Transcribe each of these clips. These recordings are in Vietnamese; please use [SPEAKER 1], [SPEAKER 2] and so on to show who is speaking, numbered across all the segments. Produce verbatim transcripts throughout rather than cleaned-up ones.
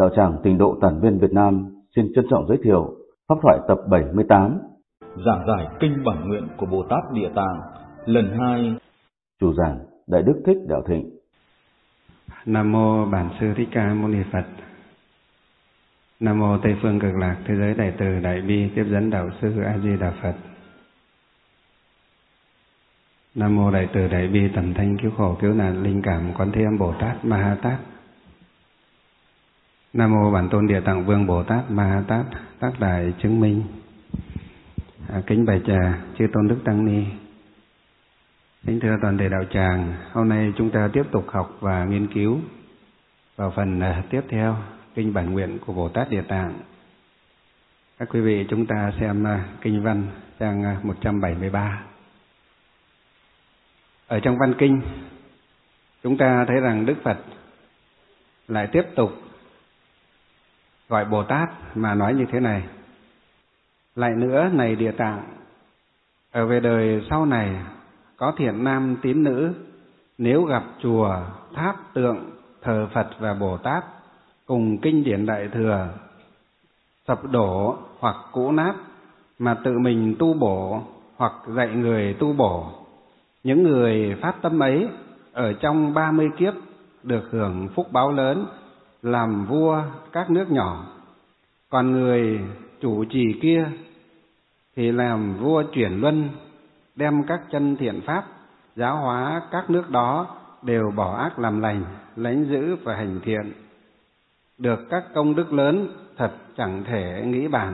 [SPEAKER 1] Đạo tràng Tịnh Độ Tản Viên Việt Nam xin trân trọng giới thiệu pháp thoại tập bảy mươi tám,
[SPEAKER 2] giảng giải kinh bản nguyện của Bồ Tát Địa Tạng lần hai.
[SPEAKER 1] Chủ giảng Đại Đức Thích Đạo Thịnh.
[SPEAKER 3] Nam mô Bản Sư Thích Ca Mâu Ni Phật. Nam mô Tây Phương Cực Lạc Thế Giới Đại Từ Đại Bi Tiếp Dẫn Đạo Sư A Di Đà Phật. Nam mô Đại Từ Đại Bi Tầm Thanh Cứu Khổ Cứu Nạn Linh Cảm Quán Thế Âm Bồ Tát Ma Ha Tát. Nam mô Bản Tôn Địa Tạng Vương Bồ Tát Ma Ha Tát Tác Đại Chứng Minh. À, kính bạch trà chư tôn đức tăng ni, kính thưa toàn thể đạo tràng, hôm nay chúng ta tiếp tục học và nghiên cứu vào phần uh, tiếp theo kinh bản nguyện của Bồ Tát Địa Tạng. Các quý vị chúng ta xem uh, kinh văn trang uh, một trăm bảy mươi ba. Ở trong văn kinh chúng ta thấy rằng Đức Phật lại tiếp tục gọi Bồ Tát mà nói như thế này: lại nữa này Địa Tạng, ở về đời sau này có thiện nam tín nữ, nếu gặp chùa, tháp, tượng, thờ Phật và Bồ Tát cùng kinh điển Đại Thừa sập đổ hoặc cũ nát mà tự mình tu bổ hoặc dạy người tu bổ, những người phát tâm ấy ở trong ba mươi kiếp được hưởng phúc báo lớn, làm vua các nước nhỏ. Còn người chủ trì kia thì làm vua chuyển luân, đem các chân thiện pháp giáo hóa các nước đó đều bỏ ác làm lành, lánh dữ và hành thiện, được các công đức lớn thật chẳng thể nghĩ bàn.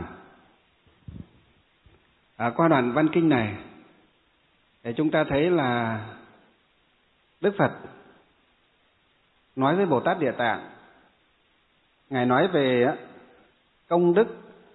[SPEAKER 3] À, qua đoạn văn kinh này để chúng ta thấy là Đức Phật nói với Bồ Tát Địa Tạng, Ngài nói về công đức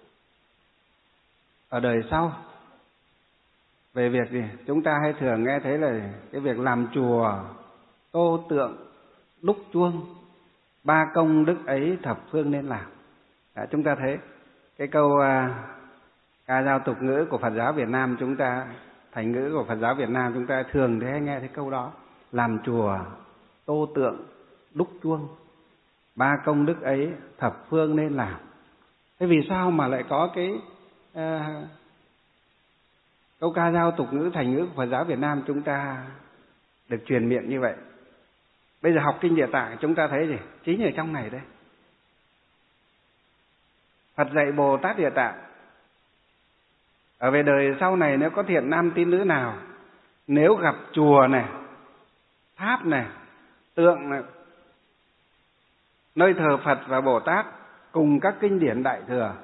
[SPEAKER 3] ở đời sau. Về việc gì? Chúng ta hay thường nghe thấy là cái việc làm chùa, tô tượng, đúc chuông, ba công đức ấy thập phương nên làm. Đã, chúng ta thấy cái câu uh, ca dao tục ngữ của Phật giáo Việt Nam, chúng ta thành ngữ của Phật giáo Việt Nam chúng ta thường thấy nghe thấy câu đó: làm chùa, tô tượng, đúc chuông, ba công đức ấy thập phương nên làm. Thế vì sao mà lại có cái uh, câu ca dao tục ngữ thành ngữ của Phật giáo Việt Nam chúng ta được truyền miệng như vậy? Bây giờ học kinh Địa Tạng chúng ta thấy gì? Chính ở trong này đây. Phật dạy Bồ Tát Địa Tạng, ở về đời sau này nếu có thiện nam tín nữ nào, nếu gặp chùa này, tháp này, tượng này, nơi thờ Phật và Bồ Tát cùng các kinh điển Đại Thừa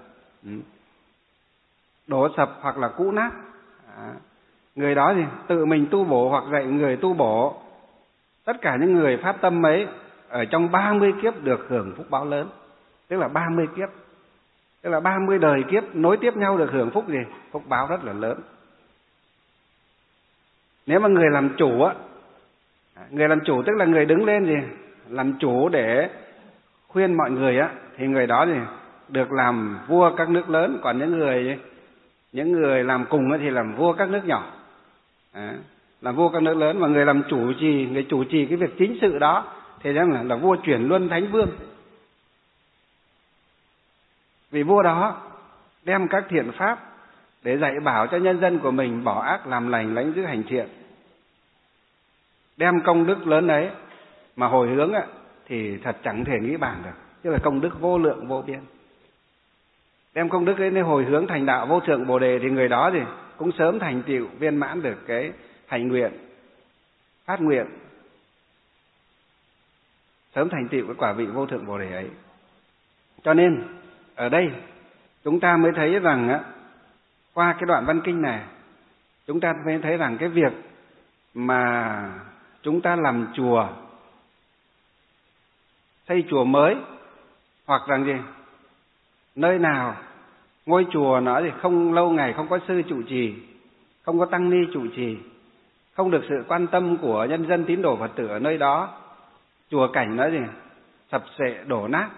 [SPEAKER 3] đổ sập hoặc là cũ nát, à, người đó gì tự mình tu bổ hoặc dạy người tu bổ, tất cả những người phát tâm ấy ở trong ba mươi kiếp được hưởng phúc báo lớn. Tức là ba mươi kiếp, tức là ba mươi đời kiếp nối tiếp nhau được hưởng phúc gì? Phúc báo rất là lớn. Nếu mà người làm chủ á, người làm chủ tức là người đứng lên gì? Làm chủ để khuyên mọi người á, thì người đó gì được làm vua các nước lớn. Còn những người những người làm cùng thì làm vua các nước nhỏ, à, làm vua các nước lớn. Mà người làm chủ trì, người chủ trì cái việc chính sự đó thì rằng là, là vua chuyển luân thánh vương. Vì vua đó đem các thiện pháp để dạy bảo cho nhân dân của mình bỏ ác làm lành, lánh dữ hành thiện, đem công đức lớn ấy mà hồi hướng á, thì thật chẳng thể nghĩ bàn được. Tức là công đức vô lượng vô biên. Đem công đức ấy để hồi hướng thành đạo vô thượng Bồ Đề thì người đó thì cũng sớm thành tựu viên mãn được cái hành nguyện, phát nguyện, sớm thành tựu cái quả vị vô thượng Bồ Đề ấy. Cho nên ở đây chúng ta mới thấy rằng á, qua cái đoạn văn kinh này chúng ta mới thấy rằng cái việc mà chúng ta làm chùa, xây chùa mới, hoặc rằng gì nơi nào ngôi chùa nó thì không lâu ngày không có sư trụ trì, không có tăng ni trụ trì, không được sự quan tâm của nhân dân tín đồ Phật tử ở nơi đó, chùa cảnh nó gì sập xệ đổ nát,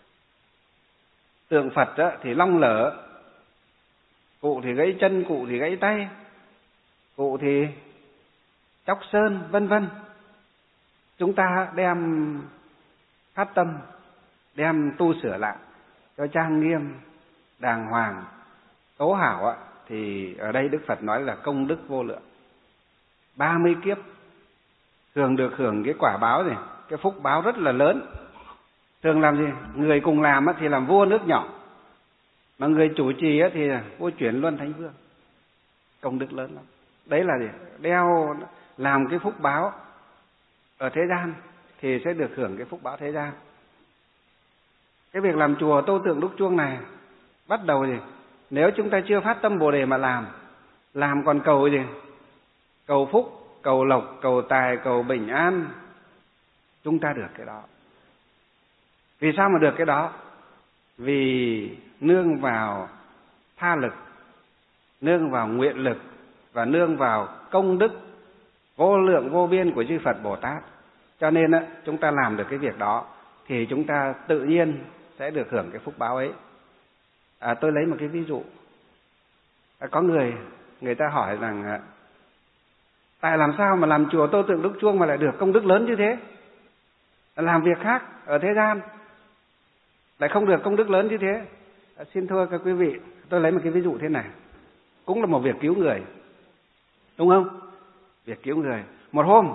[SPEAKER 3] tượng Phật đó thì long lở, cụ thì gãy chân, cụ thì gãy tay, cụ thì chóc sơn, vân vân. Chúng ta đem phát tâm đem tu sửa lại cho trang nghiêm, đàng hoàng, tố hảo ạ, thì ở đây Đức Phật nói là công đức vô lượng. ba mươi kiếp thường được hưởng cái quả báo gì, cái phúc báo rất là lớn. Thường làm gì? Người cùng làm thì làm vua nước nhỏ, mà người chủ trì thì vua chuyển luân thánh vương. Công đức lớn lắm. Đấy là gì? Đeo làm cái phúc báo ở thế gian thì sẽ được hưởng cái phúc báo thế gian. Cái việc làm chùa tô tượng đúc chuông này bắt đầu gì? Nếu chúng ta chưa phát tâm Bồ Đề mà làm, làm còn cầu gì? Cầu phúc, cầu lộc, cầu tài, cầu bình an, chúng ta được cái đó. Vì sao mà được cái đó? Vì nương vào tha lực, nương vào nguyện lực và nương vào công đức vô lượng vô biên của chư Phật Bồ Tát. Cho nên á, chúng ta làm được cái việc đó thì chúng ta tự nhiên sẽ được hưởng cái phúc báo ấy. À, tôi lấy một cái ví dụ. À, có người người ta hỏi rằng tại làm sao mà làm chùa tô tượng đúc chuông mà lại được công đức lớn như thế? Làm việc khác ở thế gian lại không được công đức lớn như thế. À, xin thưa các quý vị, tôi lấy một cái ví dụ thế này. Cũng là một việc cứu người, đúng không? Việc cứu người. Một hôm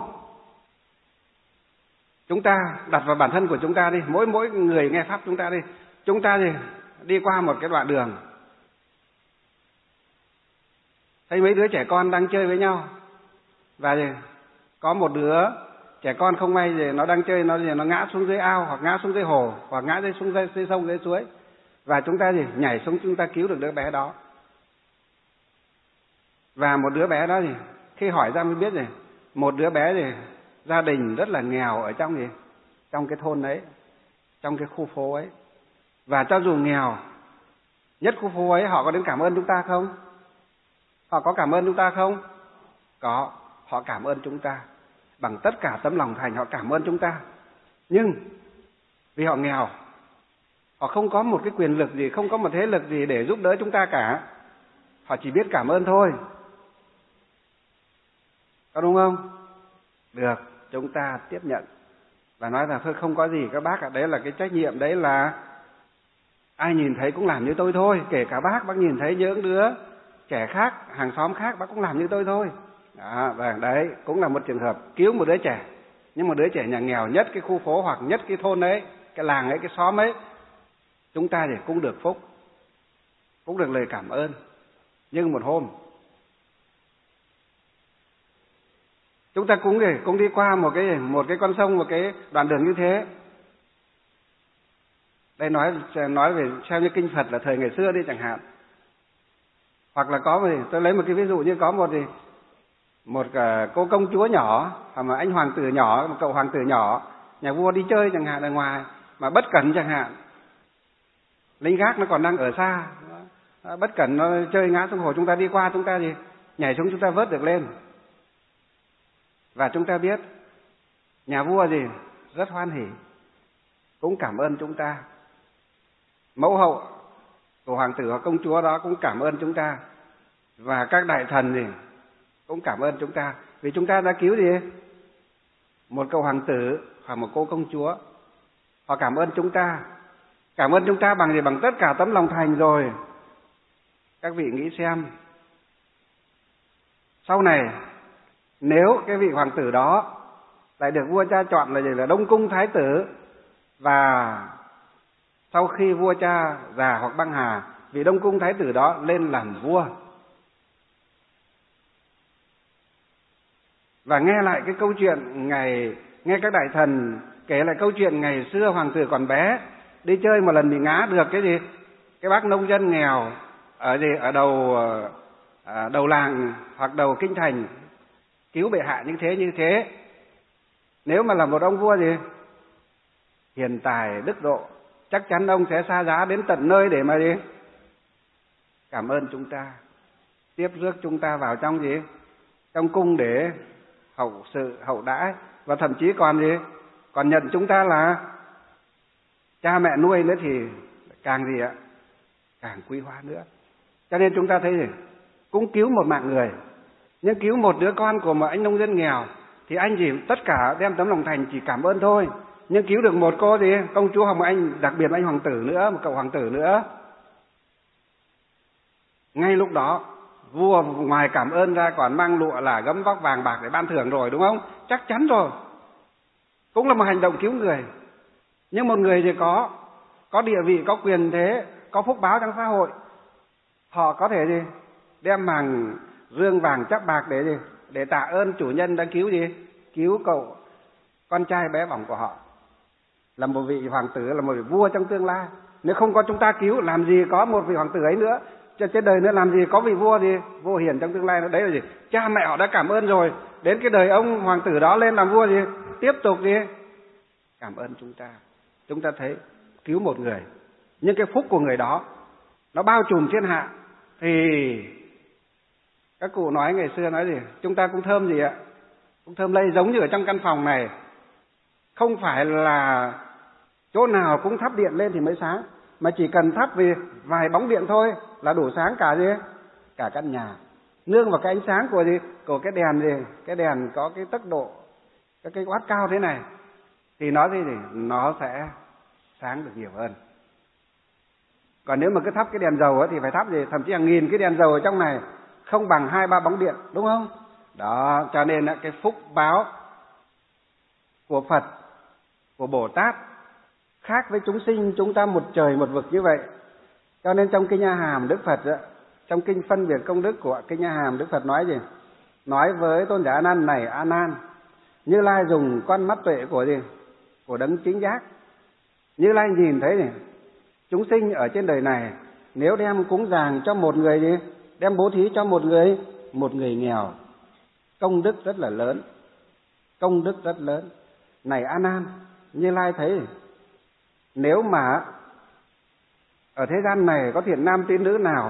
[SPEAKER 3] chúng ta đặt vào bản thân của chúng ta đi, mỗi mỗi người nghe pháp chúng ta đi, chúng ta thì đi qua một cái đoạn đường, thấy mấy đứa trẻ con đang chơi với nhau, và gì? Có một đứa trẻ con không may gì nó đang chơi, nó gì nó ngã xuống dưới ao, hoặc ngã xuống dưới hồ, hoặc ngã dưới xuống dưới, dưới sông dưới suối, và chúng ta gì nhảy xuống, chúng ta cứu được đứa bé đó. Và một đứa bé đó thì khi hỏi ra mới biết gì, một đứa bé thì gia đình rất là nghèo ở trong gì, trong cái thôn ấy, trong cái khu phố ấy. Và cho dù nghèo nhất khu phố ấy, họ có đến cảm ơn chúng ta không? Họ có cảm ơn chúng ta không? Có, họ cảm ơn chúng ta bằng tất cả tấm lòng thành, họ cảm ơn chúng ta. Nhưng vì họ nghèo, họ không có một cái quyền lực gì, không có một thế lực gì để giúp đỡ chúng ta cả, họ chỉ biết cảm ơn thôi. Có đúng không? Được, chúng ta tiếp nhận và nói là thôi không có gì các bác ạ, đấy là cái trách nhiệm, đấy là ai nhìn thấy cũng làm như tôi thôi. Kể cả bác, bác nhìn thấy những đứa trẻ khác, hàng xóm khác, bác cũng làm như tôi thôi. Đó, và đấy cũng là một trường hợp cứu một đứa trẻ. Nhưng một đứa trẻ nhà nghèo nhất cái khu phố hoặc nhất cái thôn ấy, cái làng ấy, cái xóm ấy, chúng ta thì cũng được phúc, cũng được lời cảm ơn. Nhưng một hôm chúng ta cũng để cũng đi qua một cái một cái con sông, một cái đoạn đường như thế. Đây nói nói về theo như kinh Phật là thời ngày xưa đi chẳng hạn. Hoặc là có gì, tôi lấy một cái ví dụ như có một gì một cô công chúa nhỏ, hoặc mà anh hoàng tử nhỏ, một cậu hoàng tử nhỏ, nhà vua đi chơi chẳng hạn ở ngoài mà bất cẩn chẳng hạn, lính gác nó còn đang ở xa, bất cẩn nó chơi ngã xuống hồ, chúng ta đi qua, chúng ta gì nhảy xuống, chúng ta vớt được lên. Và chúng ta biết nhà vua gì rất hoan hỉ, cũng cảm ơn chúng ta. Mẫu hậu của hoàng tử hoặc công chúa đó cũng cảm ơn chúng ta. Và các đại thần gì cũng cảm ơn chúng ta, vì chúng ta đã cứu gì một cậu hoàng tử hoặc một cô công chúa. Họ cảm ơn chúng ta. Cảm ơn chúng ta bằng gì? Bằng tất cả tấm lòng thành rồi. Các vị nghĩ xem, sau này nếu cái vị hoàng tử đó lại được vua cha chọn là gì, là Đông Cung Thái tử, và sau khi vua cha già hoặc băng hà, vị Đông Cung Thái tử đó lên làm vua, và nghe lại cái câu chuyện ngày, nghe các đại thần kể lại câu chuyện ngày xưa hoàng tử còn bé đi chơi một lần bị ngã, được cái gì, cái bác nông dân nghèo ở gì ở đầu ở đầu làng hoặc đầu kinh thành cứu bệ hạ như thế như thế. Nếu mà là một ông vua gì hiền tài đức độ, chắc chắn ông sẽ xa giá đến tận nơi để mà gì cảm ơn chúng ta, tiếp rước chúng ta vào trong gì trong cung để hậu sự hậu đãi, và thậm chí còn gì còn nhận chúng ta là cha mẹ nuôi nữa, thì càng gì ạ càng quý hóa nữa. Cho nên chúng ta thấy gì cũng cứu một mạng người, nhưng cứu một đứa con của một anh nông dân nghèo thì anh chỉ tất cả đem tấm lòng thành chỉ cảm ơn thôi. nhưng cứu được một cô gì công chúa hoặc một anh, đặc biệt anh hoàng tử nữa, một cậu hoàng tử nữa. Ngay lúc đó vua ngoài cảm ơn ra còn mang lụa là gấm vóc vàng bạc để ban thưởng rồi, đúng không? Chắc chắn rồi, cũng là một hành động cứu người. Nhưng một người thì có có địa vị, có quyền thế, có phúc báo trong xã hội, họ có thể gì đem màng rương vàng chắc bạc để gì để tạ ơn chủ nhân đã cứu gì cứu cậu con trai bé bỏng của họ, là một vị hoàng tử, là một vị vua trong tương lai. Nếu không có chúng ta cứu, làm gì có một vị hoàng tử ấy nữa, trên đời nữa làm gì có vị vua gì vua hiền trong tương lai nữa. Đấy là gì? Cha mẹ họ đã cảm ơn rồi, đến cái đời ông hoàng tử đó lên làm vua gì tiếp tục gì cảm ơn chúng ta. Chúng ta thấy cứu một người, nhưng cái phúc của người đó nó bao trùm thiên hạ. Thì các cụ nói ngày xưa nói gì, chúng ta cũng thơm gì ạ, cũng thơm lây. Giống như ở trong căn phòng này, không phải là chỗ nào cũng thắp điện lên thì mới sáng, mà chỉ cần thắp vì vài bóng điện thôi là đủ sáng cả gì cả căn nhà. Nương vào cái ánh sáng của gì của cái đèn gì cái đèn có cái tốc độ, cái cái watt cao thế này, thì nó gì thì nó sẽ sáng được nhiều hơn. Còn nếu mà cứ thắp cái đèn dầu ấy, thì phải thắp gì thậm chí hàng nghìn cái đèn dầu ở trong này không bằng hai ba bóng điện, đúng không? Đó, cho nên cái phúc báo của Phật, của Bồ Tát khác với chúng sinh chúng ta một trời một vực như vậy. Cho nên trong kinh A Hàm Đức Phật, trong kinh phân biệt công đức của kinh A Hàm, Đức Phật nói gì? Nói với tôn giả A Nan: này A Nan, Như Lai dùng con mắt tuệ của gì của đấng chính giác. Như Lai nhìn thấy này, chúng sinh ở trên đời này, nếu đem cúng dường cho một người gì, đem bố thí cho một người, một người nghèo, công đức rất là lớn, công đức rất lớn. Này A Nan, Như Lai thấy nếu mà ở thế gian này có thiện nam tín nữ nào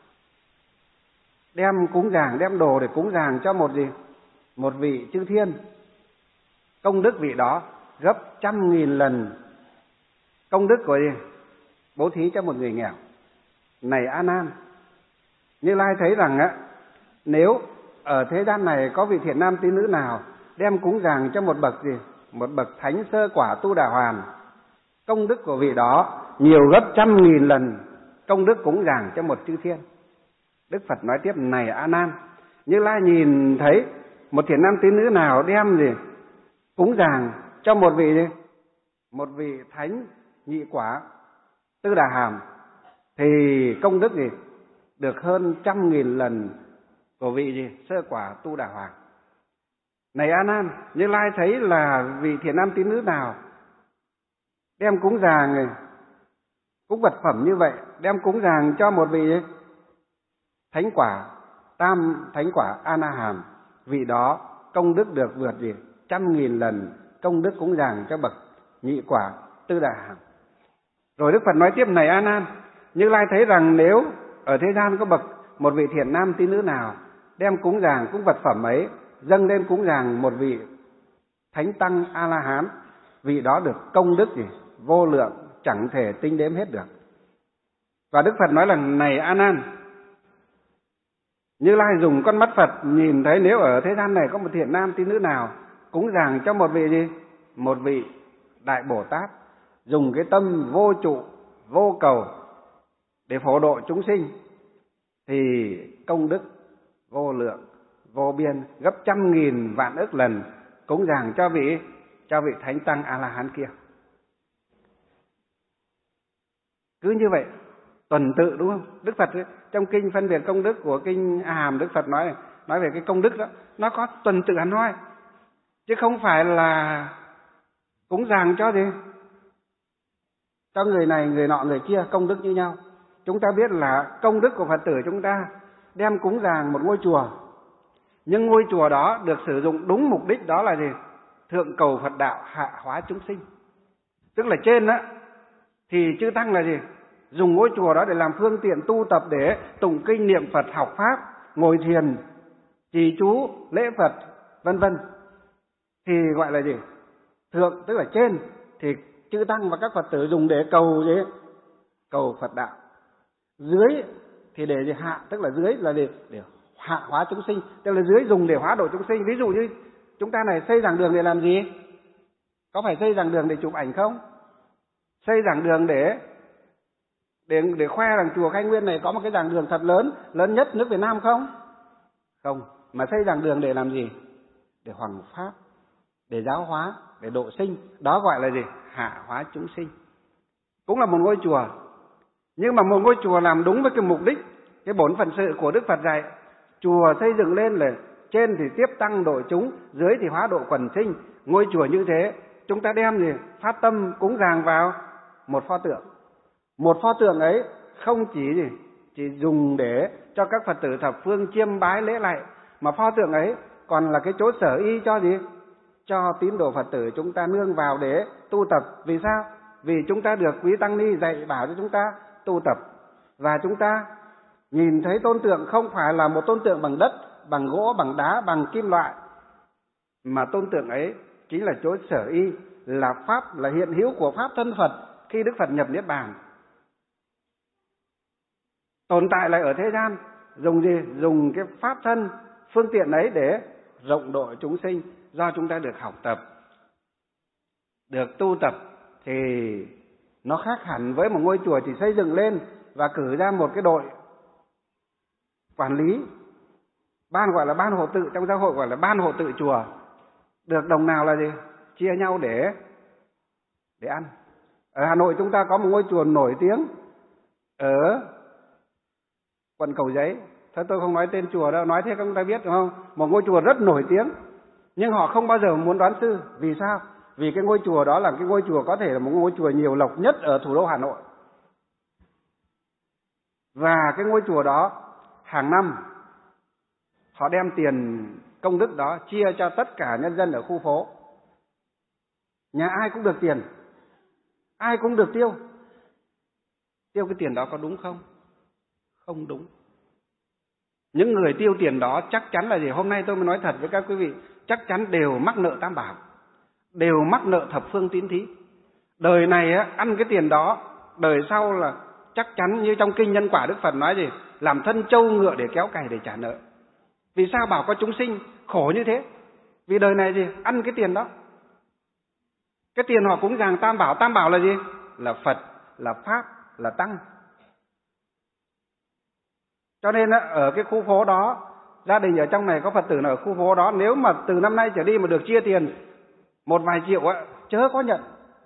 [SPEAKER 3] đem cúng dường, đem đồ để cúng dường cho một gì, một vị chư thiên, công đức vị đó gấp trăm nghìn lần công đức của gì bố thí cho một người nghèo. Này A Nan, Như Lai thấy rằng á, nếu ở thế gian này có vị thiện nam tín nữ nào đem cúng dường cho một bậc gì, một bậc thánh sơ quả Tu Đà Hoàn, công đức của vị đó nhiều gấp trăm nghìn lần công đức cúng dường cho một chư thiên. Đức Phật nói tiếp: này A Nan, Như Lai nhìn thấy một thiện nam tín nữ nào đem gì cúng dường cho một vị gì, một vị thánh nhị quả Tư Đà Hàm, thì công đức gì được hơn trăm nghìn lần của vị gì sơ quả Tu Đà Hoàng. Này A Nan, Như Lai thấy là vị thiện nam tín nữ nào đem cúng dường cúng vật phẩm như vậy, đem cúng dường cho một vị thánh quả tam thánh quả A Na Hàm, vị đó công đức được vượt gì trăm nghìn lần công đức cúng dường cho bậc nhị quả Tư Đà Hàm. Rồi Đức Phật nói tiếp: này A Nan, Như Lai thấy rằng nếu ở thế gian có bậc một vị thiện nam tín nữ nào đem cúng dường cúng vật phẩm ấy dâng lên cúng dường một vị thánh tăng A La Hán, vị đó được công đức gì vô lượng, chẳng thể tính đếm hết được. Và Đức Phật nói là: này A Nan, Như Lai dùng con mắt Phật nhìn thấy nếu ở thế gian này có một thiện nam tín nữ nào cúng dường cho một vị gì, một vị đại Bồ Tát, dùng cái tâm vô trụ vô cầu để phổ độ chúng sinh, thì công đức vô lượng vô biên, gấp trăm nghìn vạn ức lần cúng dường cho vị cho vị thánh tăng A La Hán kia. Cứ như vậy tuần tự, đúng không? Đức Phật trong kinh phân biệt công đức của kinh A Hàm, Đức Phật nói nói về cái công đức đó, nó có tuần tự hẳn hoi, chứ không phải là cúng dường cho gì cho người này người nọ người kia công đức như nhau. Chúng ta biết là công đức của Phật tử chúng ta đem cúng dường một ngôi chùa, nhưng ngôi chùa đó được sử dụng đúng mục đích, đó là gì? Thượng cầu Phật đạo, hạ hóa chúng sinh. Tức là trên đó thì chư tăng là gì? Dùng ngôi chùa đó để làm phương tiện tu tập, để tụng kinh niệm Phật, học pháp, ngồi thiền, trì chú, lễ Phật, vân vân. Thì gọi là gì? Thượng, tức là trên, thì chư tăng và các Phật tử dùng để cầu gì? Cầu Phật đạo. Dưới thì để gì? Hạ, tức là dưới là để, để hạ hóa chúng sinh, tức là dưới dùng để hóa độ chúng sinh. Ví dụ như chúng ta này xây giảng đường để làm gì? Có phải xây giảng đường để chụp ảnh không? Xây giảng đường để để để khoe rằng chùa Khai Nguyên này có một cái giảng đường thật lớn, lớn nhất nước Việt Nam không? Không, mà xây giảng đường để làm gì? Để hoằng pháp, để giáo hóa, để độ sinh. Đó gọi là gì? Hạ hóa chúng sinh. Cũng là một ngôi chùa. Nhưng mà một ngôi chùa làm đúng với cái mục đích, cái bổn phận sự của Đức Phật dạy. Chùa xây dựng lên là trên thì tiếp tăng độ chúng, dưới thì hóa độ quần sinh. Ngôi chùa như thế, chúng ta đem gì? Phát tâm cúng dường vào một pho tượng. Một pho tượng ấy không chỉ gì, chỉ dùng để cho các Phật tử thập phương chiêm bái lễ lạy, mà pho tượng ấy còn là cái chỗ sở y cho gì? Cho tín đồ Phật tử chúng ta nương vào để tu tập. Vì sao? Vì chúng ta được quý tăng ni dạy bảo cho chúng ta tu tập. Và chúng ta nhìn thấy tôn tượng không phải là một tôn tượng bằng đất, bằng gỗ, bằng đá, bằng kim loại, mà tôn tượng ấy chính là chỗ sở y, là pháp, là hiện hữu của pháp thân Phật khi Đức Phật nhập niết bàn. Tồn tại lại ở thế gian, dùng gì? Dùng cái pháp thân, phương tiện ấy để rộng độ chúng sinh. Do chúng ta được học tập, được tu tập, thì nó khác hẳn với một ngôi chùa chỉ xây dựng lên và cử ra một cái đội quản lý. Ban gọi là ban hộ tự, trong giáo hội gọi là ban hộ tự chùa. Được đồng nào là gì? Chia nhau để để ăn. Ở Hà Nội chúng ta có một ngôi chùa nổi tiếng ở quận Cầu Giấy. Thôi tôi không nói tên chùa đâu, nói thế các chúng ta biết đúng không? Một ngôi chùa rất nổi tiếng, nhưng họ không bao giờ muốn đoán sư. Vì sao? Vì cái ngôi chùa đó là cái ngôi chùa có thể là một ngôi chùa nhiều lộc nhất ở thủ đô Hà Nội. Và cái ngôi chùa đó hàng năm họ đem tiền công đức đó chia cho tất cả nhân dân ở khu phố. Nhà ai cũng được tiền, ai cũng được tiêu. Tiêu cái tiền đó có đúng không? Không đúng. Những người tiêu tiền đó chắc chắn là gì? Hôm nay tôi mới nói thật với các quý vị, chắc chắn đều mắc nợ tam bảo, đều mắc nợ thập phương tín thí. Đời này á, ăn cái tiền đó, đời sau là chắc chắn như trong kinh Nhân Quả Đức Phật nói gì? Làm thân trâu ngựa để kéo cày để trả nợ. Vì sao bảo có chúng sinh khổ như thế? Vì đời này gì? Ăn cái tiền đó. Cái tiền họ cúng dường tam bảo. Tam bảo là gì? Là Phật, là Pháp, là Tăng. Cho nên ở cái khu phố đó, gia đình ở trong này có Phật tử ở khu phố đó, nếu mà từ năm nay trở đi mà được chia tiền một vài triệu á, chớ có nhận.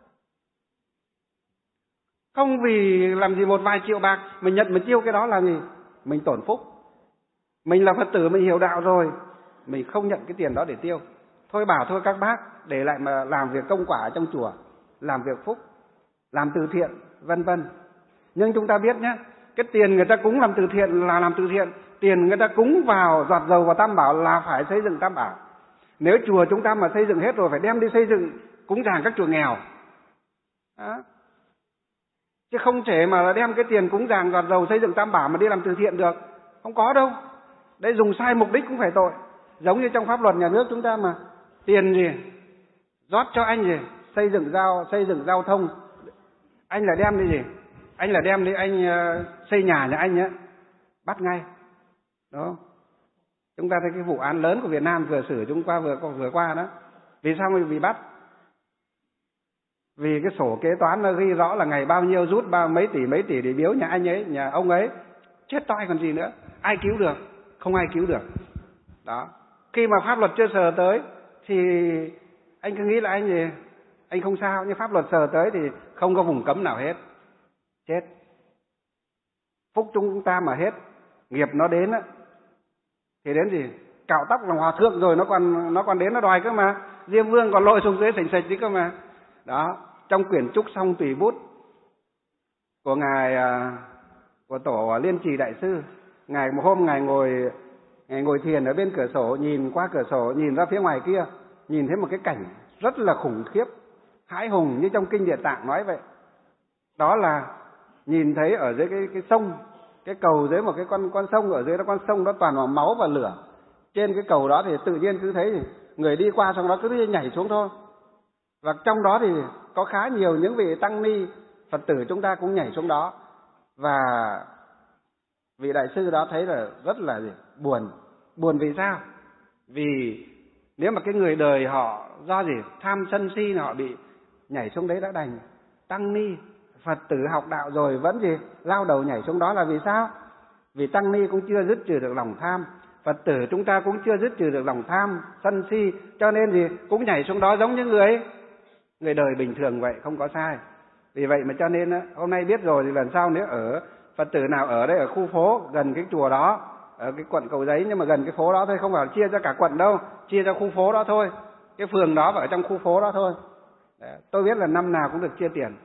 [SPEAKER 3] Không vì làm gì một vài triệu bạc mình nhận mình tiêu cái đó là gì? Mình tổn phúc. Mình là Phật tử, mình hiểu đạo rồi, mình không nhận cái tiền đó để tiêu. Thôi bảo thôi các bác để lại mà làm việc công quả trong chùa, làm việc phúc, làm từ thiện, vân vân. Nhưng chúng ta biết nhé, cái tiền người ta cúng làm từ thiện là làm từ thiện, tiền người ta cúng vào giọt dầu vào tam bảo là phải xây dựng tam bảo. Nếu chùa chúng ta mà xây dựng hết rồi phải đem đi xây dựng cúng dường các chùa nghèo. Đó. Chứ không thể mà đem cái tiền cúng dường giọt dầu xây dựng tam bảo mà đi làm từ thiện được. Không có đâu. Đấy, dùng sai mục đích cũng phải tội. Giống như trong pháp luật nhà nước chúng ta mà tiền gì rót cho anh gì xây dựng giao xây dựng giao thông, anh là đem đi gì anh là đem đi anh uh, xây nhà nhà anh nhé, bắt ngay. Đó, chúng ta thấy cái vụ án lớn của Việt Nam vừa xử chúng qua vừa vừa qua đó. Vì sao mà bị bắt? Vì cái sổ kế toán nó ghi rõ là ngày bao nhiêu rút bao mấy tỷ mấy tỷ để biếu nhà anh ấy, nhà ông ấy. Chết toi còn gì nữa. Ai cứu được? Không ai cứu được. Đó. Khi mà pháp luật chưa sờ tới thì anh cứ nghĩ là anh gì anh không sao, nhưng pháp luật sờ tới thì không có vùng cấm nào hết. Chết. Phúc chúng ta mà hết, nghiệp nó đến á thì đến gì? Cạo tóc làm hòa thượng rồi nó còn nó còn đến nó đòi cơ mà. Diêm Vương còn lội xuống dưới sành sạch đi cơ mà. Đó, trong quyển trúc song tùy bút của ngài của tổ Liên Trì đại sư, ngài một hôm ngài ngồi ngài ngồi thiền ở bên cửa sổ, nhìn qua cửa sổ nhìn ra phía ngoài kia, nhìn thấy một cái cảnh rất là khủng khiếp, hãi hùng như trong kinh Địa Tạng nói vậy. Đó là nhìn thấy ở dưới cái cái sông, cái cầu dưới một cái con con sông, ở dưới đó con sông đó toàn là máu và lửa. Trên cái cầu đó thì tự nhiên cứ thấy người đi qua xong đó cứ nhảy xuống thôi. Và trong đó thì có khá nhiều những vị tăng ni Phật tử chúng ta cũng nhảy xuống đó. Và vị đại sư đó thấy là rất là gì? buồn. Buồn vì sao? Vì Nếu mà cái người đời họ do gì tham sân si họ bị nhảy xuống đấy đã đành. Tăng ni Phật tử học đạo rồi vẫn gì lao đầu nhảy xuống đó là vì sao? Vì tăng ni cũng chưa dứt trừ được lòng tham, Phật tử chúng ta cũng chưa dứt trừ được lòng tham sân si, cho nên gì cũng nhảy xuống đó giống như người người đời bình thường vậy, không có sai. Vì vậy mà cho nên hôm nay biết rồi thì lần sau nếu ở Phật tử nào ở đây ở khu phố gần cái chùa đó, ở cái quận Cầu Giấy, nhưng mà gần cái phố đó thôi, không phải chia cho cả quận đâu, chia cho khu phố đó thôi, cái phường đó và ở trong khu phố đó thôi. Đấy, tôi biết là năm nào cũng được chia tiền,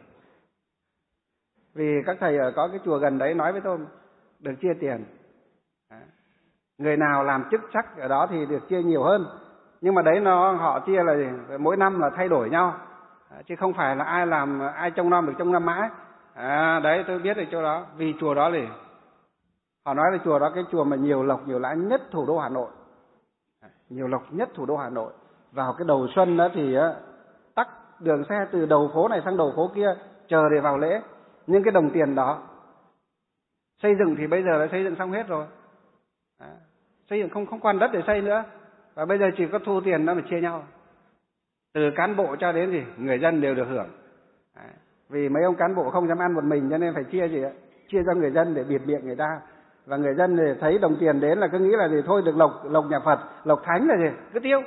[SPEAKER 3] vì các thầy ở có cái chùa gần đấy nói với tôi được chia tiền. Đấy. Người nào làm chức sắc ở đó thì được chia nhiều hơn, nhưng mà đấy nó họ chia là gì? Mỗi năm là thay đổi nhau, chứ không phải là ai làm ai trông nom được trông nom mãi. À, đấy tôi biết ở chỗ đó, vì chùa đó thì họ nói là chùa đó cái chùa mà nhiều lộc nhiều lãi nhất thủ đô Hà Nội, nhiều lộc nhất thủ đô Hà Nội. Vào cái đầu xuân đó thì tắc đường xe từ đầu phố này sang đầu phố kia chờ để vào lễ. Nhưng cái đồng tiền đó xây dựng thì bây giờ đã xây dựng xong hết rồi, à, xây dựng không không còn đất để xây nữa, và bây giờ chỉ có thu tiền đó mà chia nhau, từ cán bộ cho đến gì người dân đều được hưởng. À, vì mấy ông cán bộ không dám ăn một mình cho nên phải chia gì ạ, chia cho người dân để bịt miệng người ta, và người dân thì thấy đồng tiền đến là cứ nghĩ là gì thôi được lộc lộc nhà Phật, lộc thánh là gì cứ tiêu.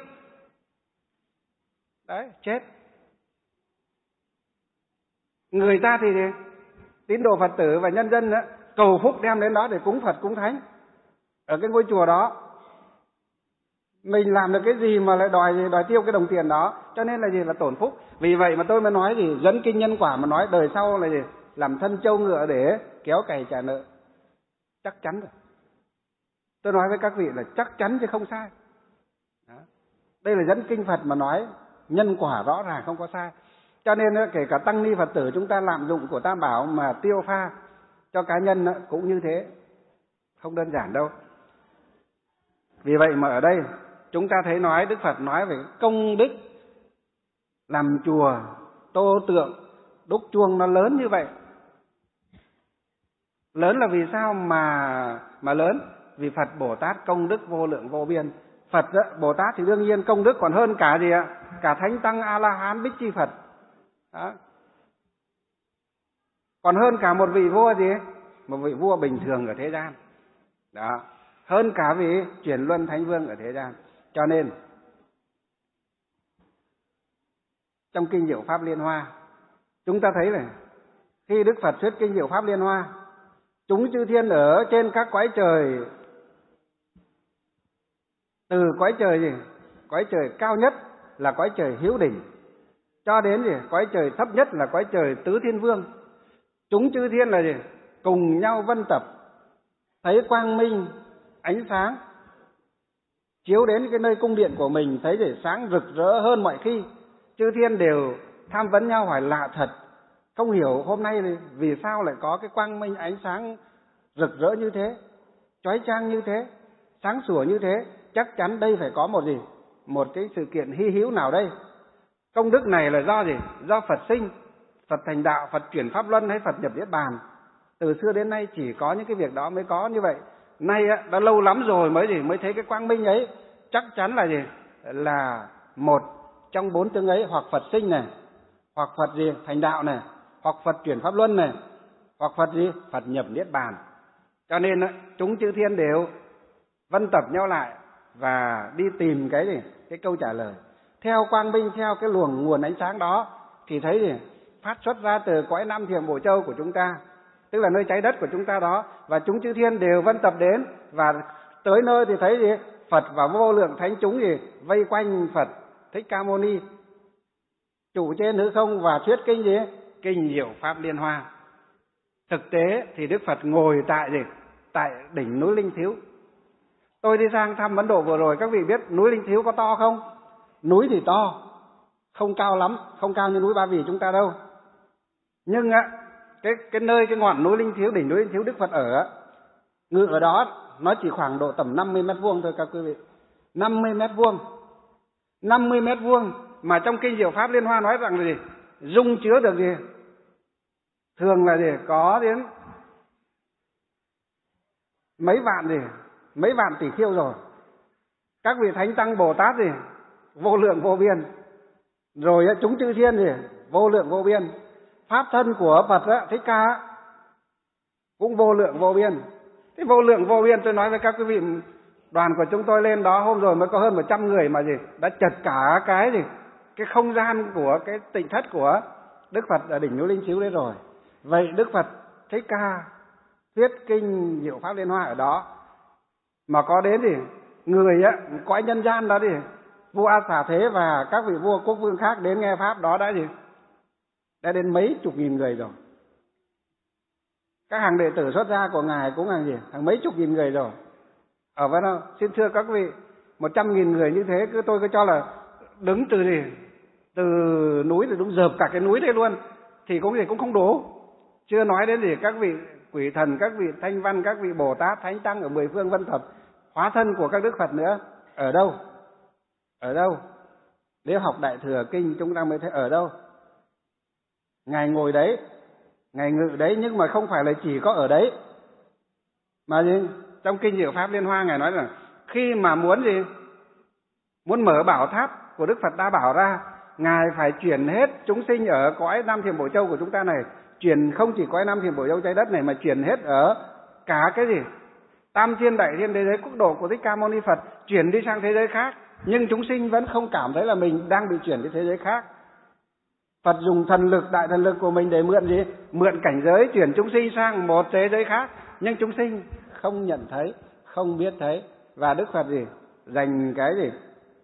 [SPEAKER 3] Đấy, chết. Người ta thì tín đồ Phật tử và nhân dân đó, cầu phúc đem đến đó để cúng Phật cúng thánh ở cái ngôi chùa đó. Mình làm được cái gì mà lại đòi đòi tiêu cái đồng tiền đó, cho nên là gì là tổn phúc. Vì vậy mà tôi mới nói gì dẫn kinh nhân quả mà nói đời sau là gì làm thân trâu ngựa để kéo cày trả nợ, chắc chắn rồi. Tôi nói với các vị là chắc chắn chứ không sai. Đó. Đây là dẫn kinh Phật mà nói nhân quả rõ ràng không có sai. Cho nên kể cả tăng ni Phật tử chúng ta lạm dụng của Tam Bảo mà tiêu pha cho cá nhân cũng như thế, không đơn giản đâu. Vì vậy mà ở đây chúng ta thấy nói Đức Phật nói về công đức làm chùa, tô tượng, đúc chuông nó lớn như vậy. Lớn là vì sao mà mà lớn? Vì Phật Bồ Tát công đức vô lượng vô biên. Phật đó, Bồ Tát thì đương nhiên công đức còn hơn cả gì ạ? Cả Thánh Tăng A La Hán Bích Chi Phật. Đó. Còn hơn cả một vị vua gì? Một vị vua bình thường ở thế gian. Đó. Hơn cả vị chuyển luân Thánh Vương ở thế gian. Cho nên trong kinh Diệu Pháp Liên Hoa chúng ta thấy này, khi Đức Phật thuyết kinh Diệu Pháp Liên Hoa, chúng chư thiên ở trên các cõi trời, từ cõi trời gì? Cõi trời cao nhất là cõi trời Hữu Đỉnh, cho đến gì? Cõi trời thấp nhất là cõi trời Tứ Thiên Vương. Chúng chư thiên là gì? Cùng nhau vân tập, thấy quang minh, ánh sáng chiếu đến cái nơi cung điện của mình, thấy để sáng rực rỡ hơn mọi khi. Chư thiên đều tham vấn nhau hỏi lạ thật, không hiểu hôm nay vì sao lại có cái quang minh ánh sáng rực rỡ như thế, chói chang như thế, sáng sủa như thế. Chắc chắn đây phải có một gì? Một cái sự kiện hy hữu nào đây. Công đức này là do gì? Do Phật sinh, Phật thành đạo, Phật chuyển pháp luân hay Phật nhập niết bàn. Từ xưa đến nay chỉ có những cái việc đó mới có như vậy. Nay đã lâu lắm rồi mới gì mới thấy cái quang minh ấy. Chắc chắn là gì? Là một trong bốn tướng ấy, hoặc Phật sinh này, hoặc Phật gì thành đạo này, hoặc Phật chuyển pháp luân này, hoặc Phật gì Phật nhập niết bàn. Cho nên chúng chư thiên đều vân tập nhau lại và đi tìm cái gì cái câu trả lời. Theo quang minh, theo cái luồng nguồn ánh sáng đó thì thấy gì phát xuất ra từ cõi Nam Thiểm Bổ Châu của chúng ta, tức là nơi trái đất của chúng ta đó, và chúng chư thiên đều vân tập đến, và tới nơi thì thấy gì Phật và vô lượng thánh chúng gì vây quanh Phật Thích Ca Mâu Ni trụ trên hư không và thuyết kinh gì kinh Diệu Pháp Liên Hoa. Thực tế thì Đức Phật ngồi tại gì tại đỉnh núi Linh Thiếu. Tôi đi sang thăm Ấn Độ vừa rồi, các vị biết núi Linh Thiếu có to không? Núi thì to, không cao lắm, không cao như núi Ba Vì chúng ta đâu. Nhưng á, cái cái nơi cái ngọn núi Linh Thiếu, đỉnh núi Linh Thiếu Đức Phật ở, ngự ở đó nó chỉ khoảng độ tầm năm mươi mét vuông thôi các quý vị. năm mươi mét vuông. năm mươi mét vuông mà trong kinh Diệu Pháp Liên Hoa nói rằng là gì? Dung chứa được gì? Thường là gì? Có đến mấy vạn gì? Mấy vạn tỷ khiêu rồi. Các vị Thánh Tăng Bồ Tát gì? vô lượng vô biên. Rồi chúng chư thiên thì vô lượng vô biên. Pháp thân của Phật á, Thích Ca á, cũng vô lượng vô biên. Cái vô lượng vô biên tôi nói với các quý vị, đoàn của chúng tôi lên đó hôm rồi mới có hơn một trăm người mà gì đã chật cả cái gì cái không gian của cái tịnh thất của Đức Phật ở đỉnh núi Linh Chiếu đấy rồi. Vậy Đức Phật Thích Ca thuyết kinh Diệu Pháp Liên Hoa ở đó mà có đến thì người á, cõi nhân gian đó thì vua A Xà Thế và các vị vua quốc vương khác đến nghe pháp đó đã gì đã đến mấy chục nghìn người rồi. Các hàng đệ tử xuất gia của ngài cũng hàng gì hàng mấy chục nghìn người rồi. Ở vậy đâu, xin thưa các vị, một trăm nghìn người như thế cứ tôi cứ cho là đứng từ gì từ núi thì đúng dợp cả cái núi đây luôn thì cũng gì cũng không đủ. Chưa nói đến gì các vị quỷ thần, các vị thanh văn, các vị Bồ Tát, thánh tăng ở mười phương vân thập hóa thân của các đức Phật nữa. Ở đâu? Ở đâu? Nếu học Đại Thừa Kinh chúng ta mới thấy ở đâu. Ngài ngồi đấy, Ngài ngự đấy, nhưng mà không phải là chỉ có ở đấy. Mà gì? Trong Kinh Diệu Pháp Liên Hoa Ngài nói là khi mà muốn gì? Muốn mở bảo tháp của Đức Phật Đa Bảo ra, Ngài phải chuyển hết chúng sinh ở cõi Nam Thiểm Bổ Châu của chúng ta này, chuyển không chỉ cõi Nam Thiểm Bổ Châu trái đất này mà chuyển hết ở cả cái gì? Tam thiên đại thiên thế giới quốc độ của Thích Ca Mâu Ni Phật, chuyển đi sang thế giới khác, nhưng chúng sinh vẫn không cảm thấy là mình đang bị chuyển đi thế giới khác. Phật dùng thần lực, đại thần lực của mình để mượn gì? Mượn cảnh giới chuyển chúng sinh sang một thế giới khác, nhưng chúng sinh không nhận thấy, không biết thấy. Và Đức Phật gì? Dành cái gì?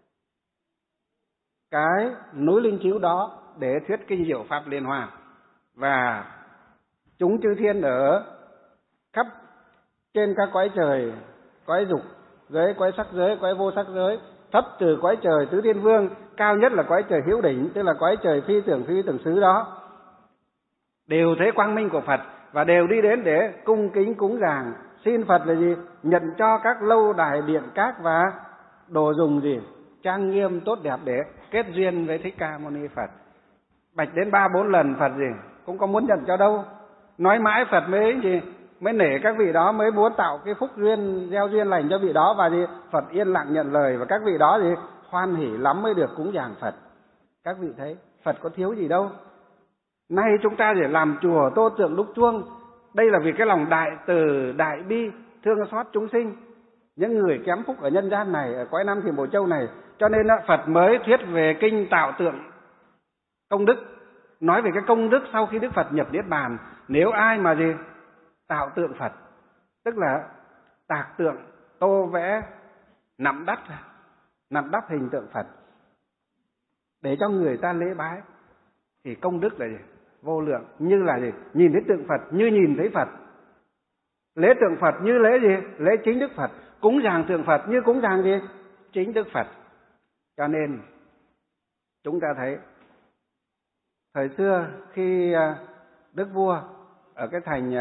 [SPEAKER 3] Cái núi Linh Chiếu đó để thuyết kinh Diệu Pháp Liên Hoa. Và chúng chư thiên ở khắp trên các cõi trời, cõi dục giới, cõi sắc giới, cõi vô sắc giới, thấp từ cõi trời tứ thiên vương, cao nhất là cõi trời hữu đỉnh, tức là cõi trời phi tưởng phi tưởng xứ đó, đều thấy quang minh của Phật và đều đi đến để cung kính cúng dường, xin Phật là gì? Nhận cho các lâu đài điện các và đồ dùng gì? Trang nghiêm tốt đẹp để kết duyên với Thích Ca Mâu Ni Phật. Bạch đến ba bốn lần Phật gì cũng có muốn nhận cho đâu. Nói mãi Phật mới gì mới nể các vị đó, mới muốn tạo cái phúc duyên, gieo duyên lành cho vị đó, và gì Phật yên lặng nhận lời, và các vị đó gì hoan hỉ lắm mới được cúng dường Phật. Các vị thấy Phật có thiếu gì đâu. Nay chúng ta để làm chùa tô tượng đúc chuông, đây là vì cái lòng đại từ, đại bi, thương xót chúng sinh, những người kém phúc ở nhân gian này, ở cõi Nam Thiểm Bổ Châu này. Cho nên Phật mới thuyết về kinh tạo tượng công đức, nói về cái công đức sau khi Đức Phật nhập niết bàn. Nếu ai mà gì tạo tượng Phật, tức là tạc tượng, tô vẽ, nặn đắp nặn đắp hình tượng Phật để cho người ta lễ bái, thì công đức là gì? Vô lượng. Như là gì? Nhìn thấy tượng Phật như nhìn thấy Phật, lễ tượng Phật như lễ gì? Lễ chính Đức Phật, cúng dường tượng Phật như cúng dường gì? Chính Đức Phật. Cho nên chúng ta thấy thời xưa khi Đức Vua ở cái thành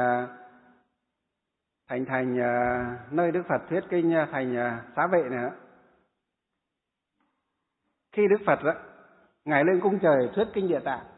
[SPEAKER 3] thành thành nơi Đức Phật thuyết kinh, thành Xá Vệ này, khi Đức Phật đó, Ngài lên cung trời thuyết kinh Địa Tạng,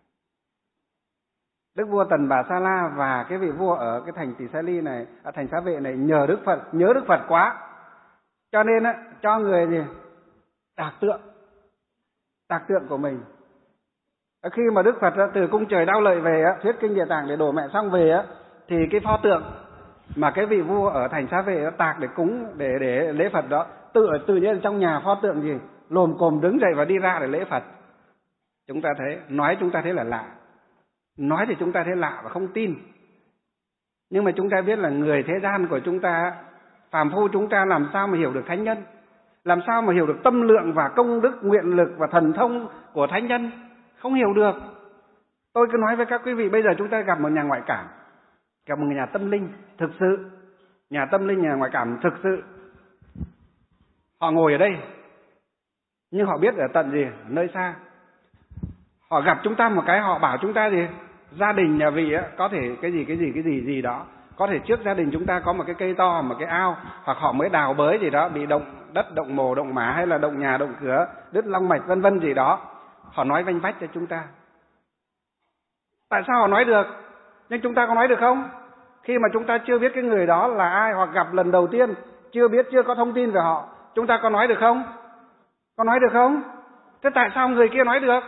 [SPEAKER 3] Đức Vua Tần Bà Sa La và cái vị vua ở cái thành Tỳ Sa Ly này, ở thành Xá Vệ này nhờ Đức Phật, nhớ Đức Phật quá, cho nên á, cho người gì tạc tượng, tạc tượng của mình. Khi mà Đức Phật từ cung trời Đao Lợi về á, thuyết kinh Địa Tạng để đổ mẹ xong về á, thì cái pho tượng mà cái vị vua ở thành Xá Vệ tạc để cúng, để để lễ Phật đó, tự tự nhiên trong nhà pho tượng gì lồm cồm đứng dậy và đi ra để lễ Phật. Chúng ta thấy, nói chúng ta thấy là lạ, nói thì chúng ta thấy lạ và không tin, nhưng mà chúng ta biết là người thế gian của chúng ta, phàm phu chúng ta làm sao mà hiểu được thánh nhân, làm sao mà hiểu được tâm lượng và công đức, nguyện lực và thần thông của thánh nhân, không hiểu được. Tôi cứ nói với các quý vị, bây giờ chúng ta gặp một nhà ngoại cảm, gặp một nhà tâm linh thực sự, nhà tâm linh, nhà ngoại cảm thực sự, họ ngồi ở đây nhưng họ biết ở tận gì nơi xa. Họ gặp chúng ta một cái, họ bảo chúng ta gì gia đình nhà vị á, có thể cái gì cái gì cái gì gì đó, có thể trước gia đình chúng ta có một cái cây to, một cái ao, hoặc họ mới đào bới gì đó, bị động đất, động mồ, động mả, hay là động nhà, động cửa, đứt long mạch vân vân gì đó, họ nói vanh vách cho chúng ta. Tại sao họ nói được, nhưng chúng ta có nói được không? Khi mà chúng ta chưa biết cái người đó là ai, hoặc gặp lần đầu tiên, chưa biết, chưa có thông tin về họ, chúng ta có nói được không? Có nói được không? Thế tại sao người kia nói được?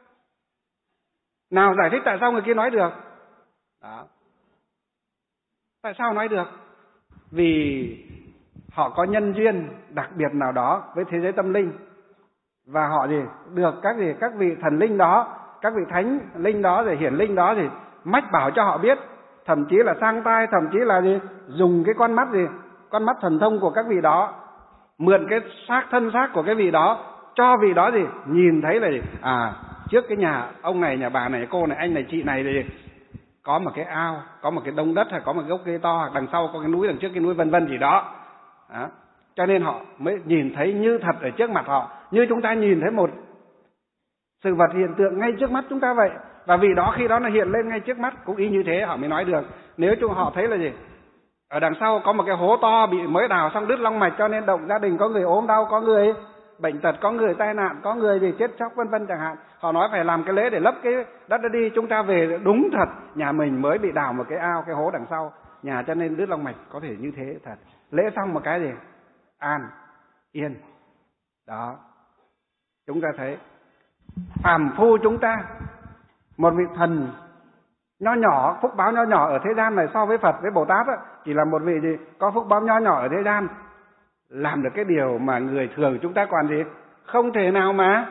[SPEAKER 3] Nào giải thích tại sao người kia nói được? Đó. Tại sao nói được? Vì họ có nhân duyên đặc biệt nào đó với thế giới tâm linh. Và họ gì? Được các gì? Các vị thần linh đó, các vị thánh linh đó, rồi hiển linh đó gì? Mách bảo cho họ biết. Thậm chí là sang tai, thậm chí là gì? Dùng cái con mắt gì? Con mắt thần thông của các vị đó. Mượn cái xác thân xác của cái vị đó. Cho vị đó gì? Nhìn thấy là gì? À, trước cái nhà ông này, nhà bà này, cô này, anh này, chị này thì có một cái ao, có một cái đống đất, hay có một gốc cây to, hoặc đằng sau có cái núi, đằng trước cái núi, vân vân gì đó. Đó. Cho nên họ mới nhìn thấy như thật ở trước mặt họ, như chúng ta nhìn thấy một sự vật hiện tượng ngay trước mắt chúng ta vậy. Và vì đó khi đó nó hiện lên ngay trước mắt, cũng y như thế họ mới nói được. Nếu chúng họ thấy là gì? Ở đằng sau có một cái hố to bị mới đào xong đứt long mạch, cho nên động gia đình có người ốm đau, có người bệnh tật, có người tai nạn, có người gì chết chóc vân vân chẳng hạn. Họ nói phải làm cái lễ để lấp cái đất đó đi. Chúng ta về đúng thật, nhà mình mới bị đào một cái ao, cái hố đằng sau nhà, cho nên đứt long mạch, có thể như thế thật. Lễ xong một cái gì? An, yên. Đó. Chúng ta thấy phàm phu chúng ta, một vị thần nho nhỏ, phúc báo nho nhỏ ở thế gian này, so với Phật với Bồ Tát á, chỉ là một vị gì có phúc báo nho nhỏ ở thế gian, làm được cái điều mà người thường chúng ta còn gì không thể nào mà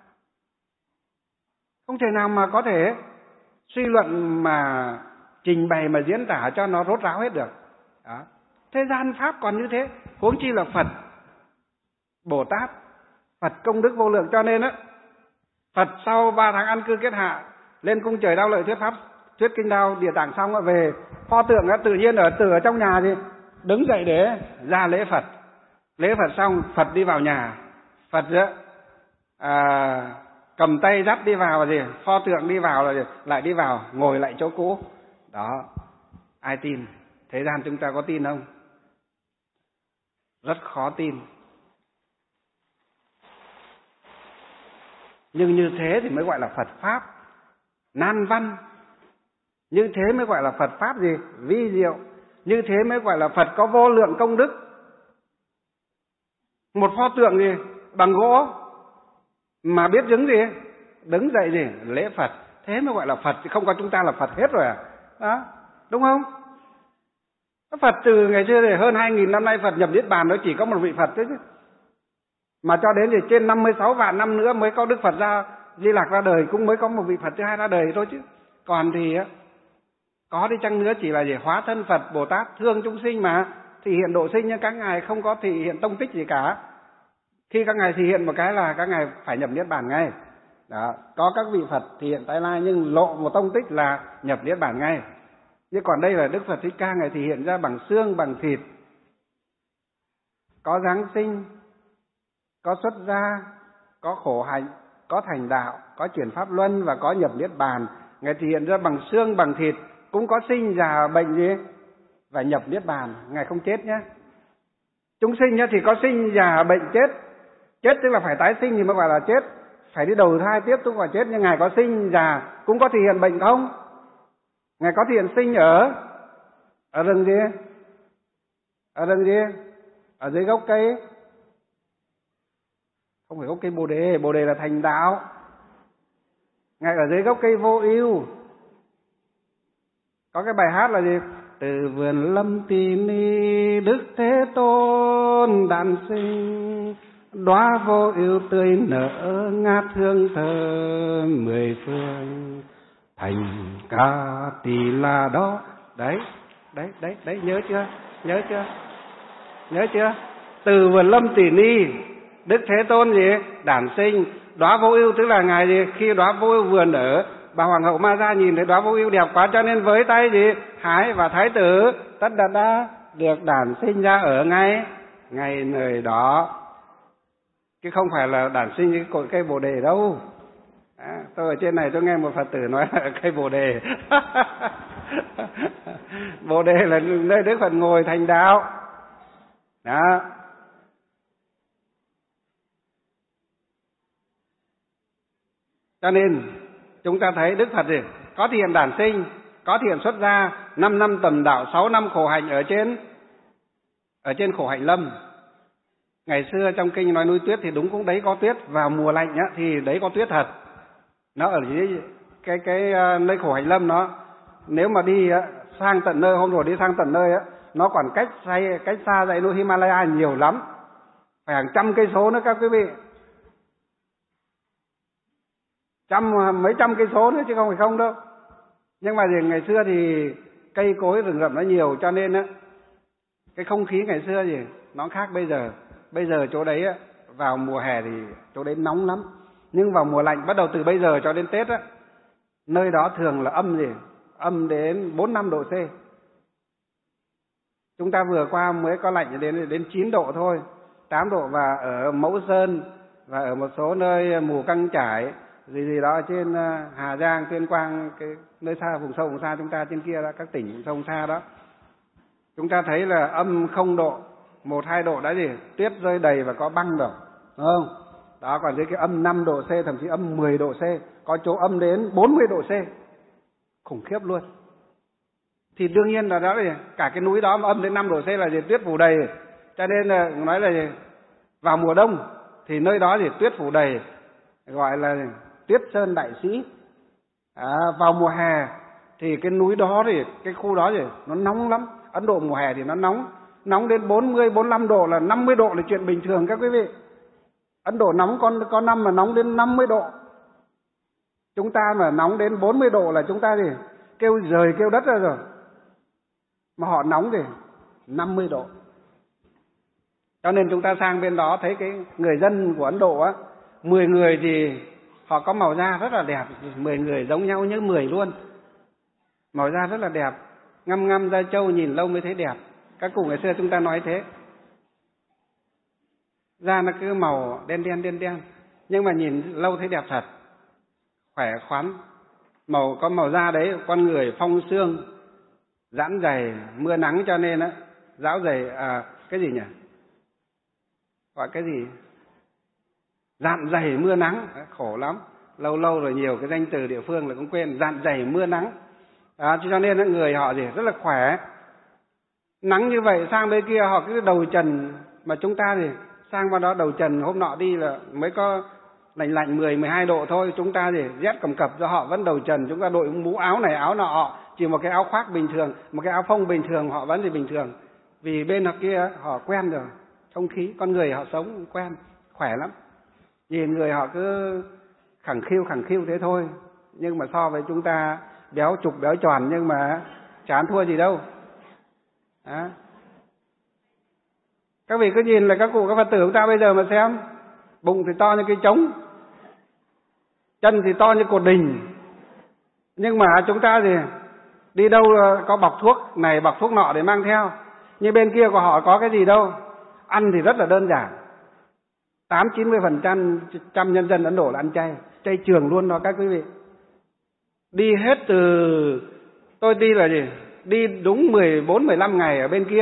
[SPEAKER 3] không thể nào mà có thể suy luận, mà trình bày, mà diễn tả cho nó rốt ráo hết được. Đó. Thế gian pháp còn như thế, huống chi là Phật Bồ Tát, Phật công đức vô lượng. Cho nên á, Phật sau ba tháng an cư kết hạ, lên cung trời Đao Lợi thuyết pháp, thuyết kinh Đao Địa Tạng xong á, về pho tượng á, tự nhiên ở từ ở trong nhà thì đứng dậy để ra lễ Phật. Lễ Phật xong, Phật đi vào nhà, Phật á, à, cầm tay dắt đi vào gì, pho tượng đi vào rồi lại đi vào, ngồi lại chỗ cũ. Đó, ai tin? Thế gian chúng ta có tin không? Rất khó tin. Nhưng như thế thì mới gọi là Phật Pháp nan văn. Như thế mới gọi là Phật Pháp gì? Vi diệu. Như thế mới gọi là Phật có vô lượng công đức. Một pho tượng gì? Bằng gỗ mà biết đứng gì? Đứng dậy gì? Lễ Phật. Thế mới gọi là Phật. Chứ không có chúng ta là Phật hết rồi à? Đó, đúng không? Phật từ ngày xưa thì hơn hai nghìn năm nay Phật nhập Niết Bàn nó chỉ có một vị Phật thế chứ. Mà cho đến thì trên năm mươi sáu vạn năm nữa mới có Đức Phật ra, Di Lặc ra đời, cũng mới có một vị Phật thứ hai ra đời thôi chứ. Còn thì á, có đi chăng nữa chỉ là gì? Hóa thân Phật Bồ Tát thương chúng sinh mà, thì hiện độ sinh, nhưng các ngài không có thị hiện tông tích gì cả. Khi các ngài thị hiện một cái là các ngài phải nhập Niết Bàn ngay. Đó, có các vị Phật thị hiện tái lai nhưng lộ một tông tích là nhập Niết Bàn ngay. Nhưng còn đây là Đức Phật Thích Ca, ngài thị hiện ra bằng xương bằng thịt, có giáng sinh, có xuất gia, có khổ hạnh, có thành đạo, có chuyển pháp luân và có nhập Niết Bàn. Ngài thể hiện ra bằng xương bằng thịt, cũng có sinh già bệnh gì và nhập Niết Bàn. Ngài không chết nhé. Chúng sinh nhé thì có sinh già bệnh chết. Chết tức là phải tái sinh thì mới gọi là chết, phải đi đầu thai tiếp tục là chết. Nhưng ngài có sinh già, cũng có thể hiện bệnh không? Ngài có thể hiện sinh ở ở rừng gì? Ở rừng gì? Ở dưới gốc cây. Không phải gốc cây Bồ Đề, Bồ Đề là thành đạo. Ngài ở dưới gốc cây Vô Ưu. Có cái bài hát là gì? Từ vườn Lâm Tỳ Ni Đức Thế Tôn đản sinh, đóa vô ưu tươi nở ngát hương thơm mười phương, thành Ca Tỳ La đó. Đấy, đấy, đấy, đấy, nhớ chưa? Nhớ chưa? Nhớ chưa? Từ vườn Lâm Tỳ Ni Đức Thế Tôn gì? Đản sinh, đóa vô ưu tức là ngài gì? Khi đóa vô ưu vườn ở, bà hoàng hậu Ma Gia nhìn thấy đóa vô ưu đẹp quá, cho nên với tay gì? Hái, và thái tử Tất Đạt Đa được đản sinh ra ở ngay ngay nơi đó, chứ không phải là đản sinh như cái cội cây Bồ Đề đâu. À, tôi ở trên này tôi nghe một Phật tử nói là cây Bồ Đề. Bồ Đề là nơi Đức Phật ngồi thành đạo. Đó. Cho nên chúng ta thấy Đức Phật gì? Có thiện đản sinh, có thiện xuất gia, năm năm tầm đạo, sáu năm khổ hạnh ở trên ở trên khổ hạnh lâm. Ngày xưa trong kinh nói núi tuyết thì đúng cũng đấy có tuyết, vào mùa lạnh á, thì đấy có tuyết thật. Nó ở dưới cái cái nơi khổ hạnh lâm, nó nếu mà đi á, sang tận nơi, hôm rồi đi sang tận nơi á, nó còn cách xa cách xa dãy núi Himalaya nhiều lắm, phải hàng trăm cây số nữa các quý vị, trăm mấy trăm cây số nữa chứ không phải không đâu. Nhưng mà thì ngày xưa thì cây cối rừng rậm nó nhiều, cho nên á cái không khí ngày xưa gì nó khác bây giờ. Bây giờ chỗ đấy á, vào mùa hè thì chỗ đấy nóng lắm, nhưng vào mùa lạnh bắt đầu từ bây giờ cho đến Tết á, nơi đó thường là âm gì âm đến bốn năm độ C. Chúng ta vừa qua mới có lạnh đến đến chín độ thôi, tám độ, và ở Mẫu Sơn và ở một số nơi Mù Căng Chải gì gì đó trên Hà Giang, Tuyên Quang, cái nơi xa vùng sâu vùng xa chúng ta trên kia đó, các tỉnh vùng sâu vùng xa đó, chúng ta thấy là âm không độ, một hai độ đã gì tuyết rơi đầy và có băng rồi, đúng không? Đó, còn dưới cái âm năm độ C, thậm chí âm mười độ C, có chỗ âm đến bốn mươi độ C, khủng khiếp luôn. Thì đương nhiên là đó là cả cái núi đó mà âm đến năm độ C là gì tuyết phủ đầy, cho nên là nói là gì? Vào mùa đông thì nơi đó thì tuyết phủ đầy, gọi là tuyết sơn đại sĩ. À, vào mùa hè thì cái núi đó thì cái khu đó thì nó nóng lắm. Ấn Độ mùa hè thì nó nóng, nóng đến bốn mươi, bốn mươi lăm độ, là năm mươi độ là chuyện bình thường các quý vị. Ấn Độ nóng có, có năm mà nóng đến năm mươi độ. Chúng ta mà nóng đến bốn mươi độ là chúng ta thì kêu rời kêu đất ra rồi. Mà họ nóng thì năm mươi độ. Cho nên chúng ta sang bên đó thấy cái người dân của Ấn Độ á, mười người thì họ có màu da rất là đẹp, mười người giống nhau như mười luôn. Màu da rất là đẹp, ngăm ngăm da trâu nhìn lâu mới thấy đẹp. Các cụ ngày xưa chúng ta nói thế. Da nó cứ màu đen đen đen đen, nhưng mà nhìn lâu thấy đẹp thật, khỏe khoắn. Màu có màu da đấy, con người phong xương, giãn dày, mưa nắng, cho nên á giáo dày à, cái gì nhỉ? Gọi cái gì? Dạn dày mưa nắng, khổ lắm. Lâu lâu rồi nhiều cái danh từ địa phương là cũng quên, dạn dày mưa nắng. À, cho nên người họ gì rất là khỏe. Nắng như vậy sang bên kia họ cứ đầu trần, mà chúng ta thì sang vào đó đầu trần, hôm nọ đi là mới có lạnh lạnh mười, mười hai độ thôi, chúng ta thì rét cầm cập, do họ vẫn đầu trần, chúng ta đội mũ áo này áo nọ, họ chỉ một cái áo khoác bình thường, một cái áo phông bình thường, họ vẫn thì bình thường. Vì bên họ kia họ quen rồi, không khí, con người họ sống quen, khỏe lắm. Nhìn người họ cứ khẳng khiu khẳng khiu thế thôi, nhưng mà so với chúng ta béo trục béo tròn, nhưng mà chán thua gì đâu. Đó. Các vị cứ nhìn là các cụ các Phật tử chúng ta bây giờ mà xem, bụng thì to như cây trống, chân thì to như cột đình, nhưng mà chúng ta thì đi đâu có bọc thuốc này bọc thuốc nọ để mang theo. Nhưng bên kia của họ có cái gì đâu, ăn thì rất là đơn giản. Tám chín mươi phần trăm nhân dân Ấn Độ là ăn chay, chay trường luôn đó các quý vị. Đi hết từ tôi đi là gì? Đi đúng mười bốn mười lăm ngày ở bên kia.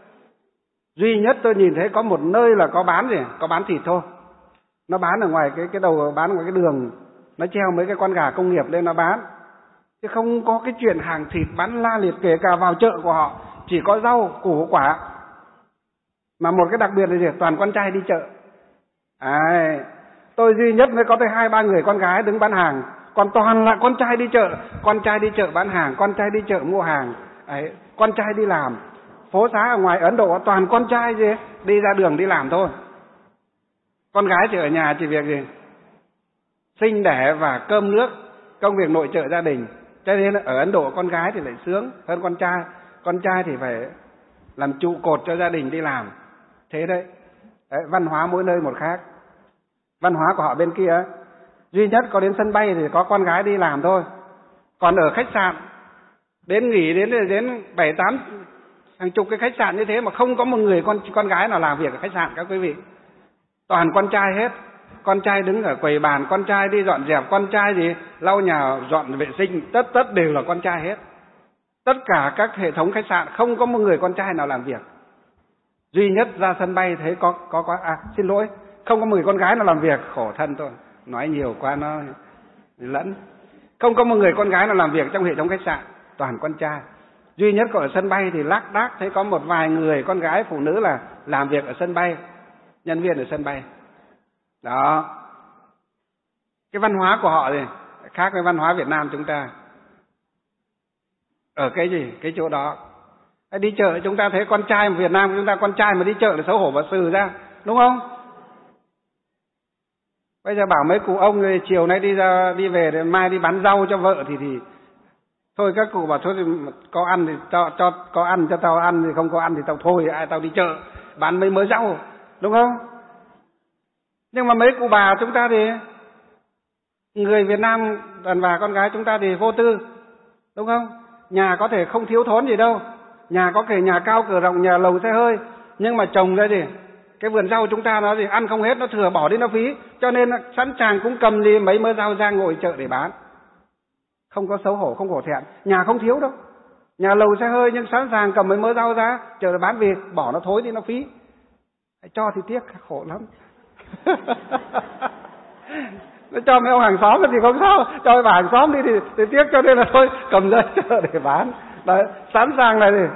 [SPEAKER 3] Duy nhất tôi nhìn thấy có một nơi là có bán gì, có bán thịt thôi. Nó bán ở ngoài cái cái đầu, bán ngoài cái đường, nó treo mấy cái con gà công nghiệp lên nó bán. Chứ không có cái chuyện hàng thịt bán la liệt, kể cả vào chợ của họ chỉ có rau, củ quả. Mà một cái đặc biệt là gì? Toàn con trai đi chợ. À, tôi duy nhất mới có tới hai ba người con gái đứng bán hàng, còn toàn là con trai đi chợ, con trai đi chợ bán hàng, con trai đi chợ mua hàng, ấy, con trai đi làm. Phố xá ở ngoài Ấn Độ toàn con trai gì đi ra đường đi làm thôi. Con gái chỉ ở nhà chỉ việc gì? Sinh đẻ và cơm nước, công việc nội trợ gia đình. Cho nên ở Ấn Độ con gái thì lại sướng hơn con trai. Con trai thì phải làm trụ cột cho gia đình đi làm. Thế đấy. Đấy, văn hóa mỗi nơi một khác. Văn hóa của họ bên kia duy nhất có đến sân bay thì có con gái đi làm thôi. Còn ở khách sạn đến nghỉ đến đến bảy tám hàng chục cái khách sạn như thế mà không có một người con con gái nào làm việc ở khách sạn các quý vị. Toàn con trai hết. Con trai đứng ở quầy bàn, con trai đi dọn dẹp, con trai gì lau nhà, dọn vệ sinh, tất tất đều là con trai hết. Tất cả các hệ thống khách sạn không có một người con trai nào làm việc. Duy nhất ra sân bay thấy có có có à xin lỗi, không có một người con gái nào làm việc, khổ thân tôi. Nói nhiều quá nó lẫn. Không có một người con gái nào làm việc trong hệ thống khách sạn, toàn con trai. Duy nhất có ở sân bay thì lác đác thấy có một vài người con gái phụ nữ là làm việc ở sân bay. nhân viên ở sân bay. Đó. Cái văn hóa của họ thì khác với văn hóa Việt Nam chúng ta. Ở cái gì? Cái chỗ đó. Đi chợ chúng ta thấy con trai Việt Nam chúng ta con trai mà đi chợ là xấu hổ và sừ ra, đúng không? Bây giờ bảo mấy cụ ông người chiều nay đi ra đi về rồi mai đi bán rau cho vợ thì thì thôi các cụ bảo thôi thì có ăn thì cho cho có ăn cho tao ăn, thì không có ăn thì tao thôi, ai tao đi chợ bán mấy mớ rau, đúng không? Nhưng mà mấy cụ bà chúng ta thì người Việt Nam đàn bà con gái chúng ta thì vô tư, đúng không? Nhà có thể không thiếu thốn gì đâu, nhà có thể nhà cao cửa rộng, nhà lầu xe hơi, nhưng mà trồng ra gì cái vườn rau chúng ta nó gì ăn không hết, nó thừa bỏ đi nó phí, cho nên sẵn sàng cũng cầm đi mấy mớ rau ra ngồi chợ để bán, không có xấu hổ, không hổ thẹn. Nhà không thiếu đâu, nhà lầu xe hơi nhưng sẵn sàng cầm mấy mớ rau ra chợ để bán về, bỏ nó thối đi nó phí, cho thì tiếc, khổ lắm. Nó cho mấy ông hàng xóm thì không sao, cho bà hàng xóm đi thì, thì tiếc, cho nên là thôi cầm ra chợ để bán. Đấy, sẵn sàng này thì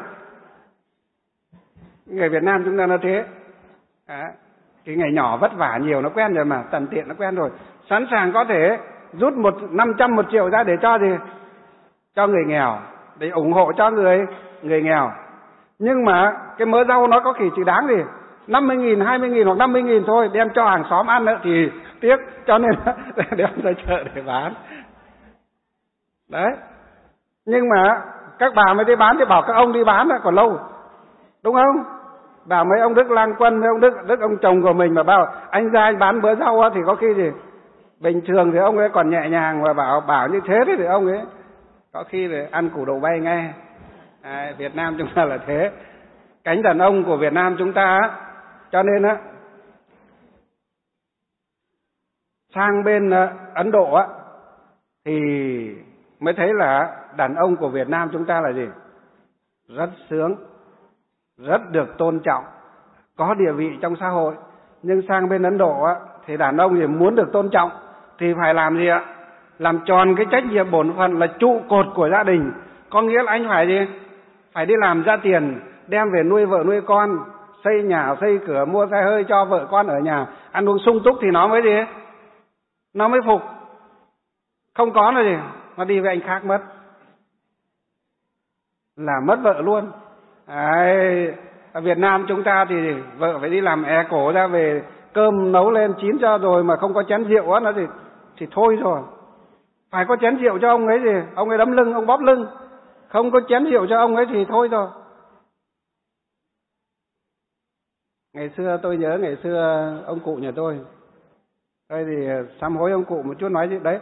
[SPEAKER 3] người Việt Nam chúng ta nó thế. Đấy, cái ngày nhỏ vất vả nhiều nó quen rồi mà, tần tiện nó quen rồi, sẵn sàng có thể rút một năm trăm một triệu ra để cho gì, cho người nghèo, để ủng hộ cho người người nghèo. Nhưng mà cái mớ rau nó có khi chỉ đáng gì năm mươi nghìn, hai mươi nghìn hoặc năm mươi nghìn thôi, đem cho hàng xóm ăn nữa thì tiếc, cho nên đem ra chợ để bán. Đấy. Nhưng mà các bà mới đi bán thì bảo các ông đi bán là còn lâu, đúng không? Bảo mấy ông Đức Lang Quân, mấy ông Đức, Đức ông chồng của mình mà bảo anh ra anh bán bữa rau thì có khi gì bình thường thì ông ấy còn nhẹ nhàng, và bảo bảo như thế thì ông ấy có khi là ăn củ đậu bay ngay. À, Việt Nam chúng ta là thế, cánh đàn ông của Việt Nam chúng ta á, cho nên á sang bên Ấn Độ á thì mới thấy là đàn ông của Việt Nam chúng ta là gì, rất sướng, rất được tôn trọng, có địa vị trong xã hội. Nhưng sang bên Ấn Độ á thì đàn ông thì muốn được tôn trọng thì phải làm gì ạ? Làm tròn cái trách nhiệm bổn phận là trụ cột của gia đình. Có nghĩa là anh phải gì? Phải đi làm ra tiền, đem về nuôi vợ nuôi con, xây nhà xây cửa, mua xe hơi cho vợ con ở nhà, ăn uống sung túc thì nó mới gì? Nó mới phục. Không có là gì? Nó đi với anh khác mất, là mất vợ luôn. Đấy, ở Việt Nam chúng ta thì vợ phải đi làm é cổ ra về, cơm nấu lên chín cho rồi mà không có chén rượu á, nó thì thì thôi rồi. Phải có chén rượu cho ông ấy gì, ông ấy đấm lưng, ông bóp lưng. Không có chén rượu cho ông ấy thì thôi rồi. Ngày xưa tôi nhớ ngày xưa ông cụ nhà tôi, tôi thì sám hối ông cụ một chút nói gì đấy.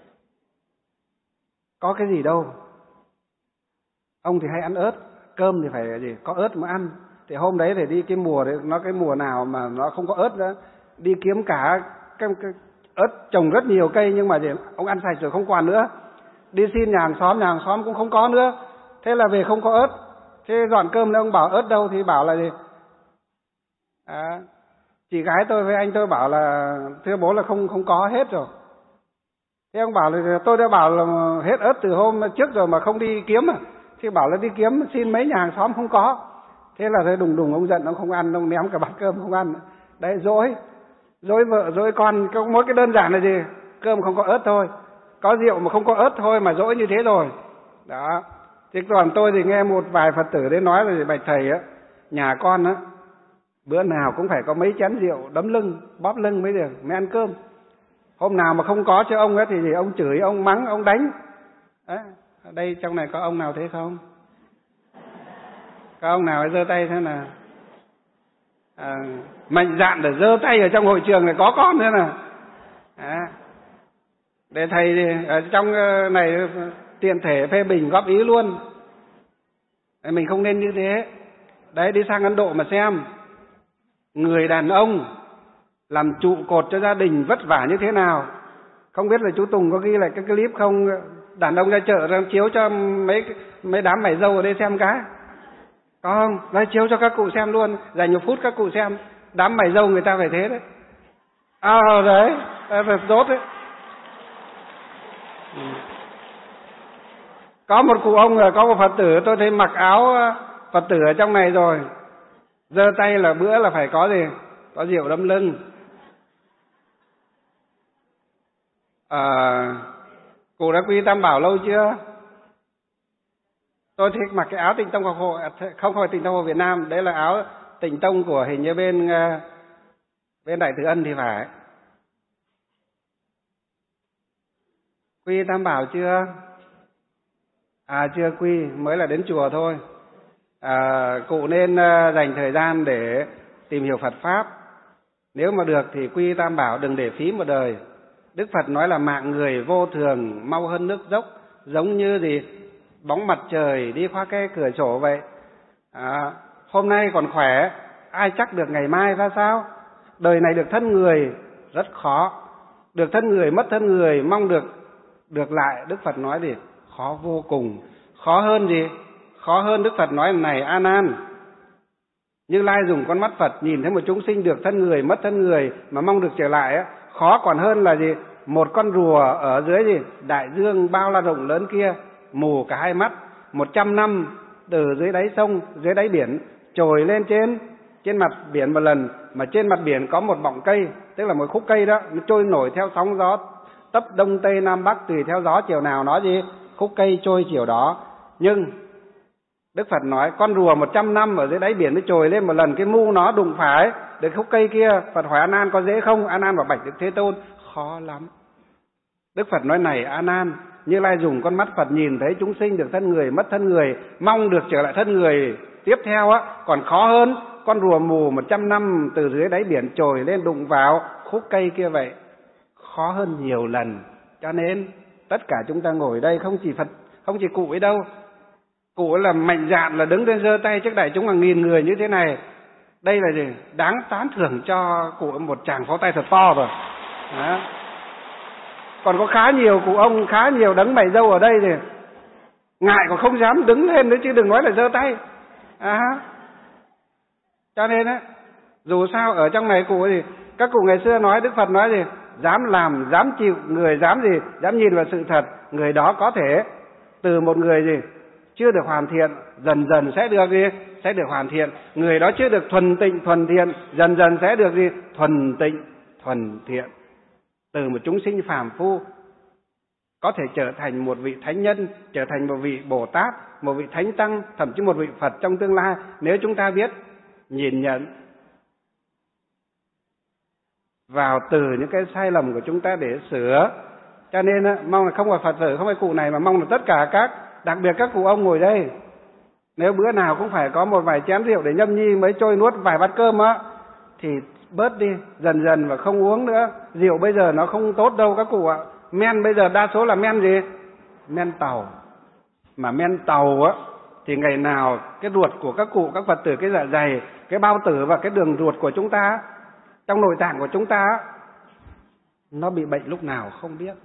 [SPEAKER 3] Có cái gì đâu. Ông thì hay ăn ớt, cơm thì phải gì có ớt mà ăn. Thì hôm đấy thì đi cái mùa đấy, nó cái mùa nào mà nó không có ớt nữa, đi kiếm cả cái, cái ớt trồng rất nhiều cây, nhưng mà gì ông ăn sạch rồi không còn nữa. Đi xin nhà hàng xóm, nhà hàng xóm cũng không có nữa. Thế là về không có ớt. Thế dọn cơm lên ông bảo ớt đâu thì bảo là gì? À, chị gái tôi với anh tôi bảo là thưa bố là không không có hết rồi. Thế ông bảo là tôi đã bảo là hết ớt từ hôm trước rồi mà không đi kiếm à. Thì bảo là đi kiếm xin mấy nhà hàng xóm không có. Thế là thấy đùng đùng ông giận, ông không ăn, ông ném cả bát cơm không ăn. Đấy, dỗi, dỗi vợ, dỗi con, có mỗi cái đơn giản là gì? Cơm không có ớt thôi, có rượu mà không có ớt thôi mà dỗi như thế rồi. Đó. Thế còn tôi thì nghe một vài Phật tử đến nói là bạch thầy á, nhà con á, bữa nào cũng phải có mấy chén rượu đấm lưng, bóp lưng mới được, mới ăn cơm. Hôm nào mà không có cho ông ấy thì gì? Ông chửi, ông mắng, ông đánh. Đấy. Ở đây trong này có ông nào thế không? Có ông nào ấy giơ tay thế nào? À, mạnh dạn để giơ tay ở trong hội trường này có con thế nào? À, để thầy ở trong này tiện thể phê bình góp ý luôn. Mình không nên như thế. Đấy, đi sang Ấn Độ mà xem. Người đàn ông làm trụ cột cho gia đình vất vả như thế nào. Không biết là chú Tùng có ghi lại cái clip không? Đàn ông ra chợ ra chiếu cho mấy mấy đám mày dâu ở đây xem cái. Có không? Ra chiếu cho các cụ xem luôn. Dành một phút các cụ xem. Đám mày dâu người ta phải thế đấy. À đấy, phải tốt đấy. Ừ. Có một cụ ông, có một Phật tử tôi thấy mặc áo Phật tử ở trong này rồi. Giơ tay là bữa là phải có gì? có rượu đâm lưng. À, cụ đã quy Tam Bảo lâu chưa? Tôi thích mặc cái áo Tịnh Tông Học Hội, không phải Tịnh Tông Học Việt Nam, đấy là áo Tịnh Tông của hình như bên bên Đại Từ Ân thì phải. Quy Tam Bảo chưa? À chưa quy, mới là đến chùa thôi. À, cụ nên dành thời gian để tìm hiểu Phật Pháp. Nếu mà được thì quy Tam Bảo, đừng để phí một đời. Đức Phật nói là mạng người vô thường, mau hơn nước dốc, giống như gì bóng mặt trời đi qua cái cửa sổ vậy. À, hôm nay còn khỏe, ai chắc được ngày mai ra sao? Đời này được thân người rất khó, được thân người mất thân người, mong được được lại, Đức Phật nói gì khó vô cùng. Khó hơn gì? Khó hơn Đức Phật nói này A Nan, Như Lai dùng con mắt Phật nhìn thấy một chúng sinh được thân người mất thân người mà mong được trở lại á, khó còn hơn là gì? Một con rùa ở dưới gì đại dương bao la rộng lớn kia, mù cả hai mắt, một trăm năm từ dưới đáy sông, dưới đáy biển trồi lên trên trên mặt biển một lần, mà trên mặt biển có một bọng cây, tức là một khúc cây đó, nó trôi nổi theo sóng gió tấp đông tây nam bắc, tùy theo gió chiều nào nó gì khúc cây trôi chiều đó. Nhưng Đức Phật nói con rùa một trăm năm ở dưới đáy biển nó trồi lên một lần, cái mu nó đụng phải được khúc cây kia. Phật hỏi A Nan có dễ không? A Nan bảo bạch Đức Thế Tôn, khó lắm. Đức Phật nói này A Nan, Như Lai dùng con mắt Phật nhìn thấy chúng sinh được thân người mất thân người, mong được trở lại thân người tiếp theo á, còn khó hơn con rùa mù một trăm năm từ dưới đáy biển trồi lên đụng vào khúc cây kia vậy, khó hơn nhiều lần. Cho nên tất cả chúng ta ngồi đây không chỉ Phật, không chỉ cụ ấy đâu, cụ là mạnh dạn là đứng lên giơ tay trước đại chúng hàng nghìn người như thế này, đây là gì đáng tán thưởng cho cụ một tràng pháo tay thật to rồi. Đó. Còn có khá nhiều cụ ông, khá nhiều đấng mày dâu ở đây thì ngại còn không dám đứng lên nữa chứ đừng nói là giơ tay. À, cho nên á, dù sao ở trong này cụ thì các cụ ngày xưa nói, Đức Phật nói gì dám làm dám chịu, người dám gì dám nhìn vào sự thật, người đó có thể từ một người gì chưa được hoàn thiện dần dần sẽ được gì sẽ được hoàn thiện, người đó chưa được thuần tịnh thuần thiện dần dần sẽ được gì thuần tịnh thuần thiện, từ một chúng sinh phàm phu có thể trở thành một vị thánh nhân, trở thành một vị Bồ Tát, một vị thánh tăng, thậm chí một vị Phật trong tương lai, nếu chúng ta biết nhìn nhận vào từ những cái sai lầm của chúng ta để sửa. Cho nên mong là không phải Phật tử, không phải cụ này, mà mong là tất cả các, đặc biệt các cụ ông ngồi đây, nếu bữa nào cũng phải có một vài chén rượu để nhâm nhi mới trôi nuốt vài bát cơm á, thì bớt đi dần dần và không uống nữa. Rượu bây giờ nó không tốt đâu các cụ ạ. Men bây giờ đa số là men gì? Men tàu. Mà men tàu á thì ngày nào cái ruột của các cụ, các Phật tử, cái dạ dày, cái bao tử và cái đường ruột của chúng ta, trong nội tạng của chúng ta, nó bị bệnh lúc nào không biết.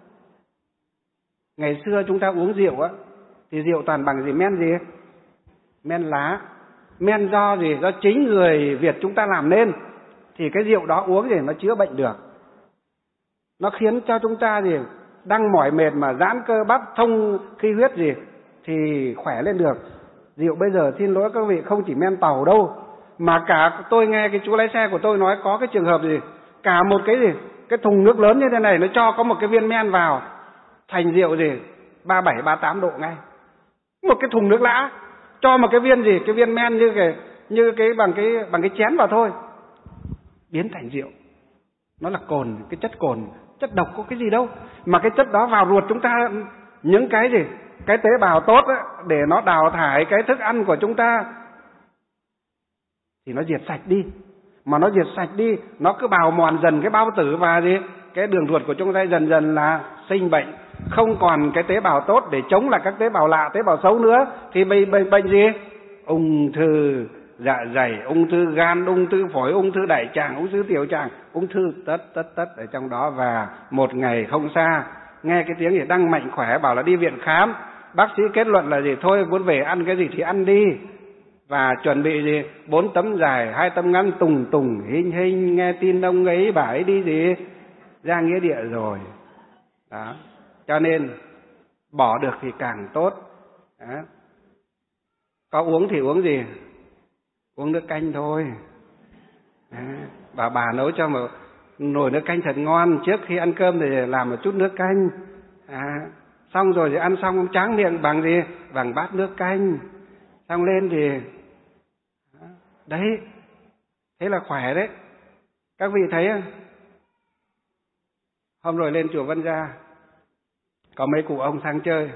[SPEAKER 3] Ngày xưa chúng ta uống rượu á thì rượu toàn bằng gì? Men gì? Men lá. Men do gì? Do chính người Việt chúng ta làm nên. Thì cái rượu đó uống thì nó chữa bệnh được. Nó khiến cho chúng ta gì đang mỏi mệt mà giãn cơ bắp, thông khí huyết gì thì khỏe lên được. Rượu bây giờ xin lỗi các vị không chỉ men tàu đâu, mà cả tôi nghe cái chú lái xe của tôi nói có cái trường hợp gì cả một cái gì cái thùng nước lớn như thế này nó cho có một cái viên men vào thành rượu gì ba bảy ba tám độ ngay. Một cái thùng nước lã cho một cái viên gì cái viên men như cái như cái bằng cái bằng cái chén vào thôi, biến thành rượu. Nó là cồn, cái chất cồn, chất độc có cái gì đâu, mà cái chất đó vào ruột chúng ta, những cái gì cái tế bào tốt á, để nó đào thải cái thức ăn của chúng ta thì nó diệt sạch đi. Mà nó diệt sạch đi, nó cứ bào mòn dần cái bao tử và gì cái đường ruột của chúng ta, dần dần là sinh bệnh, không còn cái tế bào tốt để chống lại các tế bào lạ, tế bào xấu nữa, thì bệnh bệnh bệnh gì? Ung thư dạ dày, ung thư gan, ung thư phổi, ung thư đại tràng, ung thư tiểu tràng, ung thư tất tất tất ở trong đó. Và một ngày không xa nghe cái tiếng gì đang mạnh khỏe bảo là đi viện khám, bác sĩ kết luận là gì? Thôi muốn về ăn cái gì thì ăn đi, và chuẩn bị gì bốn tấm dài hai tấm ngắn, tùng tùng hình hình, nghe tin ông ấy bà ấy đi gì ra nghĩa địa rồi đó. Cho nên bỏ được thì càng tốt đó. Có uống thì uống gì? Uống nước canh thôi. Đó. Bảo bà nấu cho một nồi nước canh thật ngon, trước khi ăn cơm thì làm một chút nước canh. À, xong rồi thì ăn xong tráng miệng bằng gì? Bằng bát nước canh. Xong lên thì đấy, thế là khỏe đấy. Các vị thấy không? Hôm rồi lên chùa Vân Gia, có mấy cụ ông sang chơi.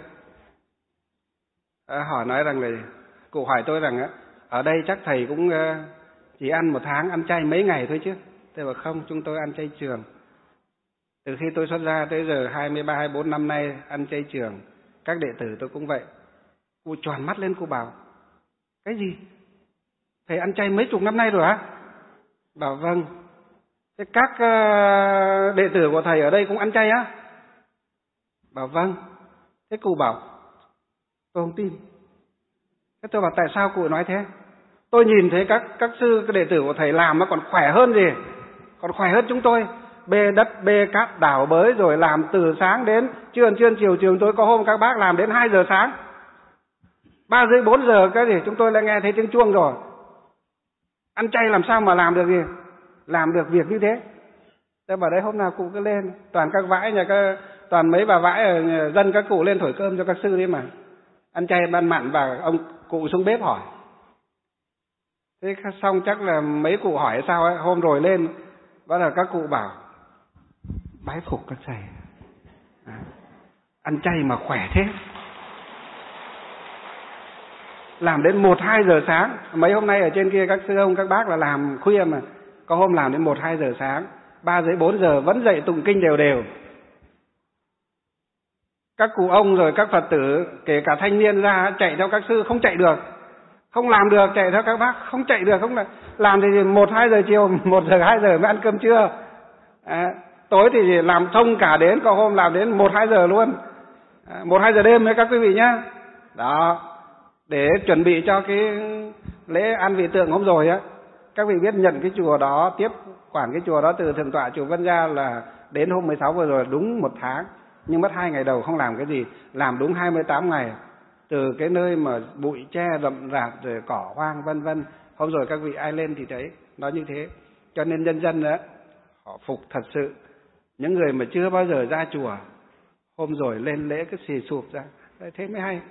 [SPEAKER 3] À, hỏi nói rằng là, cụ hỏi tôi rằng á, ở đây chắc thầy cũng uh, chỉ ăn một tháng, ăn chay mấy ngày thôi chứ. Tôi bảo không, chúng tôi ăn chay trường. Từ khi tôi xuất gia tới giờ hai mươi ba, hai mươi bốn năm nay ăn chay trường. Các đệ tử tôi cũng vậy. Cụ tròn mắt lên, cụ bảo, cái gì? Thầy ăn chay mấy chục năm nay rồi hả? Bảo vâng. Thế các uh, đệ tử của thầy ở đây cũng ăn chay á? Bảo vâng. Thế cụ bảo, tôi không tin. Thế tôi bảo tại sao cụ nói thế? Tôi nhìn thấy các các sư, các đệ tử của thầy làm nó còn khỏe hơn gì? Còn khỏe hơn chúng tôi. Bê đất, bê cát, đào bới rồi làm từ sáng đến trưa, trưa, chiều, chiều tối. Có hôm các bác làm đến hai giờ sáng. Ba rưỡi, bốn giờ cái gì chúng tôi lại nghe thấy tiếng chuông rồi. Ăn chay làm sao mà làm được gì? Làm được việc như thế. Tôi bảo đấy, hôm nào cụ cứ lên. Toàn các vãi nhà các, toàn mấy bà vãi ở dân các cụ lên thổi cơm cho các sư đi mà. Ăn chay ban mặn và ông cụ xuống bếp hỏi. Thế xong chắc là mấy cụ hỏi sao ấy, hôm rồi lên bắt đầu các cụ bảo bái phục các thầy, à, ăn chay mà khỏe thế. Làm đến một hai giờ sáng. Mấy hôm nay ở trên kia các sư ông các bác là làm khuya mà, có hôm làm đến một hai giờ sáng, ba rưỡi bốn giờ vẫn dậy tụng kinh đều đều. Các cụ ông rồi các Phật tử, kể cả thanh niên ra chạy theo các sư không chạy được, không làm được, chạy theo các bác không chạy được, không là làm thì một hai giờ chiều, một giờ hai giờ mới ăn cơm trưa. À, tối thì làm thông cả đến, có hôm làm đến một hai giờ luôn, à, một hai giờ đêm đấy các quý vị nhá. Đó, để chuẩn bị cho cái lễ an vị tượng hôm rồi á. Các vị biết nhận cái chùa đó, tiếp quản cái chùa đó từ thượng tọa chùa Vân Gia là đến hôm mười sáu vừa rồi đúng một tháng. Nhưng mất hai ngày đầu không làm cái gì, làm đúng hai mươi tám ngày. Từ cái nơi mà bụi tre rậm rạp rồi cỏ hoang vân vân. Hôm rồi các vị ai lên thì thấy nó như thế. Cho nên nhân dân đó họ phục thật sự. Những người mà chưa bao giờ ra chùa, hôm rồi lên lễ cứ xì sụp ra, thế mới hay.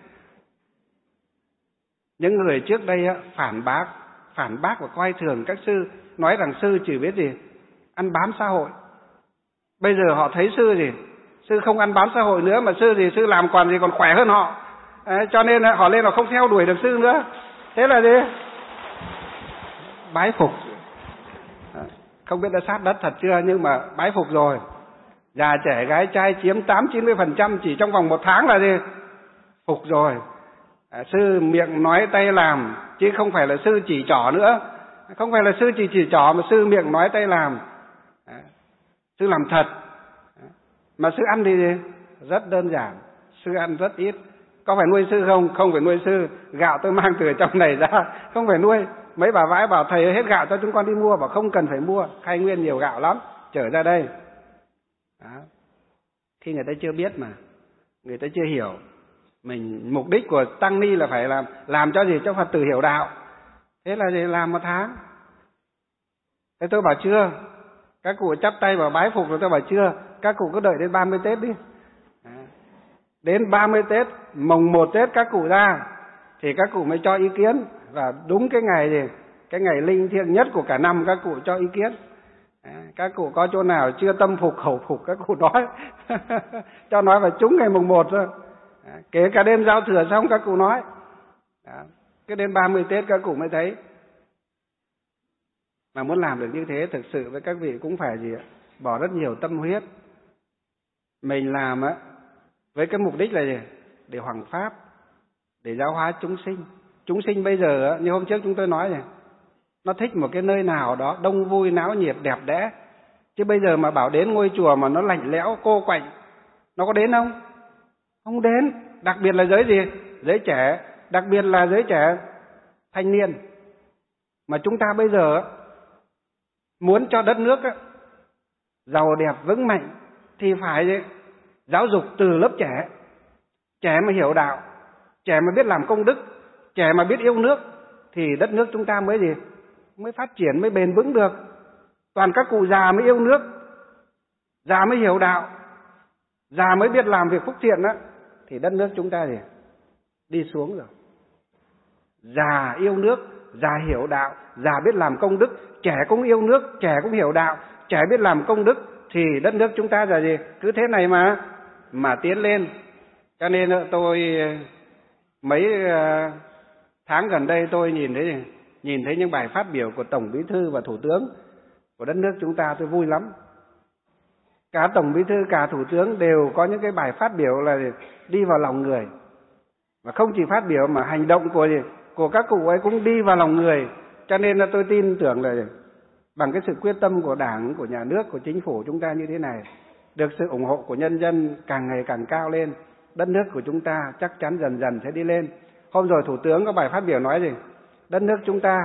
[SPEAKER 3] Những người trước đây phản bác, phản bác và coi thường các sư, nói rằng sư chỉ biết gì? Ăn bám xã hội. Bây giờ họ thấy sư gì? Sư không ăn bám xã hội nữa, mà sư gì? Sư làm còn gì còn khỏe hơn họ. À, cho nên họ lên họ không theo đuổi được sư nữa. Thế là gì? Bái phục. À, không biết đã sát đất thật chưa, nhưng mà bái phục rồi. Già trẻ gái trai chiếm tám chín mươi phần trăm chỉ trong vòng một tháng là gì? Phục rồi. À, sư miệng nói tay làm, chứ không phải là sư chỉ trỏ nữa. Không phải là sư chỉ chỉ trỏ, mà sư miệng nói tay làm. À, sư làm thật. À, mà sư ăn thì gì? Rất đơn giản. Sư ăn rất ít. Có phải nuôi sư không? Không phải nuôi sư. Gạo tôi mang từ trong này ra, không phải nuôi. Mấy bà vãi bảo thầy hết gạo cho chúng con đi mua, bảo không cần phải mua, Khai Nguyên nhiều gạo lắm, trở ra đây. Đó. Khi người ta chưa biết mà, người ta chưa hiểu. Mình mục đích của tăng ni là phải làm làm cho gì? Cho Phật tử hiểu đạo. Thế là gì? Làm một tháng. Thế tôi bảo chưa. Các cụ chắp tay vào bái phục rồi, tôi bảo chưa. Các cụ cứ đợi đến ba mươi Tết đi. Đến ba mươi Tết, mồng một Tết các cụ ra thì các cụ mới cho ý kiến. Và đúng cái ngày gì? Cái ngày linh thiêng nhất của cả năm các cụ cho ý kiến. Các cụ có chỗ nào chưa tâm phục khẩu phục các cụ nói. Cho nói vào trúng ngày mồng một thôi. Kể cả đêm giao thừa xong các cụ nói. Cứ đến ba mươi Tết các cụ mới thấy. Mà muốn làm được như thế thực sự với các vị cũng phải gì ạ? Bỏ rất nhiều tâm huyết. Mình làm á với cái mục đích là gì? Để hoằng pháp, để giáo hóa chúng sinh. Chúng sinh bây giờ như hôm trước chúng tôi nói này, nó thích một cái nơi nào đó đông vui náo nhiệt đẹp đẽ. Chứ bây giờ mà bảo đến ngôi chùa mà nó lạnh lẽo cô quạnh, nó có đến không? Không đến. Đặc biệt là giới gì? Giới trẻ. Đặc biệt là giới trẻ thanh niên. Mà chúng ta bây giờ muốn cho đất nước giàu đẹp vững mạnh thì phải giáo dục từ lớp trẻ. Trẻ mà hiểu đạo, trẻ mà biết làm công đức, trẻ mà biết yêu nước thì đất nước chúng ta mới gì? Mới phát triển, mới bền vững được. Toàn các cụ già mới yêu nước, già mới hiểu đạo, già mới biết làm việc phúc thiện đó, thì đất nước chúng ta thì đi xuống rồi. Già yêu nước, già hiểu đạo, già biết làm công đức, trẻ cũng yêu nước, trẻ cũng hiểu đạo, trẻ biết làm công đức, thì đất nước chúng ta là gì? Cứ thế này mà mà tiến lên. Cho nên tôi mấy tháng gần đây tôi nhìn thấy nhìn thấy những bài phát biểu của Tổng Bí thư và Thủ tướng của đất nước chúng ta, tôi vui lắm. Cả Tổng Bí thư, cả Thủ tướng đều có những cái bài phát biểu là đi vào lòng người. Và không chỉ phát biểu mà hành động của của các cụ ấy cũng đi vào lòng người. Cho nên là tôi tin tưởng là bằng cái sự quyết tâm của Đảng, của nhà nước, của chính phủ chúng ta như thế này, được sự ủng hộ của nhân dân càng ngày càng cao lên, đất nước của chúng ta chắc chắn dần dần sẽ đi lên. Hôm rồi Thủ tướng có bài phát biểu nói gì? Đất nước chúng ta,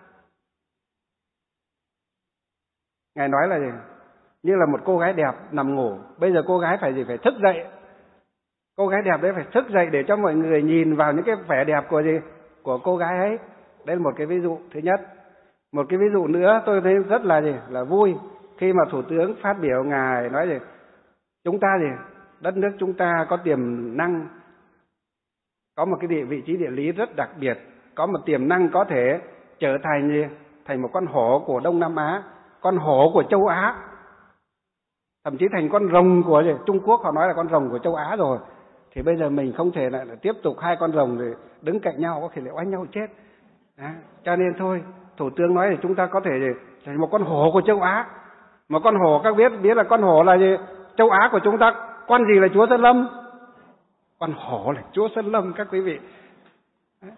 [SPEAKER 3] Ngài nói là gì? Như là một cô gái đẹp nằm ngủ, bây giờ cô gái phải gì? Phải thức dậy. Cô gái đẹp đấy phải thức dậy để cho mọi người nhìn vào những cái vẻ đẹp của gì? Của cô gái ấy. Đây là một cái ví dụ thứ nhất. Một cái ví dụ nữa tôi thấy rất là gì? Là vui khi mà Thủ tướng phát biểu, Ngài nói gì? Chúng ta gì? Đất nước chúng ta có tiềm năng, có một cái địa vị trí địa lý rất đặc biệt, có một tiềm năng có thể trở thành gì? Thành một con hổ của Đông Nam Á, con hổ của châu Á, thậm chí thành con rồng của gì? Trung Quốc họ nói là con rồng của châu Á rồi. Thì bây giờ mình không thể lại tiếp tục hai con rồng rồi đứng cạnh nhau, có thể lại oanh nhau chết. Đó. Cho nên thôi, Thủ tướng nói là chúng ta có thể thành một con hổ của châu Á. Một con hổ, các biết biết là con hổ là gì? Châu Á của chúng ta, con gì là Chúa Sơn Lâm? Con hổ là Chúa Sơn Lâm các quý vị. Đấy.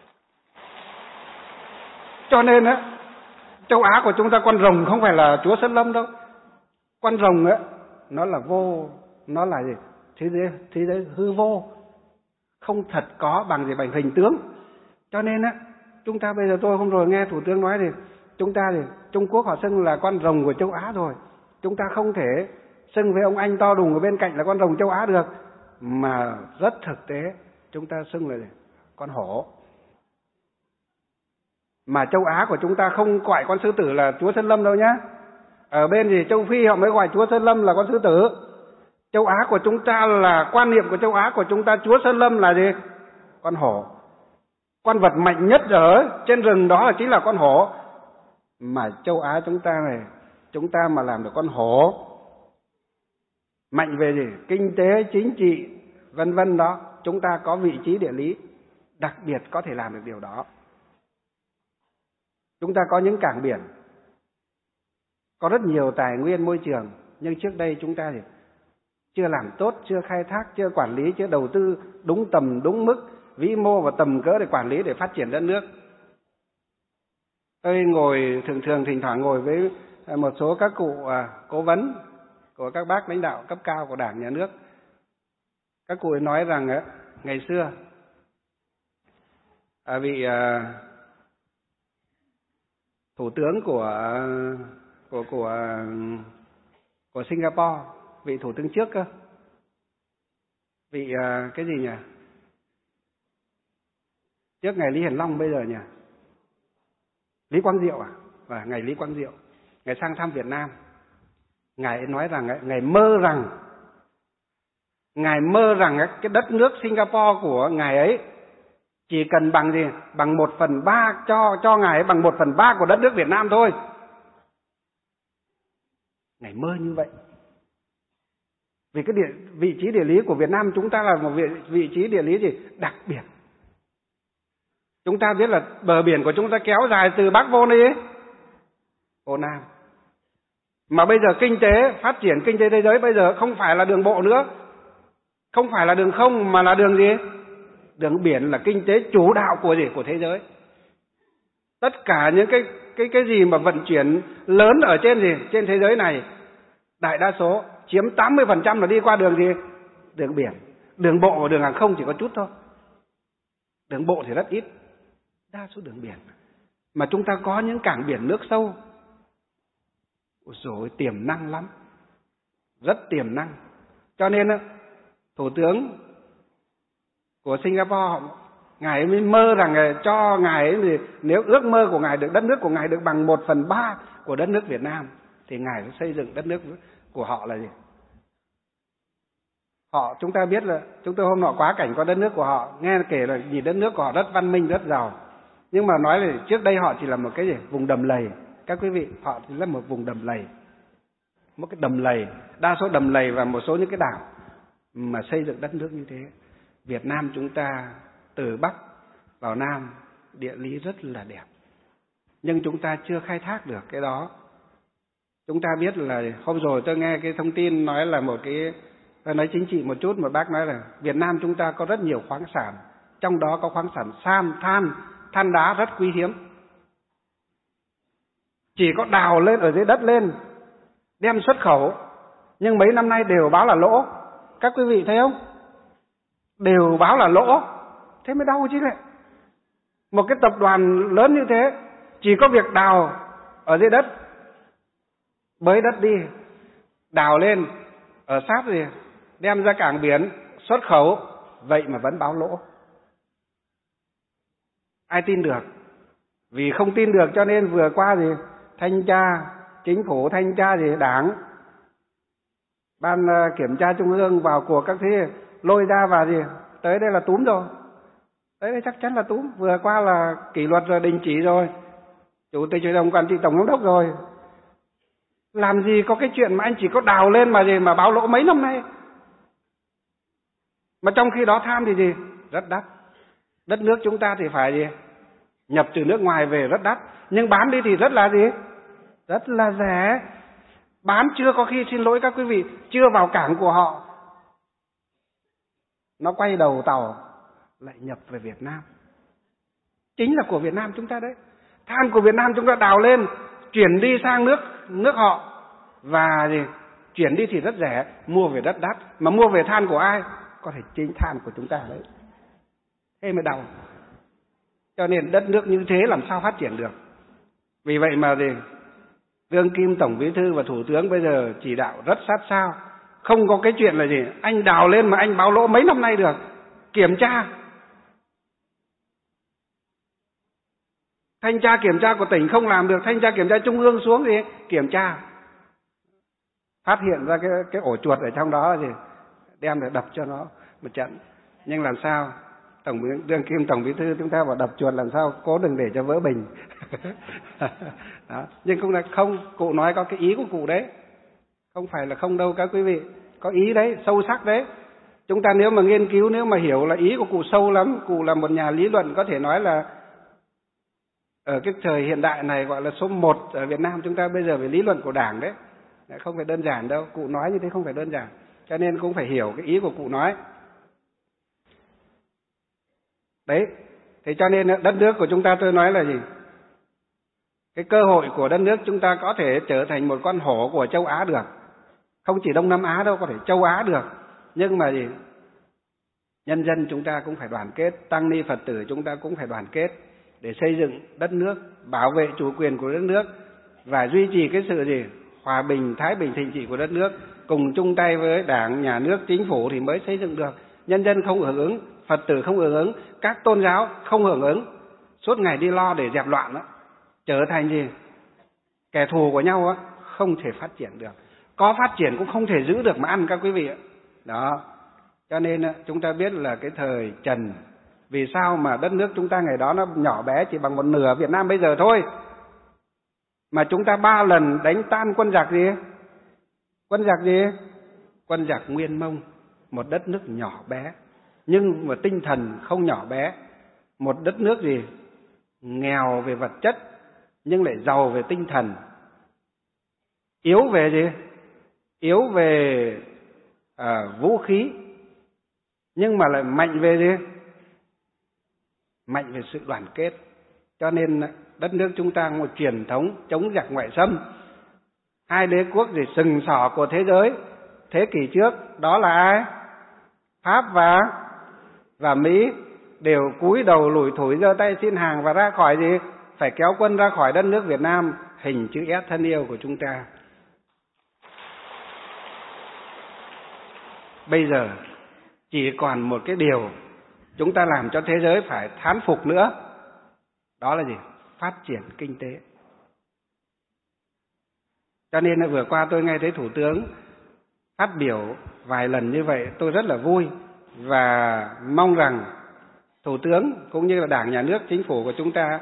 [SPEAKER 3] Cho nên á, châu Á của chúng ta con rồng không phải là Chúa Sơn Lâm đâu. Con rồng á, nó là vô, nó là gì? Thế giới, thế giới hư vô, không thật có bằng gì bằng hình tướng. Cho nên á, chúng ta bây giờ tôi hôm rồi nghe Thủ tướng nói thì chúng ta thì Trung Quốc họ xưng là con rồng của châu Á rồi. Chúng ta không thể xưng với ông anh to đùng ở bên cạnh là con rồng châu Á được, mà rất thực tế chúng ta xưng là gì? Con hổ. Mà châu Á của chúng ta không gọi con sư tử là Chúa Sơn Lâm đâu nhá. Ở bên thì châu Phi họ mới gọi Chúa Sơn Lâm là con sư tử. Châu Á của chúng ta là quan niệm của châu Á của chúng ta, Chúa Sơn Lâm là gì? Con hổ. Con vật mạnh nhất ở trên rừng đó là chính là con hổ. Mà châu Á chúng ta này, chúng ta mà làm được con hổ, mạnh về gì? Kinh tế, chính trị, vân vân đó, chúng ta có vị trí địa lý đặc biệt có thể làm được điều đó. Chúng ta có những cảng biển, có rất nhiều tài nguyên môi trường, nhưng trước đây chúng ta thì chưa làm tốt, chưa khai thác, chưa quản lý, chưa đầu tư đúng tầm, đúng mức, vĩ mô và tầm cỡ để quản lý, để phát triển đất nước. Tôi ngồi, thường thường thỉnh thoảng ngồi với một số các cụ à, cố vấn của các bác lãnh đạo cấp cao của Đảng, Nhà nước. Các cụ ấy nói rằng á, ngày xưa à, vị à, thủ tướng của của của của Singapore, vị thủ tướng trước cơ, vị à, cái gì nhỉ? Trước ngày Lý Hiển Long, bây giờ nhỉ? Lý Quang Diệu à? Và ngày Lý Quang Diệu, ngài sang thăm Việt Nam, ngài ấy nói rằng ngài mơ rằng ngài mơ rằng cái đất nước Singapore của ngài ấy chỉ cần bằng gì? Bằng một phần ba, cho cho ngài ấy bằng một phần ba của đất nước Việt Nam thôi. Ngài mơ như vậy. Vì cái địa, vị trí địa lý của Việt Nam chúng ta là một vị, vị trí địa lý gì? Đặc biệt. Chúng ta biết là bờ biển của chúng ta kéo dài từ Bắc vô đi vô Nam. Mà bây giờ kinh tế, phát triển kinh tế thế giới bây giờ không phải là đường bộ nữa, không phải là đường không, mà là đường gì? Đường biển là kinh tế chủ đạo của gì? Của thế giới. Tất cả những cái cái cái gì mà vận chuyển lớn ở trên gì? Trên thế giới này, đại đa số chiếm tám mươi phần trăm là đi qua đường gì? Đường biển. Đường bộ và đường hàng không chỉ có chút thôi. Đường bộ thì rất ít, đa số đường biển. Mà chúng ta có những cảng biển nước sâu, ôi dồi, tiềm năng lắm, rất tiềm năng. Cho nên Thủ tướng của Singapore, ngài ấy mới mơ rằng cho ngài ấy, nếu ước mơ của ngài được, đất nước của ngài được bằng một phần ba của đất nước Việt Nam, thì Ngài sẽ xây dựng đất nước của họ là gì? Họ, chúng ta biết là, chúng tôi hôm nọ quá cảnh qua đất nước của họ, nghe kể là nhìn đất nước của họ rất văn minh, rất giàu. Nhưng mà nói là trước đây họ chỉ là một cái gì? Vùng đầm lầy. Các quý vị, họ chỉ là một vùng đầm lầy. Một cái đầm lầy, đa số đầm lầy và một số những cái đảo mà xây dựng đất nước như thế. Việt Nam chúng ta từ Bắc vào Nam, địa lý rất là đẹp. Nhưng chúng ta chưa khai thác được cái đó. Chúng ta biết là hôm rồi tôi nghe cái thông tin nói là một cái, tôi nói chính trị một chút, một bác nói là Việt Nam chúng ta có rất nhiều khoáng sản, trong đó có khoáng sản san, than, than đá rất quý hiếm. Chỉ có đào lên ở dưới đất lên, đem xuất khẩu, nhưng mấy năm nay đều báo là lỗ. Các quý vị thấy không? Đều báo là lỗ, thế mới đau chứ lại. Một cái tập đoàn lớn như thế, chỉ có việc đào ở dưới đất, bới đất đi, đào lên ở sát gì, đem ra cảng biển xuất khẩu, vậy mà vẫn báo lỗ. Ai tin được? Vì không tin được cho nên vừa qua gì thanh tra chính phủ, thanh tra gì đảng, ban kiểm tra trung ương vào cuộc các thứ, lôi ra và gì tới đây là túm rồi. Tới đây chắc chắn là túm. Vừa qua là kỷ luật rồi, đình chỉ rồi, chủ tịch hội đồng quản trị, tổng giám đốc rồi. Làm gì có cái chuyện mà anh chỉ có đào lên mà gì mà báo lỗ mấy năm nay. Mà trong khi đó than thì gì? Rất đắt. Đất nước chúng ta thì phải gì? Nhập từ nước ngoài về rất đắt. Nhưng bán đi thì rất là gì? Rất là rẻ. Bán chưa có khi, xin lỗi các quý vị, chưa vào cảng của họ, nó quay đầu tàu lại nhập về Việt Nam. Chính là của Việt Nam chúng ta đấy. Than của Việt Nam chúng ta đào lên, chuyển đi sang nước nước họ, và gì? Chuyển đi thì rất rẻ, mua về rất đắt. Mà mua về than của ai? Có thể chính than của chúng ta đấy. Thế mới đau. Cho nên đất nước như thế làm sao phát triển được? Vì vậy mà gì? Đương kim Tổng Bí thư và Thủ tướng bây giờ chỉ đạo rất sát sao. Không có cái chuyện là gì? Anh đào lên mà anh báo lỗ mấy năm nay được. Kiểm tra. Thanh tra kiểm tra của tỉnh không làm được, thanh tra kiểm tra trung ương xuống gì? Kiểm tra. Phát hiện ra cái, cái ổ chuột ở trong đó gì? Đem để đập cho nó một trận. Nhưng làm sao? Tổng đương kim Tổng Bí thư chúng ta bảo đập chuột làm sao cố đừng để cho vỡ bình. Đó. Nhưng cũng là không, cụ nói có cái ý của cụ đấy, không phải là không đâu các quý vị, có ý đấy, sâu sắc đấy. Chúng ta nếu mà nghiên cứu, nếu mà hiểu là ý của cụ sâu lắm. Cụ là một nhà lý luận có thể nói là ở cái thời hiện đại này gọi là số một ở Việt Nam chúng ta bây giờ về lý luận của Đảng đấy, không phải đơn giản đâu. Cụ nói như thế không phải đơn giản, cho nên cũng phải hiểu cái ý của cụ nói. Đấy, thế cho nên đất nước của chúng ta tôi nói là gì? Cái cơ hội của đất nước chúng ta có thể trở thành một con hổ của châu Á được. Không chỉ Đông Nam Á đâu, có thể châu Á được. Nhưng mà gì? Nhân dân chúng ta cũng phải đoàn kết, tăng ni Phật tử chúng ta cũng phải đoàn kết để xây dựng đất nước, bảo vệ chủ quyền của đất nước và duy trì cái sự gì? Hòa bình, thái bình, thịnh trị của đất nước. Cùng chung tay với Đảng, Nhà nước, Chính phủ thì mới xây dựng được. Nhân dân không hưởng ứng, Phật tử không hưởng ứng, các tôn giáo không hưởng ứng, suốt ngày đi lo để dẹp loạn đó, trở thành gì? Kẻ thù của nhau á, không thể phát triển được. Có phát triển cũng không thể giữ được mà ăn các quý vị ạ. Đó. Cho nên chúng ta biết là cái thời Trần, vì sao mà đất nước chúng ta ngày đó nó nhỏ bé chỉ bằng một nửa Việt Nam bây giờ thôi. Mà chúng ta ba lần đánh tan quân giặc gì? Quân giặc gì? Quân giặc Nguyên Mông. Một đất nước nhỏ bé, nhưng mà tinh thần không nhỏ bé. Một đất nước gì? Nghèo về vật chất, nhưng lại giàu về tinh thần. Yếu về gì? Yếu về à, vũ khí, nhưng mà lại mạnh về gì? Mạnh về sự đoàn kết. Cho nên đất nước chúng ta có một truyền thống chống giặc ngoại xâm. Hai đế quốc gì sừng sỏ của thế giới thế kỷ trước, đó là ai? Pháp và và Mỹ đều cúi đầu lủi thủi giơ tay xin hàng và ra khỏi gì? Phải kéo quân ra khỏi đất nước Việt Nam hình chữ S thân yêu của chúng ta. Bây giờ chỉ còn một cái điều chúng ta làm cho thế giới phải thán phục nữa. Đó là gì? Phát triển kinh tế. Cho nên là vừa qua tôi nghe thấy Thủ tướng phát biểu vài lần như vậy, tôi rất là vui và mong rằng Thủ tướng cũng như là Đảng, Nhà nước, Chính phủ của chúng ta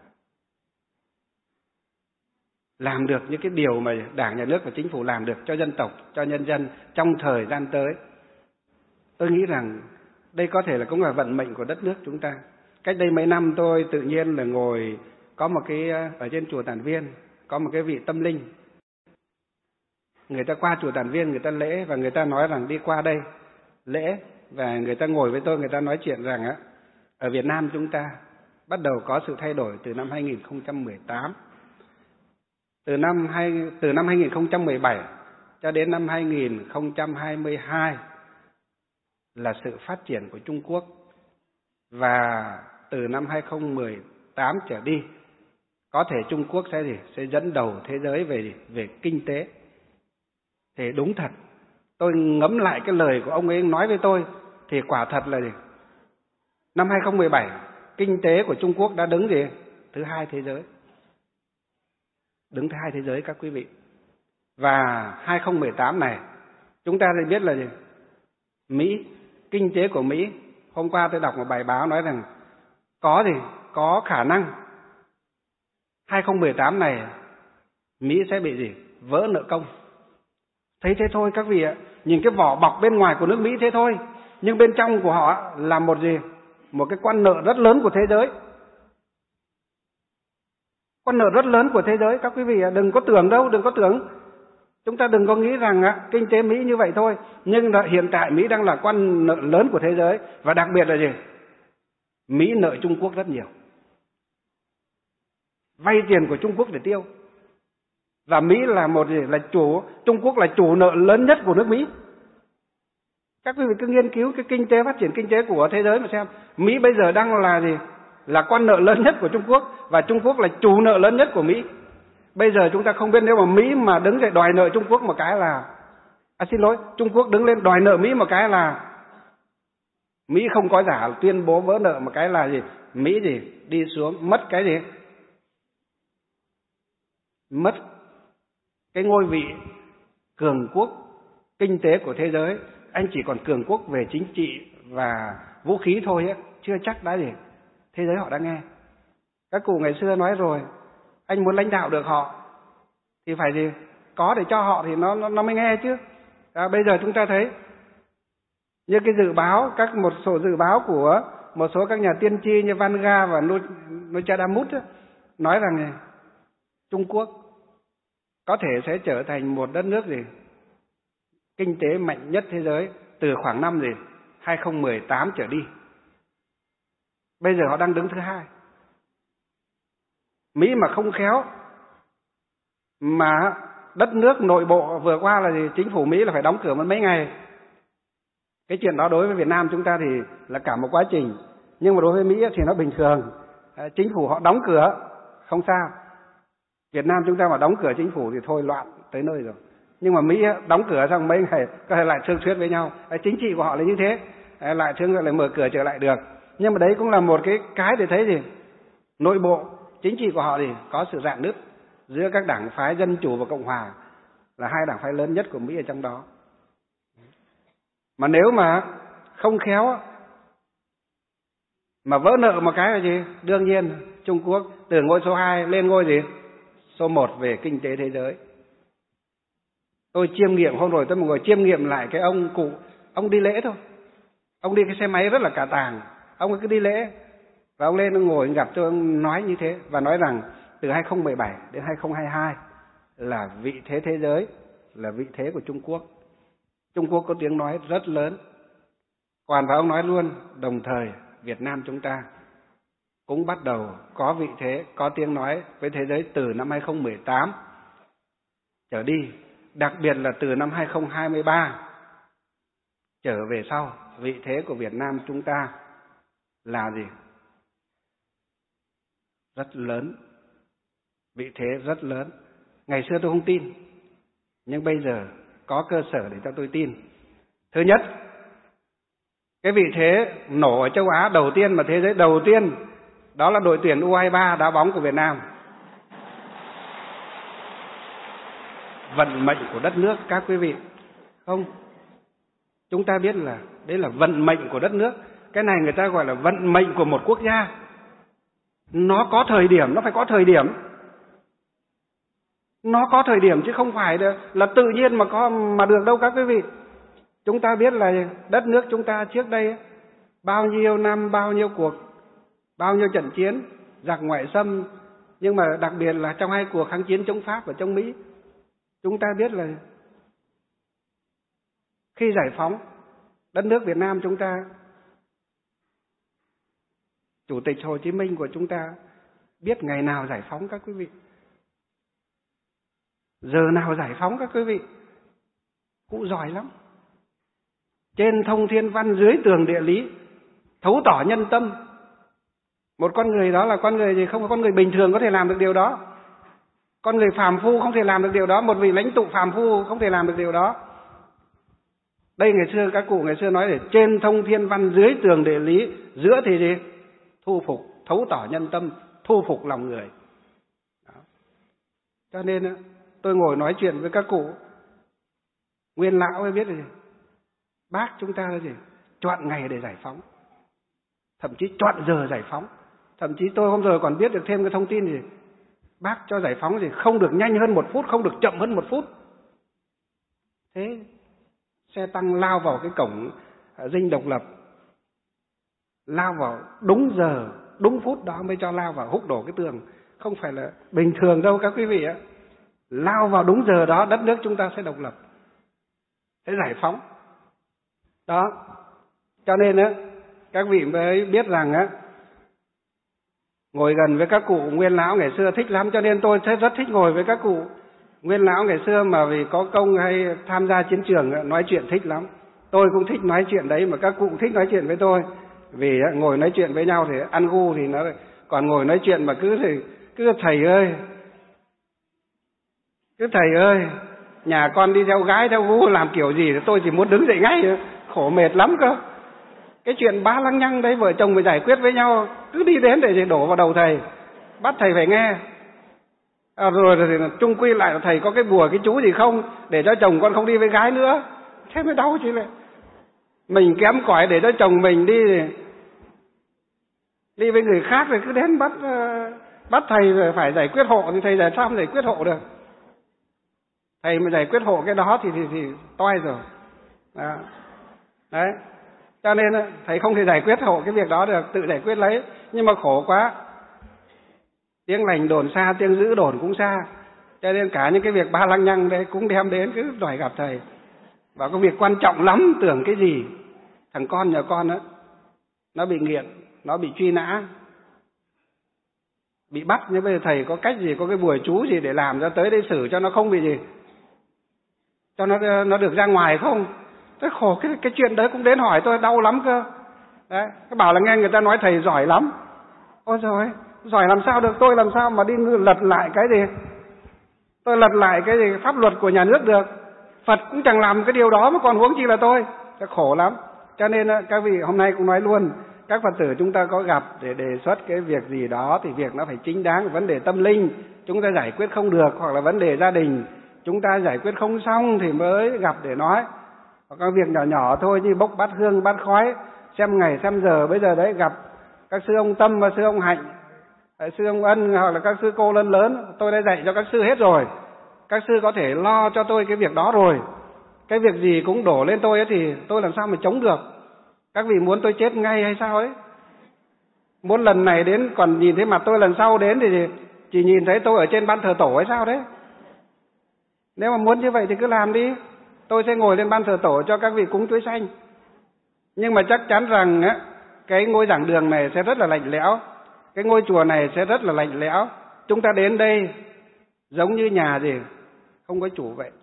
[SPEAKER 3] làm được những cái điều mà Đảng, Nhà nước và Chính phủ làm được cho dân tộc, cho nhân dân trong thời gian tới. Tôi nghĩ rằng đây có thể là cũng là vận mệnh của đất nước chúng ta. Cách đây mấy năm tôi tự nhiên là ngồi có một cái ở trên chùa Tản Viên, có một cái vị tâm linh. Người ta qua chùa Tản Viên, người ta lễ và người ta nói rằng đi qua đây lễ, và người ta ngồi với tôi, người ta nói chuyện rằng á, ở Việt Nam chúng ta bắt đầu có sự thay đổi từ năm hai nghìn không trăm mười tám. Từ năm hai từ năm hai nghìn không trăm mười bảy cho đến năm hai nghìn không trăm hai mươi hai là sự phát triển của Trung Quốc, và từ năm hai nghìn không trăm mười tám trở đi có thể Trung Quốc sẽ gì sẽ dẫn đầu thế giới về về kinh tế. Thì đúng thật, tôi ngẫm lại cái lời của ông ấy nói với tôi thì quả thật là gì? Năm hai nghìn không trăm mười bảy kinh tế của Trung Quốc đã đứng gì? Thứ hai thế giới. Đứng thứ hai thế giới các quý vị. Và hai nghìn không trăm mười tám này chúng ta thì biết là gì? Mỹ, kinh tế của Mỹ, hôm qua tôi đọc một bài báo nói rằng có gì? Có khả năng hai nghìn không trăm mười tám này Mỹ sẽ bị gì? Vỡ nợ công. Thấy thế thôi các vị ạ, nhìn cái vỏ bọc bên ngoài của nước Mỹ thế thôi, nhưng bên trong của họ là một gì? Một cái quan nợ rất lớn của thế giới. Quan nợ rất lớn của thế giới các quý vị ạ, đừng có tưởng đâu, đừng có tưởng. Chúng ta đừng có nghĩ rằng á, kinh tế Mỹ như vậy thôi, nhưng là hiện tại Mỹ đang là quan nợ lớn của thế giới, và đặc biệt là gì? Mỹ nợ Trung Quốc rất nhiều. Vay tiền của Trung Quốc để tiêu. Và Mỹ là một gì? Là chủ, Trung Quốc là chủ nợ lớn nhất của nước Mỹ. Các quý vị cứ nghiên cứu cái kinh tế, phát triển kinh tế của thế giới mà xem. Mỹ bây giờ đang là gì? Là quan nợ lớn nhất của Trung Quốc, và Trung Quốc là chủ nợ lớn nhất của Mỹ. Bây giờ chúng ta không biết nếu mà Mỹ mà đứng dậy đòi nợ Trung Quốc một cái là... À xin lỗi, Trung Quốc đứng lên đòi nợ Mỹ một cái là... Mỹ không có giả tuyên bố vỡ nợ một cái là gì? Mỹ gì? Đi xuống, mất cái gì? Mất cái ngôi vị cường quốc kinh tế của thế giới. Anh chỉ còn cường quốc về chính trị và vũ khí thôi ấy, chưa chắc đã gì thế giới họ đã nghe. Các cụ ngày xưa nói rồi, anh muốn lãnh đạo được họ thì phải gì? Có để cho họ thì nó nó, nó mới nghe chứ. À, bây giờ chúng ta thấy như cái dự báo, các một số dự báo của một số các nhà tiên tri như Vanga và Nostradamus nói rằng này, Trung Quốc có thể sẽ trở thành một đất nước gì? Kinh tế mạnh nhất thế giới từ khoảng năm gì? hai nghìn không trăm mười tám trở đi. Bây giờ họ đang đứng thứ hai. Mỹ mà không khéo mà đất nước nội bộ vừa qua là gì? Chính phủ Mỹ là phải đóng cửa mất mấy ngày. Cái chuyện đó đối với Việt Nam chúng ta thì là cả một quá trình, nhưng mà đối với Mỹ thì nó bình thường. Chính phủ họ đóng cửa không sao. Việt Nam chúng ta mà đóng cửa chính phủ thì thôi loạn tới nơi rồi. Nhưng mà Mỹ đóng cửa xong mấy ngày có thể lại thương thuyết với nhau. Chính trị của họ là như thế, lại thương lại mở cửa trở lại được. Nhưng mà đấy cũng là một cái cái để thấy gì? Nội bộ chính trị của họ thì có sự rạn nứt giữa các đảng phái Dân Chủ và Cộng Hòa, là hai đảng phái lớn nhất của Mỹ ở trong đó. Mà nếu mà không khéo mà vỡ nợ một cái là gì? Đương nhiên Trung Quốc từ ngôi số hai lên ngôi gì? Số một về kinh tế thế giới. Tôi chiêm nghiệm hôm rồi tôi ngồi chiêm nghiệm lại cái ông cụ, ông đi lễ thôi. Ông đi cái xe máy rất là cả tàng, ông cứ đi lễ và ông lên ông ngồi gặp tôi, ông nói như thế và nói rằng từ hai nghìn không trăm mười bảy đến hai nghìn không trăm hai mươi hai là vị thế thế giới, là vị thế của Trung Quốc. Trung Quốc có tiếng nói rất lớn. Còn và ông nói luôn, đồng thời Việt Nam chúng ta cũng bắt đầu có vị thế, có tiếng nói với thế giới từ năm hai nghìn không trăm mười tám trở đi. Đặc biệt là từ năm hai nghìn không trăm hai mươi ba trở về sau, vị thế của Việt Nam chúng ta là gì? Rất lớn. Vị thế rất lớn. Ngày xưa tôi không tin, nhưng bây giờ có cơ sở để cho tôi tin. Thứ nhất, cái vị thế nổ ở châu Á đầu tiên mà thế giới đầu tiên đó là đội tuyển U hai mươi ba đá bóng của Việt Nam. vận mệnh của đất nước các quý vị. Không, chúng ta biết là đấy là vận mệnh của đất nước. Cái này người ta gọi là vận mệnh của một quốc gia. Nó có thời điểm, nó phải có thời điểm. Nó có thời điểm chứ không phải là tự nhiên mà có mà được đâu các quý vị. Chúng ta biết là đất nước chúng ta trước đây bao nhiêu năm, bao nhiêu cuộc, bao nhiêu trận chiến, giặc ngoại xâm, nhưng mà đặc biệt là trong hai cuộc kháng chiến chống Pháp và chống Mỹ, chúng ta biết là khi giải phóng đất nước Việt Nam chúng ta, Chủ tịch Hồ Chí Minh của chúng ta biết ngày nào giải phóng các quý vị, giờ nào giải phóng các quý vị. Cụ giỏi lắm. Trên thông thiên văn, dưới tường địa lý, thấu tỏ nhân tâm. Một con người đó là con người gì? Không có con người bình thường có thể làm được điều đó. Con người phàm phu không thể làm được điều đó. Một vị lãnh tụ phàm phu không thể làm được điều đó. Đây ngày xưa các cụ ngày xưa nói là trên thông thiên văn, dưới tường địa lý, giữa thì gì? Thu phục, thấu tỏ nhân tâm, thu phục lòng người. Đó. Cho nên tôi ngồi nói chuyện với các cụ, Nguyên lão ấy biết là gì? Bác chúng ta là gì? Chọn ngày để giải phóng, thậm chí chọn giờ giải phóng. Thậm chí tôi hôm rồi còn biết được thêm cái thông tin gì, bác cho giải phóng gì không được nhanh hơn một phút, không được chậm hơn một phút. Thế xe tăng lao vào cái cổng dinh độc lập, lao vào đúng giờ, đúng phút đó mới cho lao vào húc đổ cái tường. Không phải là bình thường đâu các quý vị ạ. Lao vào đúng giờ đó, đất nước chúng ta sẽ độc lập, sẽ giải phóng. Đó. Cho nên á, các vị mới biết rằng á, ngồi gần với các cụ Nguyên lão ngày xưa thích lắm. Cho nên tôi rất thích ngồi với các cụ Nguyên lão ngày xưa, mà vì có công hay tham gia chiến trường nói chuyện thích lắm. Tôi cũng thích nói chuyện đấy, mà các cụ cũng thích nói chuyện với tôi. Vì ngồi nói chuyện với nhau thì ăn gu thì nó, còn ngồi nói chuyện mà cứ thì cứ thầy ơi, cứ thầy ơi, nhà con đi theo gái theo gu làm kiểu gì thì tôi chỉ muốn đứng dậy ngay, khổ mệt lắm cơ. Cái chuyện ba lăng nhăng đấy vợ chồng phải giải quyết với nhau, cứ đi đến để đổ vào đầu thầy, bắt thầy phải nghe. À, rồi thì chung quy lại là thầy có cái bùa cái chú gì không để cho chồng con không đi với gái nữa. Thế mới đau chứ lại. Mình kém cỏi để cho chồng mình đi đi với người khác rồi cứ đến bắt bắt thầy rồi phải giải quyết hộ, thì thầy làm sao mà giải quyết hộ được. Thầy mà giải quyết hộ cái đó thì thì, thì toi rồi. Đó. Đấy. Cho nên thầy không thể giải quyết hộ cái việc đó được, tự giải quyết lấy. Nhưng mà khổ quá, tiếng lành đồn xa, tiếng dữ đồn cũng xa. Cho nên cả những cái việc ba lăng nhăng đấy cũng đem đến cứ đòi gặp thầy. Và cái việc quan trọng lắm, tưởng cái gì. Thằng con nhà con á, nó bị nghiện, nó bị truy nã, bị bắt. Nhưng bây giờ thầy có cách gì, có cái bùa chú gì để làm cho tới đây xử cho nó không bị gì, cho nó nó được ra ngoài không? Thế khổ, cái, cái chuyện đấy cũng đến hỏi tôi đau lắm cơ. Đấy, cái bảo là nghe người ta nói thầy giỏi lắm. Ôi trời, giỏi làm sao được, tôi làm sao mà đi lật lại cái gì? Tôi lật lại cái gì pháp luật của nhà nước được. Phật cũng chẳng làm cái điều đó mà còn huống chi là tôi. Thế khổ lắm. Cho nên các vị hôm nay cũng nói luôn, các Phật tử chúng ta có gặp để đề xuất cái việc gì đó thì việc nó phải chính đáng. Vấn đề tâm linh chúng ta giải quyết không được, hoặc là vấn đề gia đình chúng ta giải quyết không xong thì mới gặp để nói. Hoặc các việc nhỏ nhỏ thôi như bốc bát hương bát khói, xem ngày xem giờ. Bây giờ đấy gặp các sư ông Tâm và sư ông Hạnh, sư ông Ân hoặc là các sư cô lớn lớn, tôi đã dạy cho các sư hết rồi. Các sư có thể lo cho tôi cái việc đó rồi. Cái việc gì cũng đổ lên tôi ấy thì tôi làm sao mà chống được. Các vị muốn tôi chết ngay hay sao ấy? Muốn lần này đến còn nhìn thấy mặt tôi, lần sau đến thì chỉ nhìn thấy tôi ở trên ban thờ tổ hay sao đấy? Nếu mà muốn như vậy thì cứ làm đi. Tôi sẽ ngồi lên ban thờ tổ cho các vị cúng chuối xanh. Nhưng mà chắc chắn rằng á, cái ngôi giảng đường này sẽ rất là lạnh lẽo. Cái ngôi chùa này sẽ rất là lạnh lẽo. Chúng ta đến đây giống như nhà gì không có chủ vậy.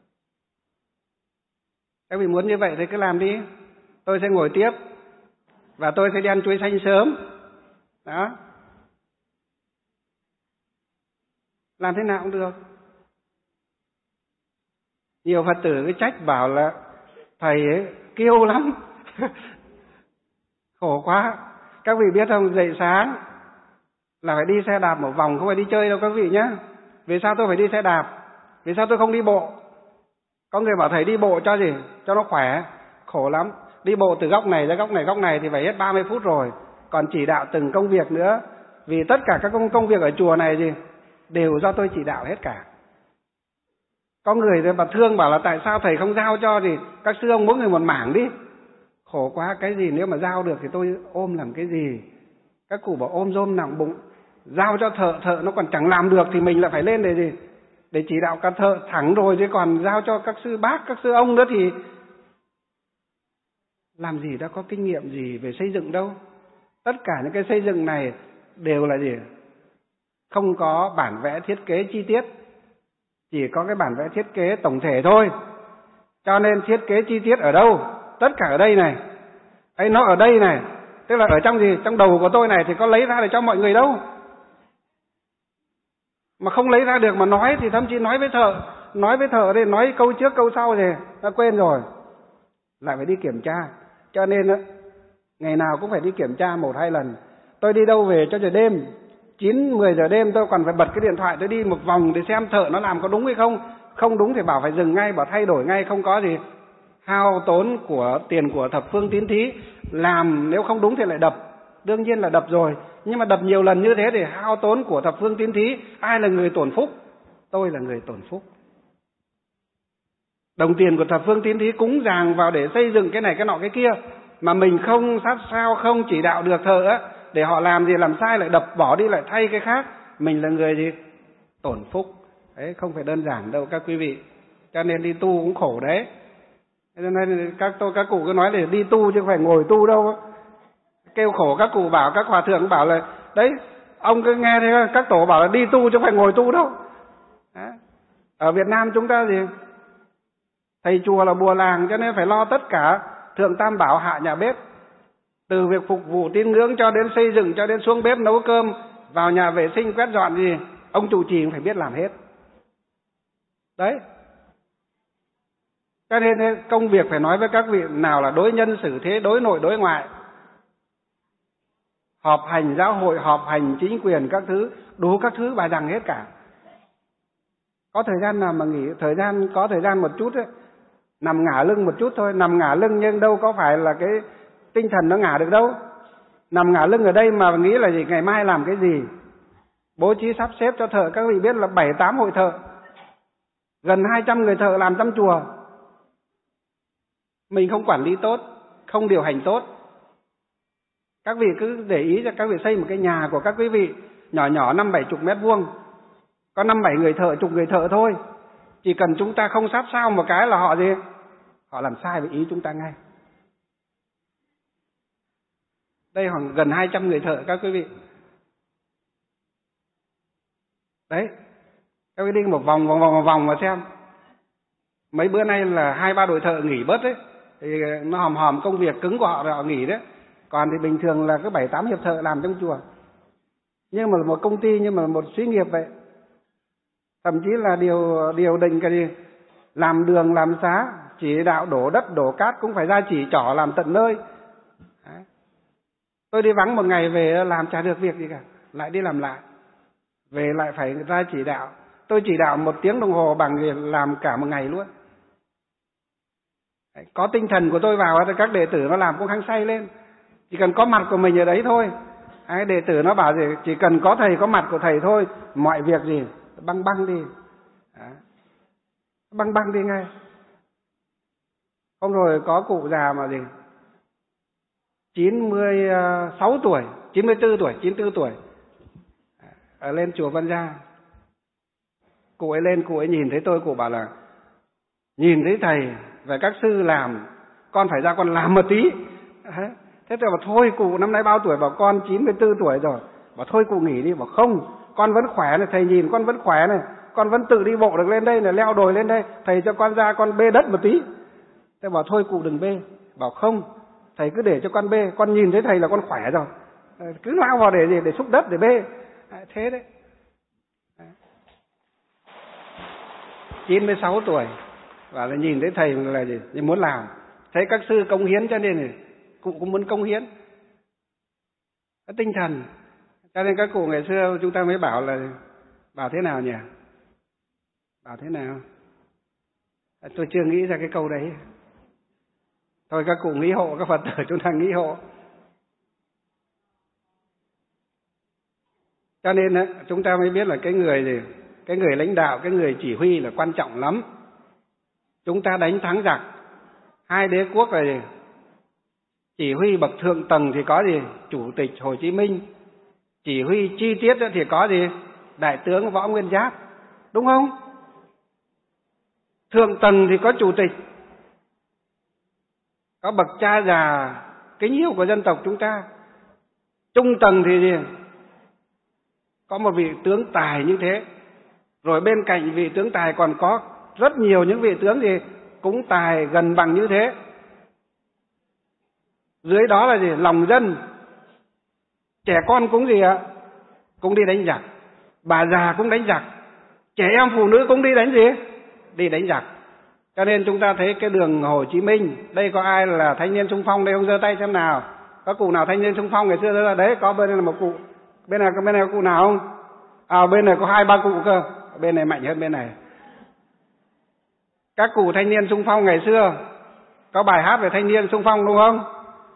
[SPEAKER 3] Các vị muốn như vậy thì cứ làm đi. Tôi sẽ ngồi tiếp và tôi sẽ đi ăn chuối xanh sớm. Đó. Làm thế nào cũng được. Nhiều Phật tử cứ trách bảo là thầy ấy kiêu lắm. Khổ quá. Các vị biết không, dậy sáng là phải đi xe đạp một vòng, không phải đi chơi đâu các vị nhé. Vì sao tôi phải đi xe đạp? Vì sao tôi không đi bộ? Có người bảo thầy đi bộ cho gì? Cho nó khỏe. Khổ lắm. Đi bộ từ góc này ra góc này, góc này thì phải hết ba mươi phút rồi. Còn chỉ đạo từng công việc nữa. Vì tất cả các công, công việc ở chùa này gì đều do tôi chỉ đạo hết cả. Có người mà thương bảo là tại sao thầy không giao cho thì các sư ông mỗi người một mảng đi. Khổ quá, cái gì nếu mà giao được thì tôi ôm làm cái gì? Các cụ bảo ôm rôm nặng bụng. Giao cho thợ, thợ nó còn chẳng làm được thì mình lại phải lên để gì? Để chỉ đạo các thợ thẳng rồi, chứ còn giao cho các sư bác, các sư ông nữa thì làm gì đã có kinh nghiệm gì về xây dựng đâu. Tất cả những cái xây dựng này đều là gì? Không có bản vẽ thiết kế chi tiết, chỉ có cái bản vẽ thiết kế tổng thể thôi. Cho nên thiết kế chi tiết ở đâu? Tất cả ở đây này. Hay nó ở đây này. Tức là ở trong gì? Trong đầu của tôi này thì có lấy ra để cho mọi người đâu. Mà không lấy ra được mà nói thì thậm chí nói với thợ. Nói với thợ đây, nói câu trước câu sau thì đã quên rồi. Lại phải đi kiểm tra. Cho nên ngày nào cũng phải đi kiểm tra một hai lần. Tôi đi đâu về cho trời đêm, chín mười giờ đêm tôi còn phải bật cái điện thoại tôi đi một vòng để xem thợ nó làm có đúng hay không. Không đúng thì bảo phải dừng ngay, bảo thay đổi ngay, không có gì hao tốn của tiền của thập phương tín thí. Làm nếu không đúng thì lại đập. Đương nhiên là đập rồi, nhưng mà đập nhiều lần như thế thì hao tốn của thập phương tín thí. Ai là người tổn phúc? Tôi là người tổn phúc. Đồng tiền của thập phương tín thí cúng dường vào để xây dựng cái này cái nọ cái kia, mà mình không sát sao, không chỉ đạo được thợ á, để họ làm gì làm sai lại đập bỏ đi lại thay cái khác, mình là người gì tổn phúc. Đấy không phải đơn giản đâu các quý vị. Cho nên đi tu cũng khổ đấy. Cho nên các tôi các cụ cứ nói là đi tu chứ không phải ngồi tu đâu. Kêu khổ các cụ bảo, các hòa thượng bảo là đấy, ông cứ nghe thấy các tổ bảo là đi tu chứ không phải ngồi tu đâu. Đấy. Ở Việt Nam chúng ta gì? Thầy chùa là bùa làng, cho nên phải lo tất cả thượng tam bảo hạ nhà bếp. Từ việc phục vụ tín ngưỡng cho đến xây dựng, cho đến xuống bếp nấu cơm, vào nhà vệ sinh quét dọn gì, ông trụ trì phải biết làm hết. Đấy. Cho nên công việc phải nói với các vị nào là đối nhân xử thế, đối nội đối ngoại. Họp hành giáo hội, họp hành chính quyền các thứ, đủ các thứ bài đằng hết cả. Có thời gian nào mà nghỉ, thời gian có thời gian một chút ấy, nằm ngả lưng một chút thôi, nằm ngả lưng nhưng đâu có phải là cái tinh thần nó ngả được đâu. Nằm ngả lưng ở đây mà nghĩ là gì, ngày mai làm cái gì. Bố trí sắp xếp cho thợ, các vị biết là bảy tám hội thợ, gần hai trăm người thợ làm trong chùa. Mình không quản lý tốt, không điều hành tốt. Các vị cứ để ý cho các vị xây một cái nhà của các quý vị nhỏ nhỏ năm bảy chục mét vuông, có năm bảy người thợ, chục người thợ thôi. Chỉ cần chúng ta không sát sao một cái là họ gì, họ làm sai với ý chúng ta ngay. Đây khoảng gần hai trăm người thợ các quý vị. Đấy, các quý đi một vòng vòng vòng vòng mà xem. Mấy bữa nay là hai ba đội thợ nghỉ bớt đấy, thì nó hòm hòm công việc cứng của họ rồi họ nghỉ đấy. Còn thì bình thường là cứ bảy tám hiệp thợ làm trong chùa. Nhưng mà một công ty, nhưng mà một xí nghiệp vậy. Thậm chí là điều điều định cái gì, làm đường làm xá, chỉ đạo đổ đất đổ cát cũng phải ra chỉ trỏ làm tận nơi. Đấy. Tôi đi vắng một ngày về làm chả được việc gì cả, lại đi làm lại, về lại phải ra chỉ đạo. Tôi chỉ đạo một tiếng đồng hồ bằng việc làm cả một ngày luôn. Đấy. Có tinh thần của tôi vào thì các đệ tử nó làm cũng hăng say lên. Chỉ cần có mặt của mình ở đấy thôi. Đấy, đệ tử nó bảo gì, chỉ cần có thầy, có mặt của thầy thôi, mọi việc gì băng băng đi. Đấy. Băng băng đi ngay. Hôm rồi có cụ già mà gì chín mươi sáu tuổi, chín mươi tư tuổi, chín mươi tư tuổi, ở lên chùa Văn Gia. Cụ ấy lên, cụ ấy nhìn thấy tôi, cụ bảo là nhìn thấy thầy và các sư làm, con phải ra con làm một tí. Đấy. Thế tôi bảo thôi cụ năm nay bao tuổi, bảo con chín mươi tư tuổi rồi. Bảo thôi cụ nghỉ đi, bảo không, con vẫn khỏe này, thầy nhìn con vẫn khỏe này, con vẫn tự đi bộ được lên đây này, leo đồi lên đây, thầy cho con ra con bê đất một tí. Tôi bảo thôi cụ đừng bê. Bảo không, thầy cứ để cho con bê, con nhìn thấy thầy là con khỏe rồi, cứ lao vào để gì, để xúc đất để bê. À, thế đấy. chín mươi sáu tuổi và là nhìn thấy thầy là gì, thì muốn làm. Thấy các sư cống hiến cho nên này, cụ cũng muốn cống hiến. Cái tinh thần. Cho nên các cụ ngày xưa chúng ta mới bảo là, bảo thế nào nhỉ? Bảo thế nào? Tôi chưa nghĩ ra cái câu đấy. Thôi các cụ nghĩ hộ, các Phật tử chúng ta nghĩ hộ. Cho nên chúng ta mới biết là cái người gì, cái người lãnh đạo, cái người chỉ huy là quan trọng lắm. Chúng ta đánh thắng giặc, hai đế quốc là gì? Chỉ huy bậc thượng tầng thì có gì? Chủ tịch Hồ Chí Minh. Chỉ huy chi tiết thì có gì? Đại tướng Võ Nguyên Giáp. Đúng không? Thượng tầng thì có chủ tịch, có bậc cha già kính yêu của dân tộc chúng ta. Trung tầng thì gì? Có một vị tướng tài như thế. Rồi bên cạnh vị tướng tài còn có rất nhiều những vị tướng gì cũng tài gần bằng như thế. Dưới đó là gì? Lòng dân. Trẻ con cũng gì ạ? Cũng đi đánh giặc. Bà già cũng đánh giặc. Trẻ em phụ nữ cũng đi đánh gì? Đi đánh giặc. Cho nên chúng ta thấy cái đường Hồ Chí Minh. Đây có ai là thanh niên xung phong đây không? Giơ tay xem nào. Có cụ nào thanh niên xung phong ngày xưa đó? Đấy, có bên này là một cụ. Bên này có bên này có cụ nào không? À, bên này có hai ba cụ cơ. Bên này mạnh hơn bên này. Các cụ thanh niên xung phong ngày xưa có bài hát về thanh niên xung phong đúng không?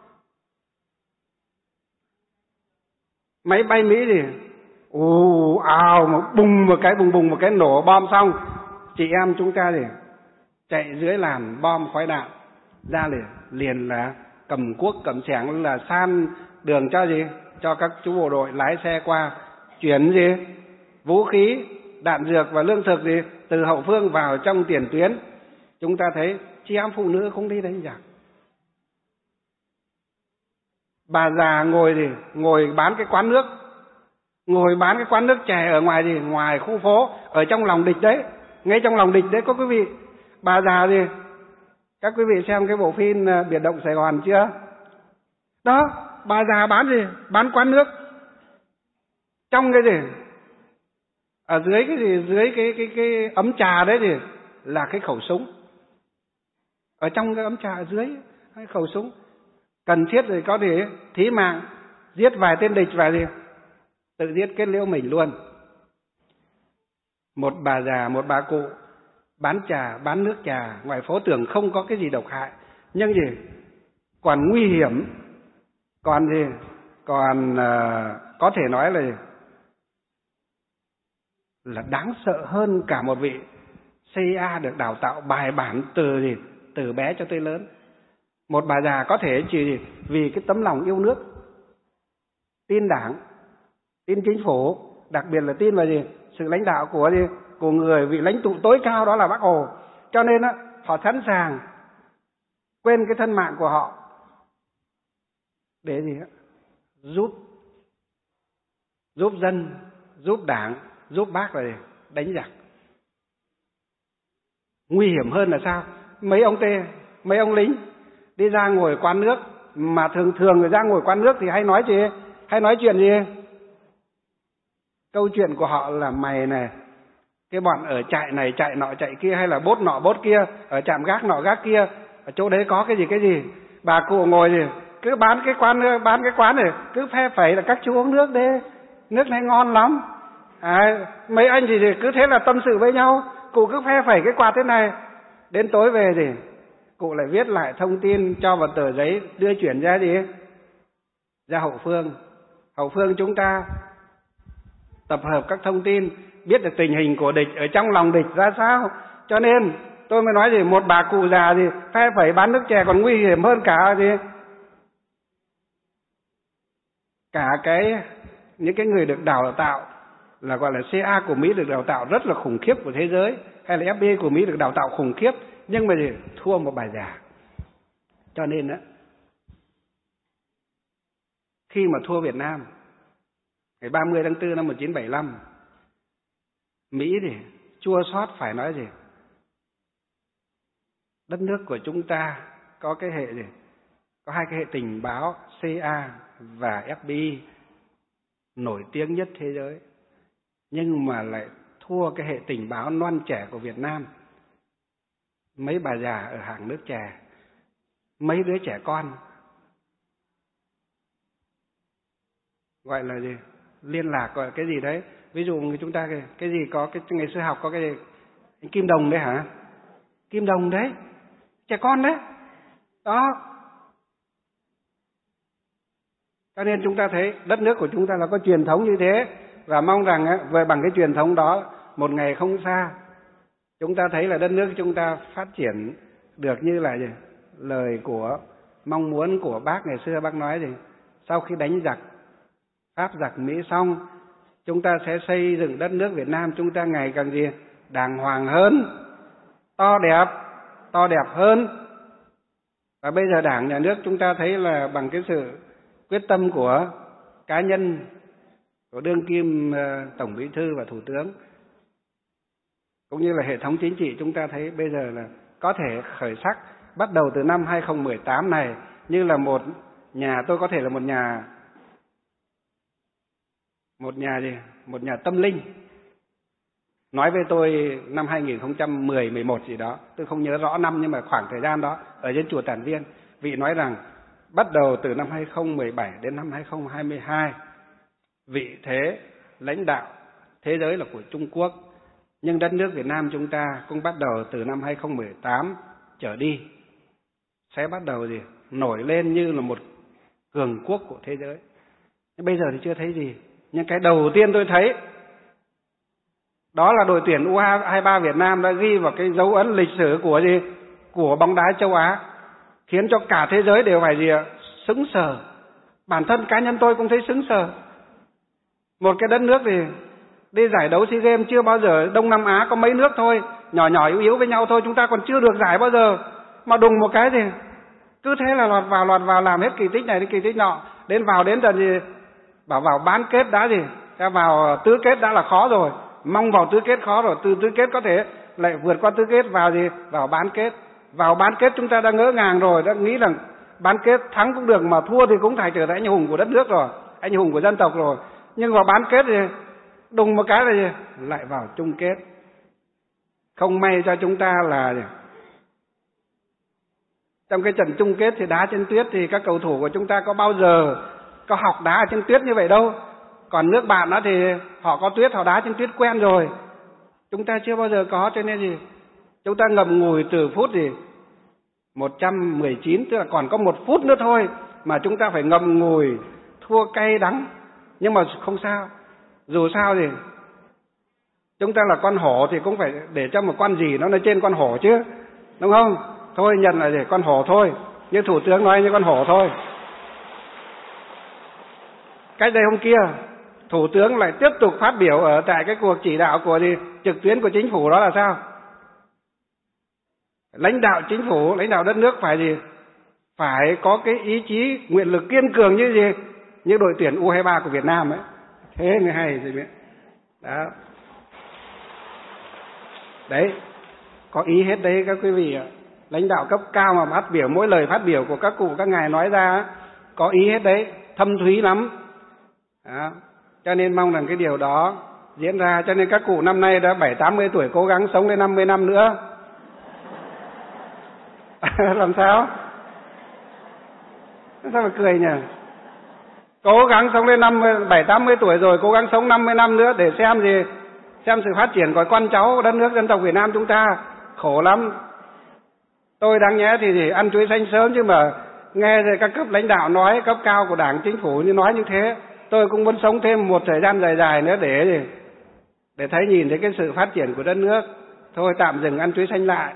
[SPEAKER 3] Máy bay Mỹ gì? Ồ, ào, một bùng một cái, bùng bùng một cái nổ bom xong. Chị em chúng ta gì? Chạy dưới làn bom khói đạn. Ra liền, liền là cầm cuốc, cầm xẻng là san đường cho gì? Cho các chú bộ đội lái xe qua. Chuyển gì? Vũ khí, đạn dược và lương thực gì? Từ hậu phương vào trong tiền tuyến. Chúng ta thấy chị em phụ nữ cũng đi đánh giặc. Bà già ngồi gì? Ngồi bán cái quán nước. Ngồi bán cái quán nước chè ở ngoài gì? Ngoài khu phố, ở trong lòng địch đấy. Ngay trong lòng địch đấy có quý vị. Bà già gì? Các quý vị xem cái bộ phim Biệt động Sài Gòn chưa? Đó, bà già bán gì? Bán quán nước. Trong cái gì? Ở dưới cái gì? Dưới cái cái cái ấm trà đấy gì? Là cái khẩu súng. Ở trong cái ấm trà ở dưới cái khẩu súng. Cần thiết rồi có thể thí mạng, giết vài tên địch và gì? Tự giết kết liễu mình luôn. Một bà già, một bà cụ bán trà, bán nước trà ngoài phố tưởng không có cái gì độc hại, nhưng gì? Còn nguy hiểm, còn gì? Còn uh, có thể nói là là đáng sợ hơn cả một vị xê i a được đào tạo bài bản từ gì? Từ bé cho tới lớn. Một bà già có thể chỉ vì cái tấm lòng yêu nước, tin Đảng, tin chính phủ, đặc biệt là tin vào gì? Sự lãnh đạo của gì? Của người vị lãnh tụ tối cao đó là Bác Hồ. Cho nên á, họ sẵn sàng quên cái thân mạng của họ để gì? Giúp giúp dân, giúp Đảng, giúp Bác là gì? Đánh giặc. Nguy hiểm hơn là sao? Mấy ông tê, mấy ông lính đi ra ngồi quán nước, mà thường thường người ra ngồi quán nước thì hay nói gì? Hay nói chuyện gì? Câu chuyện của họ là mày này, cái bọn ở trại này trại nọ trại kia, hay là bốt nọ bốt kia, ở trạm gác nọ gác kia, ở chỗ đấy có cái gì cái gì. Bà cụ ngồi gì cứ bán cái quán bán cái quán này, cứ phe phẩy là các chú uống nước đi, nước này ngon lắm. À, mấy anh gì thì cứ thế là tâm sự với nhau, cụ cứ phe phẩy cái quạt thế này. Đến tối về thì cụ lại viết lại thông tin cho vào tờ giấy, đưa chuyển ra gì? Ra hậu phương. Hậu phương chúng ta tập hợp các thông tin, biết được tình hình của địch ở trong lòng địch ra sao. Cho nên tôi mới nói gì, một bà cụ già gì phe phẩy bán nước chè còn nguy hiểm hơn cả gì? Cả cái những cái người được đào tạo là gọi là xê i a của Mỹ được đào tạo rất là khủng khiếp của thế giới, hay là ép bê i của Mỹ được đào tạo khủng khiếp, nhưng mà gì? Thua một bà già. Cho nên đó, khi mà thua Việt Nam ngày ba mươi tháng tư năm một nghìn chín trăm bảy mươi lăm, Mỹ thì chua xót phải nói gì? Đất nước của chúng ta có cái hệ gì? Có hai cái hệ tình báo xê i a và ép bê i nổi tiếng nhất thế giới, nhưng mà lại thua cái hệ tình báo non trẻ của Việt Nam. Mấy bà già ở hàng nước chè, mấy đứa trẻ con gọi là gì? Liên lạc gọi là cái gì đấy. Ví dụ chúng ta cái, cái gì có cái ngày xưa học có cái gì? Anh Kim Đồng đấy hả? Kim Đồng đấy, trẻ con đấy. Đó. Cho nên chúng ta thấy đất nước của chúng ta là có truyền thống như thế, và mong rằng về bằng cái truyền thống đó, một ngày không xa, chúng ta thấy là đất nước chúng ta phát triển được như là gì? Lời của mong muốn của bác ngày xưa, bác nói gì? Sau khi đánh giặc Pháp giặc Mỹ xong, chúng ta sẽ xây dựng đất nước Việt Nam chúng ta ngày càng gì? Đàng hoàng hơn, to đẹp, to đẹp hơn. Và bây giờ Đảng, Nhà nước chúng ta thấy là bằng cái sự quyết tâm của cá nhân, của đương kim Tổng Bí thư và Thủ tướng, cũng như là hệ thống chính trị, chúng ta thấy bây giờ là có thể khởi sắc bắt đầu từ năm hai không một tám này, như là một nhà, tôi có thể là một nhà một nhà gì? Một nhà tâm linh. Nói với tôi năm hai không một không, mười một gì đó, tôi không nhớ rõ năm, nhưng mà khoảng thời gian đó ở trên chùa Tản Viên, vị nói rằng bắt đầu từ năm hai không một bảy đến năm hai không hai hai, vị thế lãnh đạo thế giới là của Trung Quốc, nhưng đất nước Việt Nam chúng ta cũng bắt đầu từ năm hai không một tám trở đi sẽ bắt đầu gì? Nổi lên như là một cường quốc của thế giới. Nhưng bây giờ thì chưa thấy gì. Nhưng cái đầu tiên tôi thấy đó là đội tuyển U hai mươi ba Việt Nam đã ghi vào cái dấu ấn lịch sử của gì? Của bóng đá châu Á, khiến cho cả thế giới đều phải gì ạ? Sững sờ. Bản thân cá nhân tôi cũng thấy sững sờ. Một cái đất nước thì đi giải đấu SEA Games chưa bao giờ, Đông Nam Á có mấy nước thôi, nhỏ nhỏ yếu yếu với nhau thôi, chúng ta còn chưa được giải bao giờ, mà đùng một cái thì cứ thế là lọt vào lọt vào làm hết kỳ tích này đến kỳ tích nọ, đến vào đến tận gì bảo vào bán kết đã gì, ta vào tứ kết đã là khó rồi, mong vào tứ kết khó rồi, từ tứ kết có thể lại vượt qua tứ kết vào gì vào bán kết, vào bán kết chúng ta đã ngỡ ngàng rồi, đã nghĩ rằng bán kết thắng cũng được mà thua thì cũng phải trở thành anh hùng của đất nước rồi, anh hùng của dân tộc rồi, nhưng vào bán kết thì đùng một cái là gì? Lại vào chung kết. Không may cho chúng ta là gì? Trong cái trận chung kết thì đá trên tuyết thì các cầu thủ của chúng ta có bao giờ có học đá trên tuyết như vậy đâu. Còn nước bạn đó thì họ có tuyết, họ đá trên tuyết quen rồi. Chúng ta chưa bao giờ có, cho nên gì? Chúng ta ngậm ngùi từ phút gì? một trăm mười chín, tức là còn có một phút nữa thôi mà chúng ta phải ngậm ngùi, thua cay đắng. Nhưng mà không sao. Dù sao thì chúng ta là con hổ thì cũng phải để cho một con gì nó lên trên con hổ chứ, đúng không? Thôi nhận là để con hổ thôi, như Thủ tướng nói như con hổ thôi. Cách đây hôm kia, Thủ tướng lại tiếp tục phát biểu ở tại cái cuộc chỉ đạo của gì trực tuyến của chính phủ, đó là sao? Lãnh đạo chính phủ, lãnh đạo đất nước phải gì? Phải có cái ý chí, nguyện lực kiên cường như gì? Như đội tuyển U hai mươi ba của Việt Nam ấy. Thế mới hay gì biết. Đó. Đấy, có ý hết đấy các quý vị ạ. Lãnh đạo cấp cao mà phát biểu, mỗi lời phát biểu của các cụ các ngài nói ra có ý hết đấy, thâm thúy lắm. Đó. Cho nên mong rằng cái điều đó diễn ra. Cho nên các cụ năm nay đã bảy tám mươi tuổi, cố gắng sống lên năm mươi năm nữa. Làm sao? Sao mà cười nhỉ? Cố gắng sống lên năm bảy tám mươi tuổi rồi, cố gắng sống năm mươi năm nữa để xem gì, xem sự phát triển của con cháu của đất nước dân tộc Việt Nam chúng ta. Khổ lắm. Tôi đáng nhẽ thì, thì ăn chuối xanh sớm, chứ mà nghe rồi các cấp lãnh đạo nói, cấp cao của Đảng chính phủ như nói như thế, tôi cũng muốn sống thêm một thời gian dài dài nữa để để thấy nhìn thấy cái sự phát triển của đất nước. Thôi tạm dừng ăn chuối xanh lại.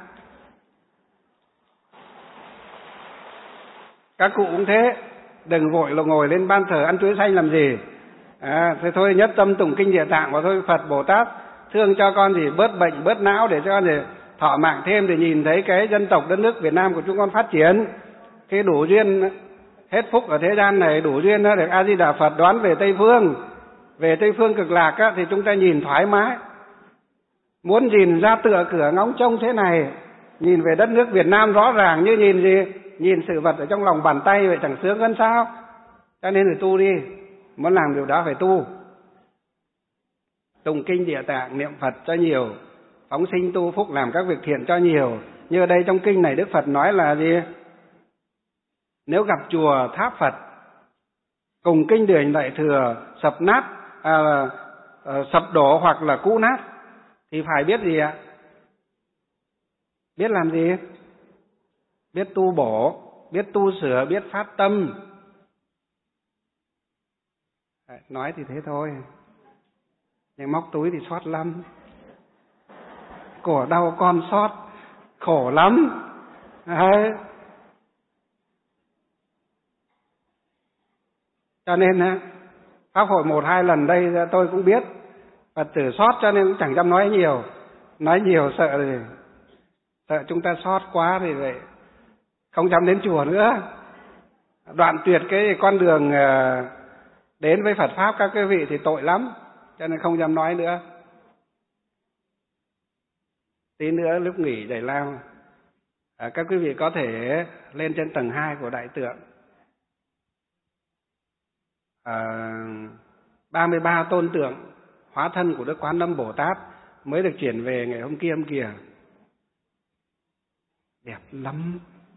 [SPEAKER 3] Các cụ cũng thế, đừng vội là ngồi lên ban thờ ăn chuối xanh làm gì. À, thế thôi nhất tâm tụng kinh Địa Tạng và thôi Phật Bồ Tát thương cho con thì bớt bệnh bớt não, để cho con thì thọ mạng thêm, để nhìn thấy cái dân tộc đất nước Việt Nam của chúng con phát triển. Khi đủ duyên hết phúc ở thế gian này, đủ duyên được A Di Đà Phật đoán về Tây Phương, về Tây Phương Cực Lạc á, thì chúng ta nhìn thoải mái. Muốn nhìn ra tựa cửa ngóng trông thế này, nhìn về đất nước Việt Nam rõ ràng như nhìn gì? Nhìn sự vật ở trong lòng bàn tay vậy chẳng sướng hơn sao? Cho nên phải tu đi, muốn làm điều đó phải tu. Tụng kinh Địa Tạng, niệm Phật cho nhiều, phóng sinh tu phúc, làm các việc thiện cho nhiều. Như ở đây trong kinh này Đức Phật nói là gì? Nếu gặp chùa tháp Phật cùng kinh điển Đại Thừa sập nát, à, à, sập đổ hoặc là cũ nát thì phải biết gì ạ? Biết làm gì? Biết tu bổ, biết tu sửa, biết phát tâm. Nói thì thế thôi, nhưng móc túi thì xót lắm. Cổ đau con xót, khổ lắm. Đấy. Cho nên Pháp hội một hai lần đây tôi cũng biết Phật tử xót, cho nên cũng chẳng dám nói nhiều. Nói nhiều sợ thì sợ chúng ta xót quá thì vậy không dám đến chùa nữa, đoạn tuyệt cái con đường đến với Phật Pháp các quý vị thì tội lắm, cho nên không dám nói nữa. Tí nữa lúc nghỉ giải lao, các quý vị có thể lên trên tầng hai của đại tượng. À, ba mươi ba tôn tượng hóa thân của Đức Quán Âm Bồ Tát mới được chuyển về ngày hôm kia hôm kia. Đẹp lắm.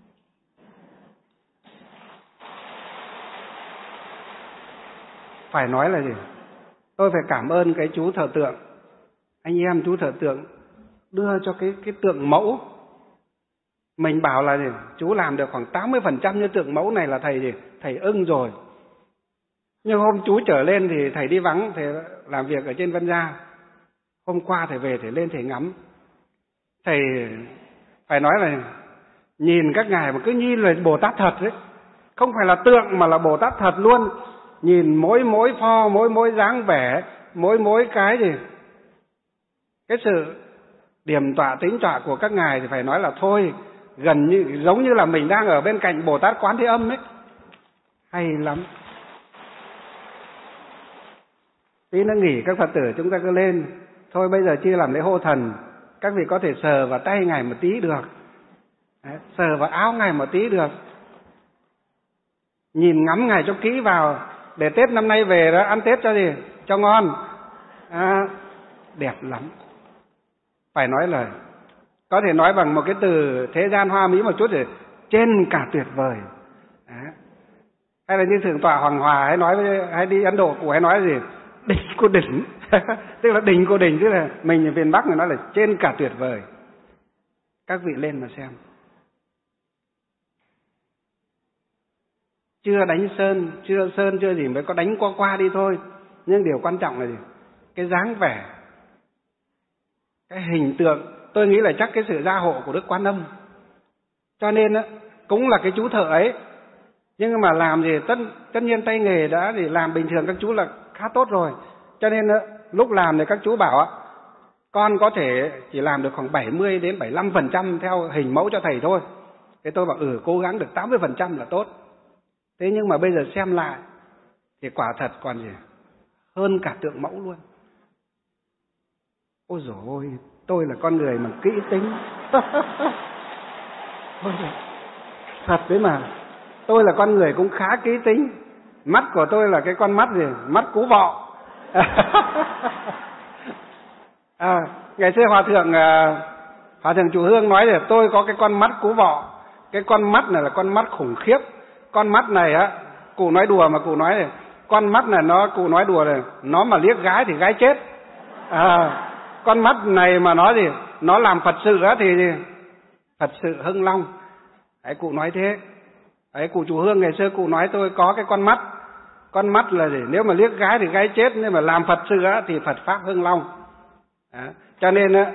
[SPEAKER 3] Phải nói là gì? Tôi phải cảm ơn cái chú thờ tượng. Anh em chú thờ tượng đưa cho cái cái tượng mẫu. Mình bảo là gì? Chú làm được khoảng tám mươi phần trăm như tượng mẫu này là thầy gì? Thầy ưng rồi. Nhưng hôm chú trở lên thì thầy đi vắng, thầy làm việc ở trên Vân Gia. Hôm qua thầy về thầy lên thầy ngắm. Thầy phải nói là nhìn các ngài mà cứ như là Bồ Tát thật đấy. Không phải là tượng mà là Bồ Tát thật luôn. Nhìn mỗi mỗi pho, mỗi mỗi dáng vẻ, mỗi mỗi cái gì. Cái sự điểm tọa tính tọa của các ngài thì phải nói là thôi, gần như giống như là mình đang ở bên cạnh Bồ Tát Quán Thế Âm ấy. Hay lắm. Tí nữa nghỉ các Phật tử chúng ta cứ lên. Thôi bây giờ chưa làm lễ hô thần, các vị có thể sờ vào tay ngài một tí được. Đấy, sờ vào áo ngài một tí được. Nhìn ngắm ngài cho kỹ vào, để Tết năm nay về đó ăn Tết cho gì? Cho ngon. À, đẹp lắm. Phải nói lời. Có thể nói bằng một cái từ thế gian hoa mỹ một chút thì trên cả tuyệt vời. Đấy. Hay là như Thượng tọa Hoàng Hòa hay nói với, hay đi Ấn Độ cụ hay nói gì? Đỉnh của đỉnh. Tức là đỉnh của đỉnh, tức là mình ở miền Bắc người nói là trên cả tuyệt vời. Các vị lên mà xem. Chưa đánh sơn, chưa sơn chưa gì, mới có đánh qua qua đi thôi. Nhưng điều quan trọng là gì? Cái dáng vẻ, cái hình tượng. Tôi nghĩ là chắc cái sự gia hộ của Đức Quán Âm. Cho nên á, cũng là cái chú thợ ấy. Nhưng mà làm gì tất, tất nhiên tay nghề đã thì làm bình thường các chú là khá tốt rồi. Cho nên á, lúc làm thì các chú bảo á, con có thể chỉ làm được khoảng bảy mươi đến bảy mươi lăm phần trăm theo hình mẫu cho thầy thôi. Thế tôi bảo ừ cố gắng được tám mươi phần trăm là tốt. Thế nhưng mà bây giờ xem lại thì quả thật còn gì hơn cả tượng mẫu luôn. Ôi dồi ôi, tôi là con người mà kỹ tính. Thật đấy mà. Tôi là con người cũng khá kỹ tính. Mắt của tôi là cái con mắt gì? Mắt cú vọ. À, ngày xưa Hòa Thượng Hòa Thượng Chủ Hương nói là tôi có cái con mắt cú vọ. Cái con mắt này là con mắt khủng khiếp. Con mắt này á, cụ nói đùa mà cụ nói này, con mắt này nó, cụ nói đùa này, nó mà liếc gái thì gái chết. À, con mắt này mà nó gì, nó làm Phật sự á thì gì? Phật sự hưng long. Đấy, cụ nói thế. Đấy, cụ Chủ Hương ngày xưa cụ nói tôi có cái con mắt. Con mắt là gì? Nếu mà liếc gái thì gái chết, nhưng mà làm Phật sự á thì Phật Pháp hưng long. Đó. Cho nên á,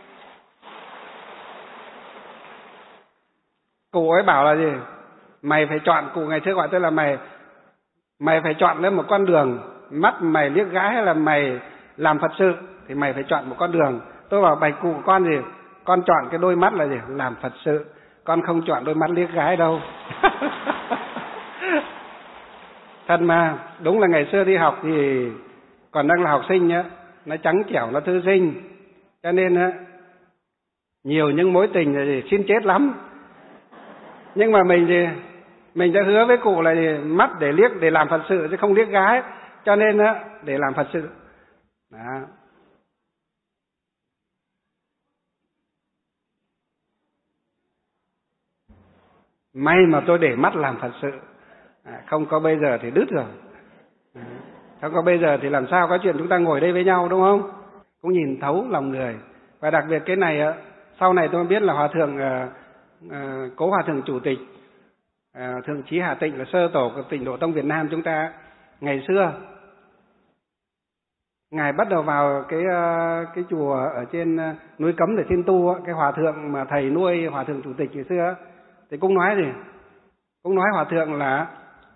[SPEAKER 3] cụ ấy bảo là gì? Mày phải chọn, cụ ngày xưa gọi tôi là mày Mày phải chọn lên một con đường. Mắt mày liếc gái hay là mày làm Phật sự thì mày phải chọn một con đường. Tôi bảo bạch cụ con gì? Con chọn cái đôi mắt là gì? Làm Phật sự. Con không chọn đôi mắt liếc gái đâu. Thật mà, đúng là ngày xưa đi học thì còn đang là học sinh nhá, nó trắng trẻo, nó thư sinh. Cho nên á, nhiều những mối tình là gì? Xin chết lắm. Nhưng mà mình thì mình đã hứa với cụ là gì? Mắt để liếc, để làm Phật sự chứ không liếc gái. Cho nên á, để làm Phật sự. Đó. May mà tôi để mắt làm Phật sự. À, không có bây giờ thì đứt rồi. À, không có bây giờ thì làm sao có chuyện chúng ta ngồi đây với nhau, đúng không? Cũng nhìn thấu lòng người. Và đặc biệt cái này sau này tôi biết là Hòa Thượng uh, uh, Cố Hòa Thượng Chủ tịch uh, Thượng Chí Hà Tịnh là sơ tổ của Tịnh Độ Tông Việt Nam chúng ta ngày xưa. Ngài bắt đầu vào cái uh, cái chùa ở trên uh, núi Cấm để xin tu, cái Hòa Thượng mà thầy nuôi Hòa Thượng Chủ tịch ngày xưa, thì cũng nói gì? Cũng nói Hòa Thượng là,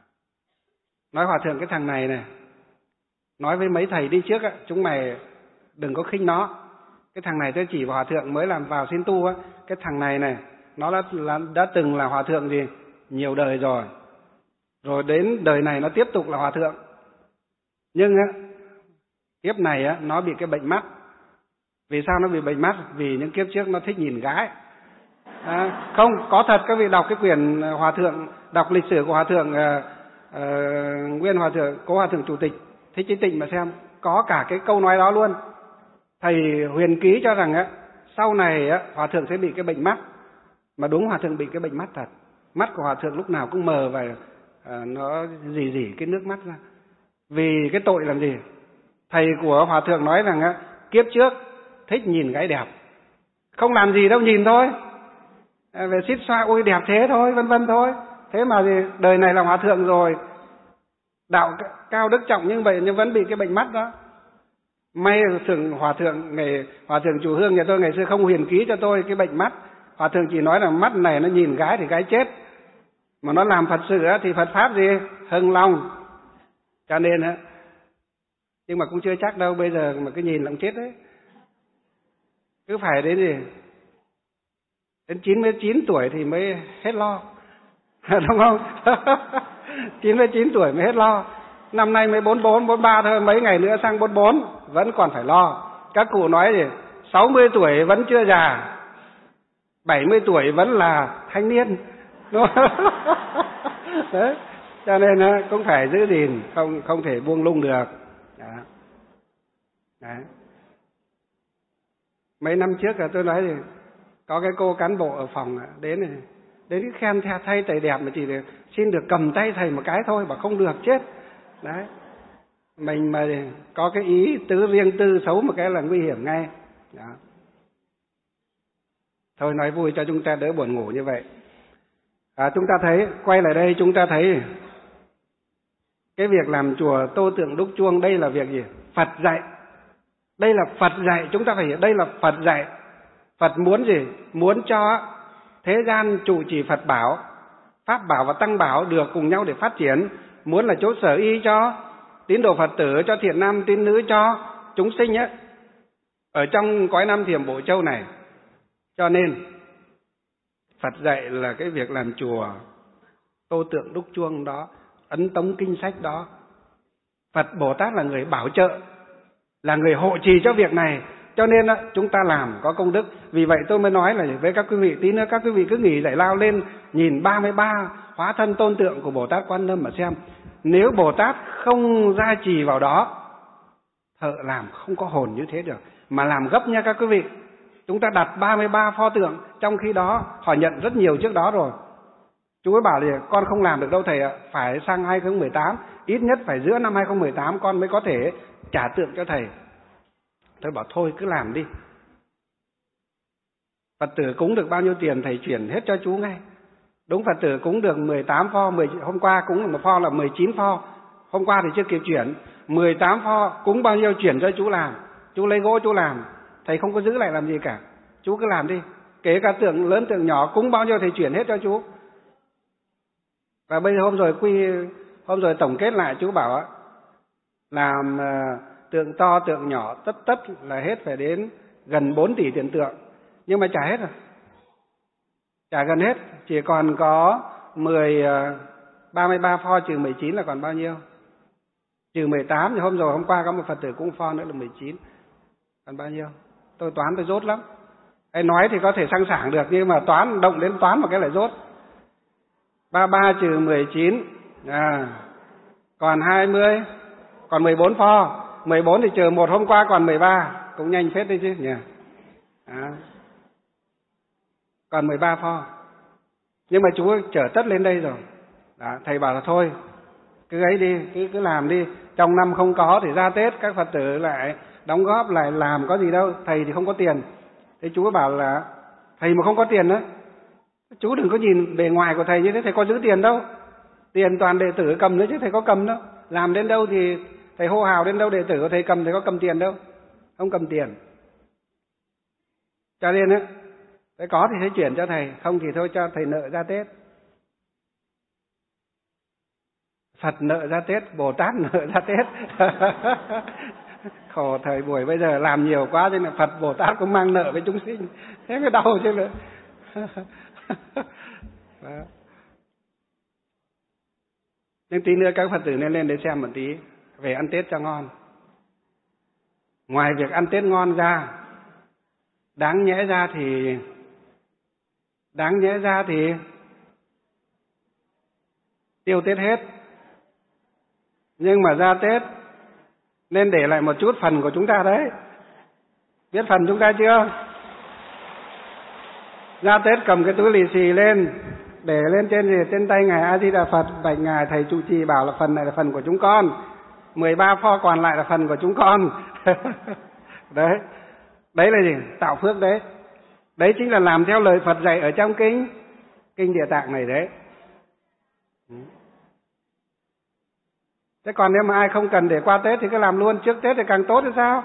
[SPEAKER 3] nói Hòa Thượng cái thằng này này, nói với mấy thầy đi trước á, chúng mày đừng có khinh nó. Cái thằng này tôi chỉ vào Hòa Thượng mới làm vào xin tu á, cái thằng này này, nó đã, đã, đã từng là Hòa Thượng gì? Nhiều đời rồi. Rồi đến đời này nó tiếp tục là Hòa Thượng. Nhưng á, kiếp này á, nó bị cái bệnh mắt. Vì sao nó bị bệnh mắt? Vì những kiếp trước nó thích nhìn gái. À, không, có thật, các vị đọc cái quyển Hòa Thượng, đọc lịch sử của Hòa Thượng uh, uh, Nguyên Hòa Thượng, Cố Hòa Thượng Chủ tịch Thích Chí Tịnh mà xem, có cả cái câu nói đó luôn. Thầy huyền ký cho rằng á, sau này á, Hòa Thượng sẽ bị cái bệnh mắt. Mà đúng, Hòa Thượng bị cái bệnh mắt thật. Mắt của Hòa Thượng lúc nào cũng mờ và uh, nó rỉ rỉ cái nước mắt ra. Vì cái tội làm gì? Thầy của Hòa Thượng nói rằng á, kiếp trước thích nhìn gái đẹp, không làm gì đâu, nhìn thôi, à, về xít xoa ôi đẹp thế thôi, vân vân thôi. Thế mà gì, đời này là Hòa Thượng rồi, đạo cao đức trọng như vậy nhưng vẫn bị cái bệnh mắt đó. May thượng Hòa Thượng ngày Hòa Thượng Chủ Hương nhà tôi ngày xưa không huyền ký cho tôi cái bệnh mắt. Hòa Thượng chỉ nói là mắt này nó nhìn gái thì gái chết, mà nó làm Phật sự thì Phật pháp gì hưng long. Cho nên á, nhưng mà cũng chưa chắc đâu, bây giờ mà cứ nhìn là cũng chết đấy. Cứ phải đến gì đến chín mươi chín tuổi thì mới hết lo. Đúng không? chín mươi chín tuổi mới hết lo. Năm nay mới bốn mươi bốn, bốn mươi ba thôi, mấy ngày nữa sang bốn mươi bốn vẫn còn phải lo. Các cụ nói gì? sáu mươi tuổi vẫn chưa già, bảy mươi tuổi vẫn là thanh niên. Đúng không? Đấy. Cho nên cũng phải giữ gìn, không không thể buông lung được. Đó. Đấy. Mấy năm trước là tôi nói thì có cái cô cán bộ ở phòng đến này, đến khen theo thay thầy đẹp mà chỉ để xin được cầm tay thầy một cái thôi, bảo không được chết. Đấy. Mình mà có cái ý tứ riêng tư xấu một cái là nguy hiểm ngay. Đó. Thôi nói vui cho chúng ta đỡ buồn ngủ như vậy. À, chúng ta thấy, quay lại đây chúng ta thấy cái việc làm chùa tô tượng đúc chuông, đây là việc gì? Phật dạy. Đây là Phật dạy, chúng ta phải hiểu đây là Phật dạy. Phật muốn gì? Muốn cho thế gian trụ trì Phật bảo, Pháp bảo và Tăng bảo được cùng nhau để phát triển. Muốn là chỗ sở y cho tín đồ Phật tử, cho thiện nam tín nữ, cho chúng sinh ấy, ở trong cõi Nam Thiểm Bộ Châu này. Cho nên Phật dạy là cái việc làm chùa tô tượng đúc chuông đó, ấn tống kinh sách đó. Phật Bồ Tát là người bảo trợ, là người hộ trì cho việc này. Cho nên đó, chúng ta làm có công đức. Vì vậy tôi mới nói là với các quý vị, tí nữa các quý vị cứ nghỉ giải lao lên, nhìn ba mươi ba hóa thân tôn tượng của Bồ Tát Quan Âm mà xem. Nếu Bồ Tát không gia trì vào đó, thợ làm không có hồn như thế được. Mà làm gấp nha các quý vị. Chúng ta đặt ba mươi ba pho tượng, trong khi đó họ nhận rất nhiều trước đó rồi. Chú ấy bảo là con không làm được đâu thầy ạ, phải sang hai không một tám, ít nhất phải giữa năm hai không một tám con mới có thể trả tượng cho thầy. Tôi bảo thôi cứ làm đi. Phật tử cúng được bao nhiêu tiền thầy chuyển hết cho chú ngay. Đúng, Phật tử cúng được mười tám pho, mười, hôm qua cúng được một pho là mười chín pho. Hôm qua thì chưa kịp chuyển, mười tám pho cúng bao nhiêu chuyển cho chú làm. Chú lấy gỗ chú làm, thầy không có giữ lại làm gì cả. Chú cứ làm đi, kể cả tượng lớn tượng nhỏ cúng bao nhiêu thầy chuyển hết cho chú. Và bây giờ hôm rồi quy hôm rồi tổng kết lại chú bảo á, làm uh, tượng to tượng nhỏ tất tất là hết phải đến gần bốn tỷ tiền tượng, nhưng mà trả hết rồi, trả gần hết, chỉ còn có mười ba mươi ba pho trừ mười chín là còn bao nhiêu, trừ mười tám thì hôm rồi hôm qua có một Phật tử cũng pho nữa là mười chín, còn bao nhiêu? Tôi toán tôi dốt lắm. Ai nói thì có thể sang sảng được, nhưng mà toán động đến toán một cái lại dốt. ba mươi ba trừ mười chín à, còn hai mươi, còn mười bốn pho. mười bốn thì trừ một hôm qua còn mười ba, cũng nhanh phết đấy chứ nhỉ. À, còn mười ba pho. Nhưng mà chú chở tất lên đây rồi. Đó, thầy bảo là thôi, cứ ấy đi, cứ cứ làm đi. Trong năm không có thì ra Tết các Phật tử lại đóng góp lại làm, có gì đâu. Thầy thì không có tiền. Thế chú bảo là Thầy mà không có tiền đó, chú đừng có nhìn bề ngoài của thầy như thế, thầy có giữ tiền đâu. Tiền toàn đệ tử cầm nữa chứ thầy có cầm đâu. Làm đến đâu thì thầy hô hào đến đâu đệ tử của thầy cầm, thầy có cầm tiền đâu. Không cầm tiền. Cho nên á, thầy có thì thầy chuyển cho thầy, không thì thôi cho thầy nợ ra Tết. Phật nợ ra Tết, Bồ Tát nợ ra Tết. Khổ thời buổi bây giờ làm nhiều quá cho nên Phật Bồ Tát cũng mang nợ với chúng sinh, thế mới đau chứ nữa. Nhưng tí nữa các Phật tử nên lên để xem một tí về ăn Tết cho ngon. Ngoài việc ăn Tết ngon ra, đáng nhẽ ra thì đáng nhẽ ra thì tiêu Tết hết. Nhưng mà ra Tết nên để lại một chút phần của chúng ta đấy. Biết phần chúng ta chưa? Ra Tết cầm cái túi lì xì lên, để lên trên gì? Trên tay Ngài A Di Đà Phật, bạch Ngài thầy trụ trì bảo là phần này là phần của chúng con, mười ba pho còn lại là phần của chúng con. Đấy, đấy là gì? Tạo phước đấy. Đấy chính là làm theo lời Phật dạy ở trong kinh kinh Địa Tạng này đấy. Thế còn nếu mà ai không cần để qua Tết thì cứ làm luôn, trước Tết thì càng tốt thì sao?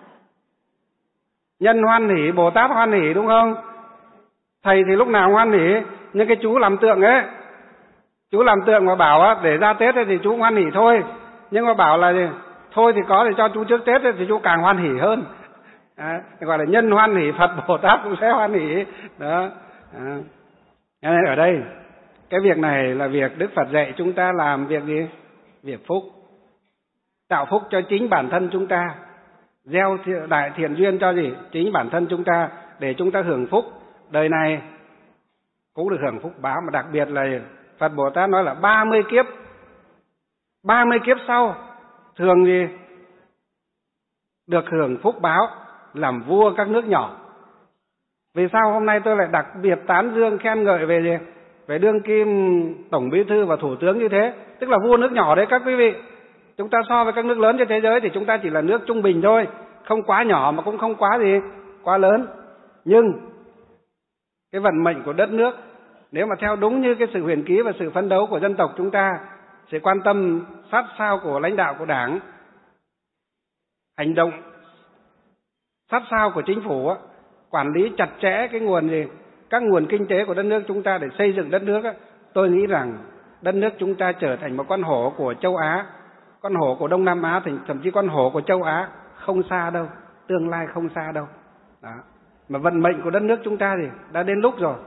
[SPEAKER 3] Nhân hoan hỷ, Bồ Tát hoan hỷ, đúng không? Thầy thì lúc nào hoan hỷ, nhưng cái chú làm tượng ấy, chú làm tượng mà bảo á, để ra Tết thì chú hoan hỷ thôi. Nhưng mà bảo là gì? Thôi thì có để cho chú trước Tết thì chú càng hoan hỷ hơn. À, gọi là nhân hoan hỷ, Phật Bồ Tát cũng sẽ hoan hỷ. Đó. À. Nên ở đây, cái việc này là việc Đức Phật dạy chúng ta làm việc gì? Việc phúc. Tạo phúc cho chính bản thân chúng ta. Gieo đại thiện duyên cho gì? Chính bản thân chúng ta, để chúng ta hưởng phúc. Đời này cũng được hưởng phúc báo, mà đặc biệt là Phật Bồ Tát nói là ba mươi kiếp. ba mươi kiếp sau thường gì? Được hưởng phúc báo làm vua các nước nhỏ. Vì sao hôm nay tôi lại đặc biệt tán dương khen ngợi về gì? Về đương kim tổng bí thư và thủ tướng như thế, tức là vua nước nhỏ đấy các quý vị. Chúng ta so với các nước lớn trên thế giới thì chúng ta chỉ là nước trung bình thôi, không quá nhỏ mà cũng không quá gì, quá lớn. Nhưng cái vận mệnh của đất nước, nếu mà theo đúng như cái sự huyền ký và sự phấn đấu của dân tộc chúng ta, sự quan tâm sát sao của lãnh đạo của Đảng, hành động sát sao của chính phủ, quản lý chặt chẽ cái nguồn gì, các nguồn kinh tế của đất nước chúng ta để xây dựng đất nước, tôi nghĩ rằng đất nước chúng ta trở thành một con hổ của châu Á, con hổ của Đông Nam Á, thậm chí con hổ của châu Á, không xa đâu, tương lai không xa đâu. Đó. Mà vận mệnh của đất nước chúng ta thì đã đến lúc rồi.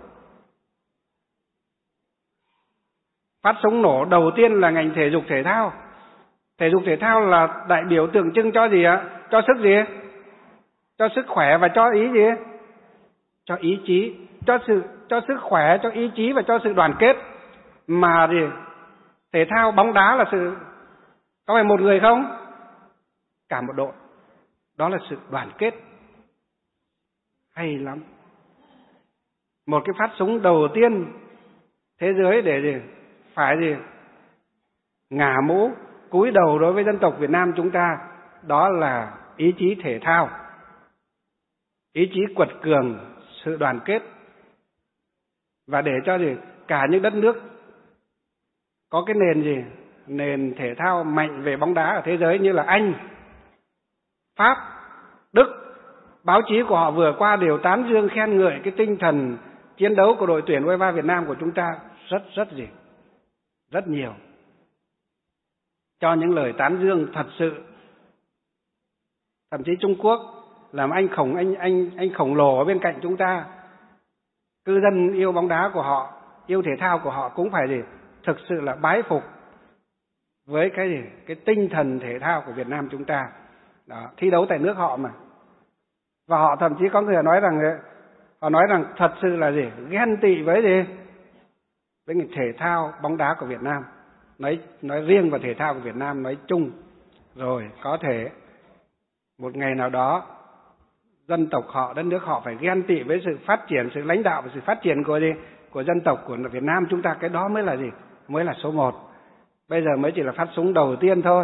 [SPEAKER 3] Phát súng nổ đầu tiên là ngành thể dục thể thao. Thể dục thể thao là đại biểu tượng trưng cho gì ạ? Cho sức gì? Cho sức khỏe và cho ý gì? Cho ý chí, cho sự cho sức khỏe, cho ý chí và cho sự đoàn kết. Mà gì? Thể thao bóng đá là sự, có phải một người không? Cả một đội. Đó là sự đoàn kết. Hay lắm. Một cái phát súng đầu tiên thế giới để gì? Phải gì? Ngả mũ, cúi đầu đối với dân tộc Việt Nam chúng ta, đó là ý chí thể thao, ý chí quật cường, sự đoàn kết. Và để cho gì? Cả những đất nước có cái nền gì? Nền thể thao mạnh về bóng đá ở thế giới như là Anh, Pháp, Đức, báo chí của họ vừa qua đều tán dương khen ngợi cái tinh thần chiến đấu của đội tuyển u hai ba Việt Nam của chúng ta rất rất gì? Rất nhiều. Cho những lời tán dương thật sự. Thậm chí Trung Quốc làm anh khổng anh anh anh khổng lồ ở bên cạnh chúng ta. Cư dân yêu bóng đá của họ, yêu thể thao của họ cũng phải gì? Thực sự là bái phục với cái gì? Cái tinh thần thể thao của Việt Nam chúng ta. Đó, thi đấu tại nước họ mà. Và họ thậm chí có người nói rằng họ nói rằng thật sự là gì? Ghen tị với gì? Với người thể thao bóng đá của Việt Nam. Nói nói riêng và thể thao của Việt Nam nói chung. Rồi có thể một ngày nào đó dân tộc họ, đất nước họ phải ghen tị với sự phát triển, sự lãnh đạo và sự phát triển của gì? Của dân tộc của Việt Nam chúng ta, cái đó mới là gì? Mới là số một. Bây giờ mới chỉ là phát súng đầu tiên thôi.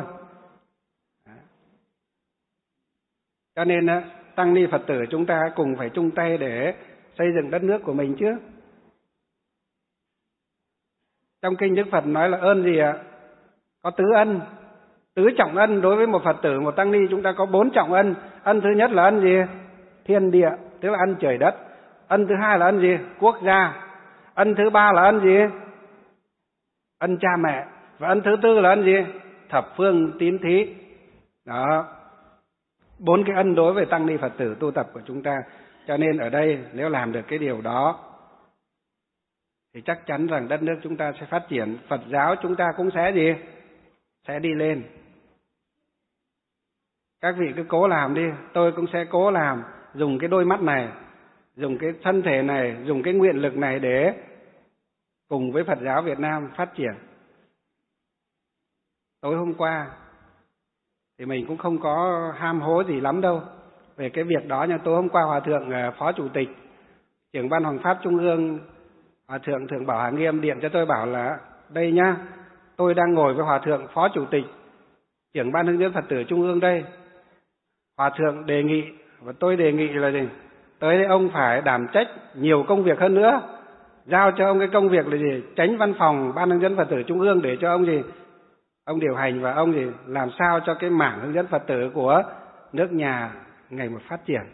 [SPEAKER 3] Cho nên tăng ni Phật tử chúng ta cùng phải chung tay để xây dựng đất nước của mình chứ. Trong kinh Đức Phật nói là ơn gì ạ? Có tứ ân, tứ trọng ân. Đối với một Phật tử, một tăng ni, chúng ta có bốn trọng ân. Ân thứ nhất là ân gì? Thiên địa, tức là ân trời đất. Ân thứ hai là ân gì? Quốc gia. Ân thứ ba là ân gì? Ân cha mẹ. Và ân thứ tư là ân gì? Thập phương tín thí. Đó, bốn cái ân đối với tăng ni Phật tử tu tập của chúng ta. Cho nên ở đây nếu làm được cái điều đó thì chắc chắn rằng đất nước chúng ta sẽ phát triển, Phật giáo chúng ta cũng sẽ gì? Sẽ đi lên. Các vị cứ cố làm đi, tôi cũng sẽ cố làm, dùng cái đôi mắt này, dùng cái thân thể này, dùng cái nguyện lực này để cùng với Phật giáo Việt Nam phát triển. Tối hôm qua thì mình cũng không có ham hố gì lắm đâu về cái việc đó, nhưng tối hôm qua Hòa Thượng Phó Chủ tịch, trưởng Ban Hoằng Pháp Trung ương, Hòa Thượng Thượng Bảo Hà Nghiêm điện cho tôi bảo là đây nhá, tôi đang ngồi với Hòa Thượng Phó Chủ tịch, trưởng Ban Hướng dẫn Phật tử Trung ương đây. Hòa Thượng đề nghị, và tôi đề nghị là gì? Tới đây ông phải đảm trách nhiều công việc hơn nữa. Giao cho ông cái công việc là gì? Chánh văn phòng Ban Hướng dẫn Phật tử Trung ương để cho ông gì? Ông điều hành và ông gì? Làm sao cho cái mảng hướng dẫn Phật tử của nước nhà ngày một phát triển.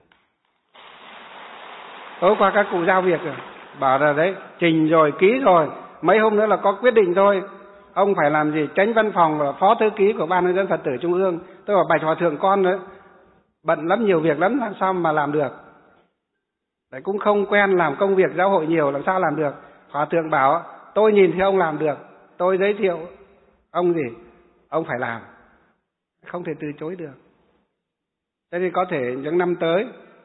[SPEAKER 3] Tối qua các cụ giao việc rồi, bảo là đấy, trình rồi, ký rồi, mấy hôm nữa là có quyết định thôi. Ông phải làm gì? Chánh văn phòng và phó thư ký của Ban Hướng dẫn Phật tử Trung ương. Tôi bảo bạch Hòa Thượng con đấy, bận lắm, nhiều việc lắm, làm sao mà làm được. Đấy, cũng không quen làm công việc giáo hội nhiều, làm sao làm được. Hòa Thượng bảo tôi nhìn thấy ông làm được, tôi giới thiệu ông gì? Ông phải làm, không thể từ chối được. Thế thì có thể những năm tới,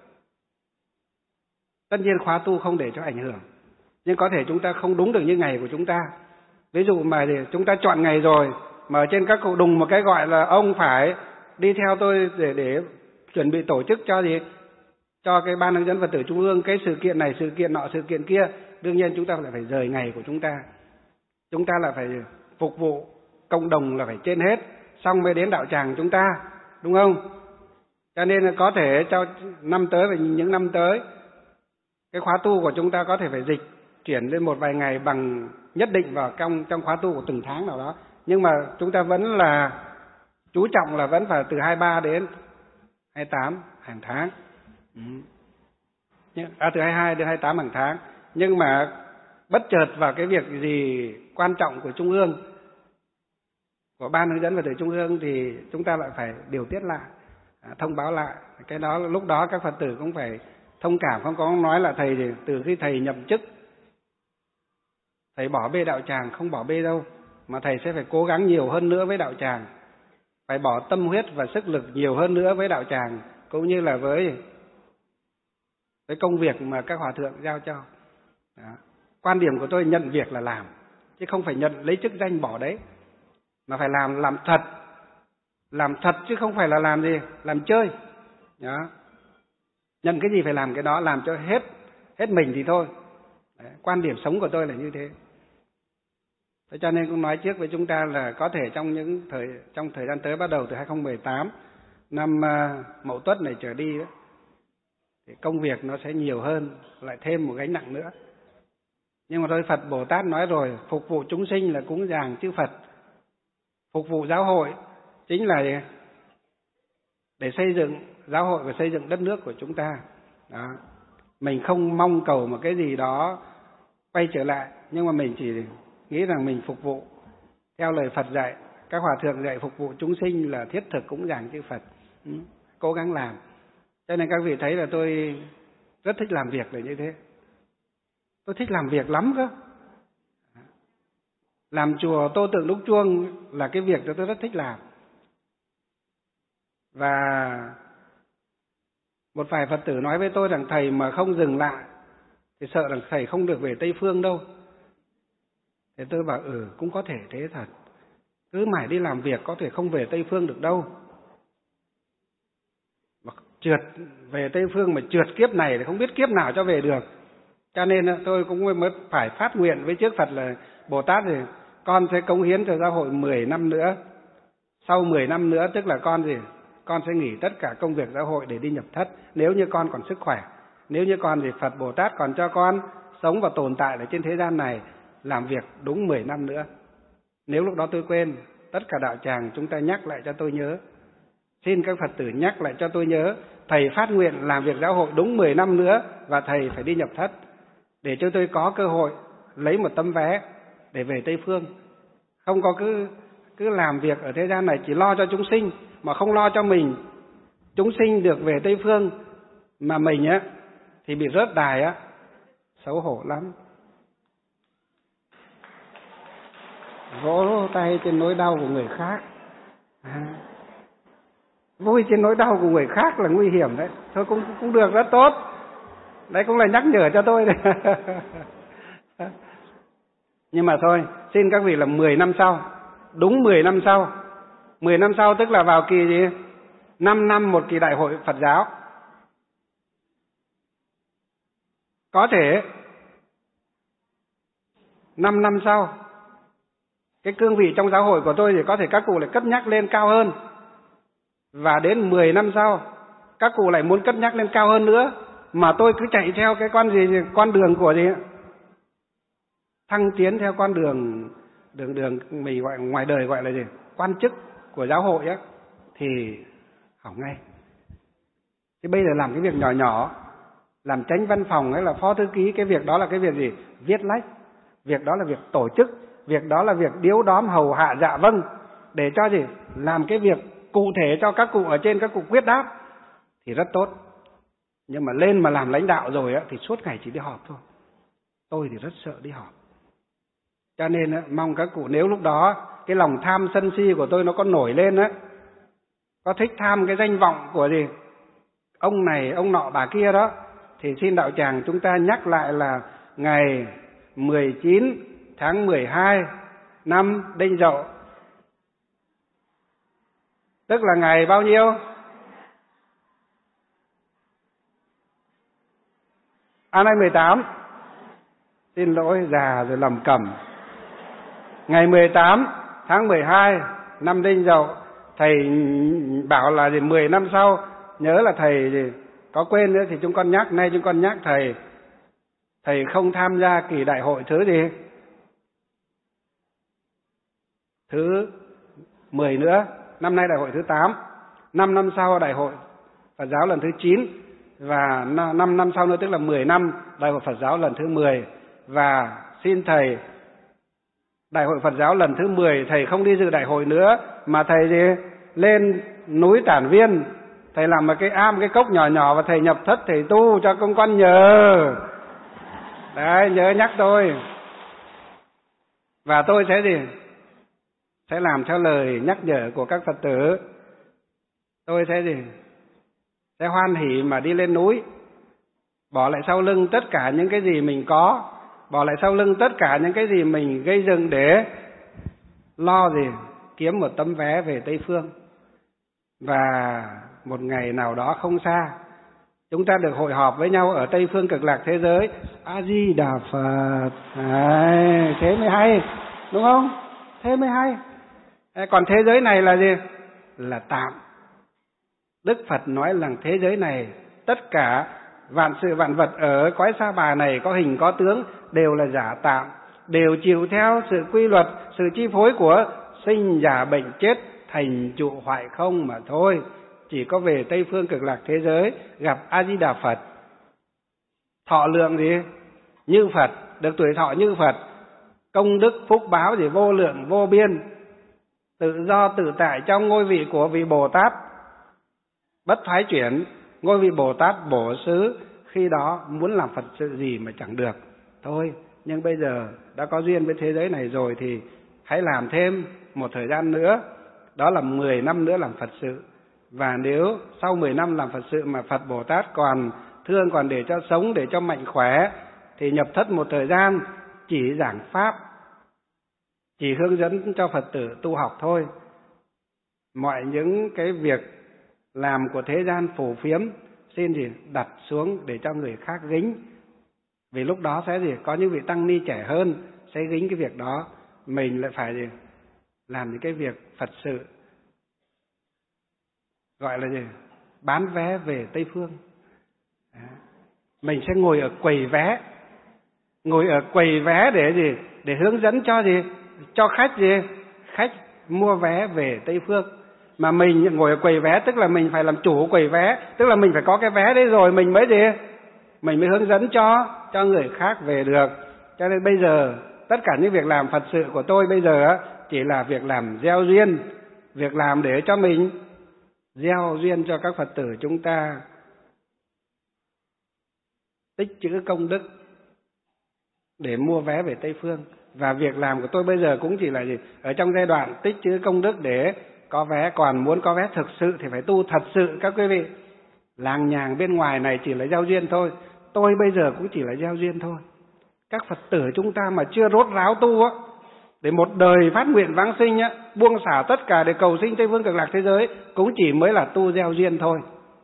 [SPEAKER 3] tất nhiên khóa tu không để cho ảnh hưởng, nhưng có thể chúng ta không đúng được như ngày của chúng ta. Ví dụ mà chúng ta chọn ngày rồi, mà ở trên các cụ đùng một cái gọi là ông phải đi theo tôi để để chuẩn bị tổ chức cho gì? Cho cái Ban Hướng dẫn Phật tử Trung ương cái sự kiện này, sự kiện nọ, sự kiện kia. Đương nhiên chúng ta lại phải rời ngày của chúng ta. Chúng ta là phải phục vụ cộng đồng là phải trên hết, xong mới đến đạo tràng chúng ta, đúng không? Cho nên là có thể cho năm tới và những năm tới, cái khóa tu của chúng ta có thể phải dịch chuyển lên một vài ngày bằng nhất định vào trong trong khóa tu của từng tháng nào đó. Nhưng mà chúng ta vẫn là chú trọng là vẫn phải từ hai mươi ba đến hai mươi tám hàng tháng. Ừ. À, từ hai mươi hai đến hai mươi tám hàng tháng. Nhưng mà bất chợt vào cái việc gì quan trọng của Trung ương, của Ban Hướng dẫn Phật tử Trung ương thì chúng ta lại phải điều tiết lại, à, thông báo lại. Cái đó lúc đó các Phật tử cũng phải thông cảm, không có nói là thầy thì từ khi thầy nhậm chức thầy bỏ bê đạo tràng, không bỏ bê đâu, mà thầy sẽ phải cố gắng nhiều hơn nữa với đạo tràng, phải bỏ tâm huyết và sức lực nhiều hơn nữa với đạo tràng, cũng như là với với công việc mà các hòa thượng giao cho. Đó. Quan điểm của tôi nhận việc là làm, chứ không phải nhận lấy chức danh bỏ đấy, mà phải làm làm thật, làm thật chứ không phải là làm gì, làm chơi. Đó. Nhận cái gì phải làm cái đó, làm cho hết hết mình thì thôi. Đấy. Quan điểm sống của tôi là như thế. Thế cho nên cũng nói trước với chúng ta là có thể trong những thời trong thời gian tới, bắt đầu từ hai không một tám năm uh, Mậu Tuất này trở đi đó, thì công việc nó sẽ nhiều hơn, lại thêm một gánh nặng nữa. Nhưng mà thôi, Phật Bồ Tát nói rồi, phục vụ chúng sinh là cúng dường chư Phật, phục vụ giáo hội chính là để xây dựng giáo hội và xây dựng đất nước của chúng ta. Đó. Mình không mong cầu một cái gì đó quay trở lại, nhưng mà mình chỉ nghĩ rằng mình phục vụ theo lời Phật dạy, các hòa thượng dạy phục vụ chúng sinh là thiết thực cúng dường chư Phật, ừ, cố gắng làm. Cho nên các vị thấy là tôi rất thích làm việc là như thế. Tôi thích làm việc lắm cơ. Làm chùa tô tượng đúc chuông là cái việc đó tôi rất thích làm. Và một vài Phật tử nói với tôi rằng thầy mà không dừng lại thì sợ rằng thầy không được về Tây Phương đâu. Thì tôi bảo ừ, cũng có thể thế thật. Cứ mãi đi làm việc có thể không về Tây Phương được đâu. Mà trượt về Tây Phương mà trượt kiếp này thì không biết kiếp nào cho về được. Cho nên tôi cũng mới phải phát nguyện với trước Phật là Bồ Tát thì con sẽ cống hiến cho giáo hội mười năm nữa. Sau mười năm nữa tức là con gì? Con sẽ nghỉ tất cả công việc giáo hội để đi nhập thất, nếu như con còn sức khỏe. Nếu như con thì Phật Bồ Tát còn cho con sống và tồn tại ở trên thế gian này, làm việc đúng mười năm nữa. Nếu lúc đó tôi quên, tất cả đạo tràng chúng ta nhắc lại cho tôi nhớ. Xin các Phật tử nhắc lại cho tôi nhớ, thầy phát nguyện làm việc giáo hội đúng mười năm nữa và thầy phải đi nhập thất, để cho tôi có cơ hội lấy một tấm vé để về Tây Phương. Không có cứ cứ làm việc ở thế gian này chỉ lo cho chúng sinh mà không lo cho mình. Chúng sinh được về Tây Phương mà mình á thì bị rớt đài á, xấu hổ lắm. Vỗ tay trên nỗi đau của người khác, à, vui trên nỗi đau của người khác là nguy hiểm đấy. Thôi cũng cũng được, rất tốt. Đấy cũng là nhắc nhở cho tôi đấy. Nhưng mà thôi, xin các vị là mười năm sau, đúng mười năm sau. mười năm sau tức là vào kỳ gì? năm năm một kỳ đại hội Phật giáo. Có thể năm năm sau, cái cương vị trong giáo hội của tôi thì có thể các cụ lại cất nhắc lên cao hơn. Và đến mười năm sau, các cụ lại muốn cất nhắc lên cao hơn nữa. Mà tôi cứ chạy theo cái con gì, con đường của gì thăng tiến theo con đường đường đường mình gọi ngoài đời gọi là gì? Quan chức của giáo hội á, thì hỏng ngay. Thế bây giờ làm cái việc nhỏ nhỏ, làm chánh văn phòng hay là phó thư ký, cái việc đó là cái việc gì? Viết lách. Việc đó là việc tổ chức, việc đó là việc điếu đóm hầu hạ dạ vâng, để cho gì? Làm cái việc cụ thể cho các cụ ở trên, các cụ quyết đáp thì rất tốt. Nhưng mà lên mà làm lãnh đạo rồi á thì suốt ngày chỉ đi họp thôi. Tôi thì rất sợ đi họp. Cho nên á, mong các cụ nếu lúc đó cái lòng tham sân si của tôi nó có nổi lên á, có thích tham cái danh vọng của gì ông này ông nọ bà kia đó, thì xin đạo tràng chúng ta nhắc lại là ngày mười chín tháng mười hai năm Đinh Dậu, tức là ngày bao nhiêu? À nay mười tám. Xin lỗi, già rồi lầm cẩm. Ngày mười tám tháng mười hai năm Đinh Dậu. Thầy bảo là gì mười năm sau, nhớ là thầy gì có quên nữa thì chúng con nhắc, nay chúng con nhắc thầy. Thầy không tham gia kỳ đại hội thứ gì? Thứ mười nữa. Năm nay đại hội thứ tám. Năm năm sau đại hội Phật giáo lần thứ chín. Và năm năm sau nữa tức là mười năm đại hội Phật giáo lần thứ mười. Và xin thầy, đại hội Phật giáo lần thứ mười thầy không đi dự đại hội nữa, mà thầy gì lên núi Tản Viên, thầy làm một cái am, cái cốc nhỏ nhỏ và thầy nhập thất, thầy tu cho công con nhờ. Đấy, nhớ nhắc tôi. Và tôi sẽ gì? Sẽ làm theo lời nhắc nhở của các Phật tử. Tôi sẽ gì? Sẽ hoan hỉ mà đi lên núi, bỏ lại sau lưng tất cả những cái gì mình có, bỏ lại sau lưng tất cả những cái gì mình gây dựng để lo gì? Kiếm một tấm vé về Tây Phương. Và một ngày nào đó không xa, chúng ta được hội họp với nhau ở Tây Phương cực lạc thế giới. A Di Đà Phật. Đấy, thế mới hay, đúng không? Thế mới hay. Còn thế giới này là gì? Là tạm. Đức Phật nói rằng thế giới này, tất cả vạn sự vạn vật ở cõi Sa Bà này có hình có tướng đều là giả tạm, đều chịu theo sự quy luật, sự chi phối của sinh già bệnh chết, thành trụ hoại không mà thôi. Chỉ có về Tây Phương cực lạc thế giới gặp A Di Đà Phật, thọ lượng gì? Như Phật, được tuổi thọ như Phật, công đức phúc báo gì vô lượng vô biên, tự do tự tại trong ngôi vị của vị Bồ Tát bất thoái chuyển, ngôi vị Bồ Tát bổ xứ. Khi đó muốn làm Phật sự gì mà chẳng được thôi. Nhưng bây giờ đã có duyên với thế giới này rồi thì hãy làm thêm một thời gian nữa, đó là mười năm nữa làm Phật sự. Và nếu sau mười năm làm Phật sự mà Phật Bồ Tát còn thương, còn để cho sống, để cho mạnh khỏe, thì nhập thất một thời gian chỉ giảng Pháp, chỉ hướng dẫn cho Phật tử tu học thôi. Mọi những cái việc làm của thế gian phù phiếm xin gì đặt xuống để cho người khác gính. Vì lúc đó sẽ gì có những vị tăng ni trẻ hơn sẽ gính cái việc đó. Mình lại phải gì làm những cái việc Phật sự, gọi là gì bán vé về Tây Phương. mình sẽ ngồi ở quầy vé. Ngồi ở quầy vé để gì? Để hướng dẫn cho gì? Cho khách gì? Khách mua vé về Tây Phương. Mà mình ngồi ở quầy vé tức là mình phải làm chủ quầy vé, tức là mình phải có cái vé đấy rồi mình mới gì? Mình mới hướng dẫn cho cho người khác về được. Cho nên bây giờ tất cả những việc làm Phật sự của tôi bây giờ chỉ là việc làm gieo duyên, việc làm để cho mình gieo duyên cho các Phật tử chúng ta tích trữ công đức để mua vé về Tây Phương. Và việc làm của tôi bây giờ cũng chỉ là gì? Ở trong giai đoạn tích trữ công đức để có vé, còn muốn có vé thực sự thì phải tu thật sự các quý vị. Làng nhàng bên ngoài này chỉ là gieo duyên thôi. Tôi bây giờ cũng chỉ là gieo duyên thôi. Các Phật tử chúng ta mà chưa rốt ráo tu á, để một đời phát nguyện vãng sinh á, buông xả tất cả để cầu sinh Tây Phương Cực Lạc thế giới, cũng chỉ mới là tu gieo duyên thôi.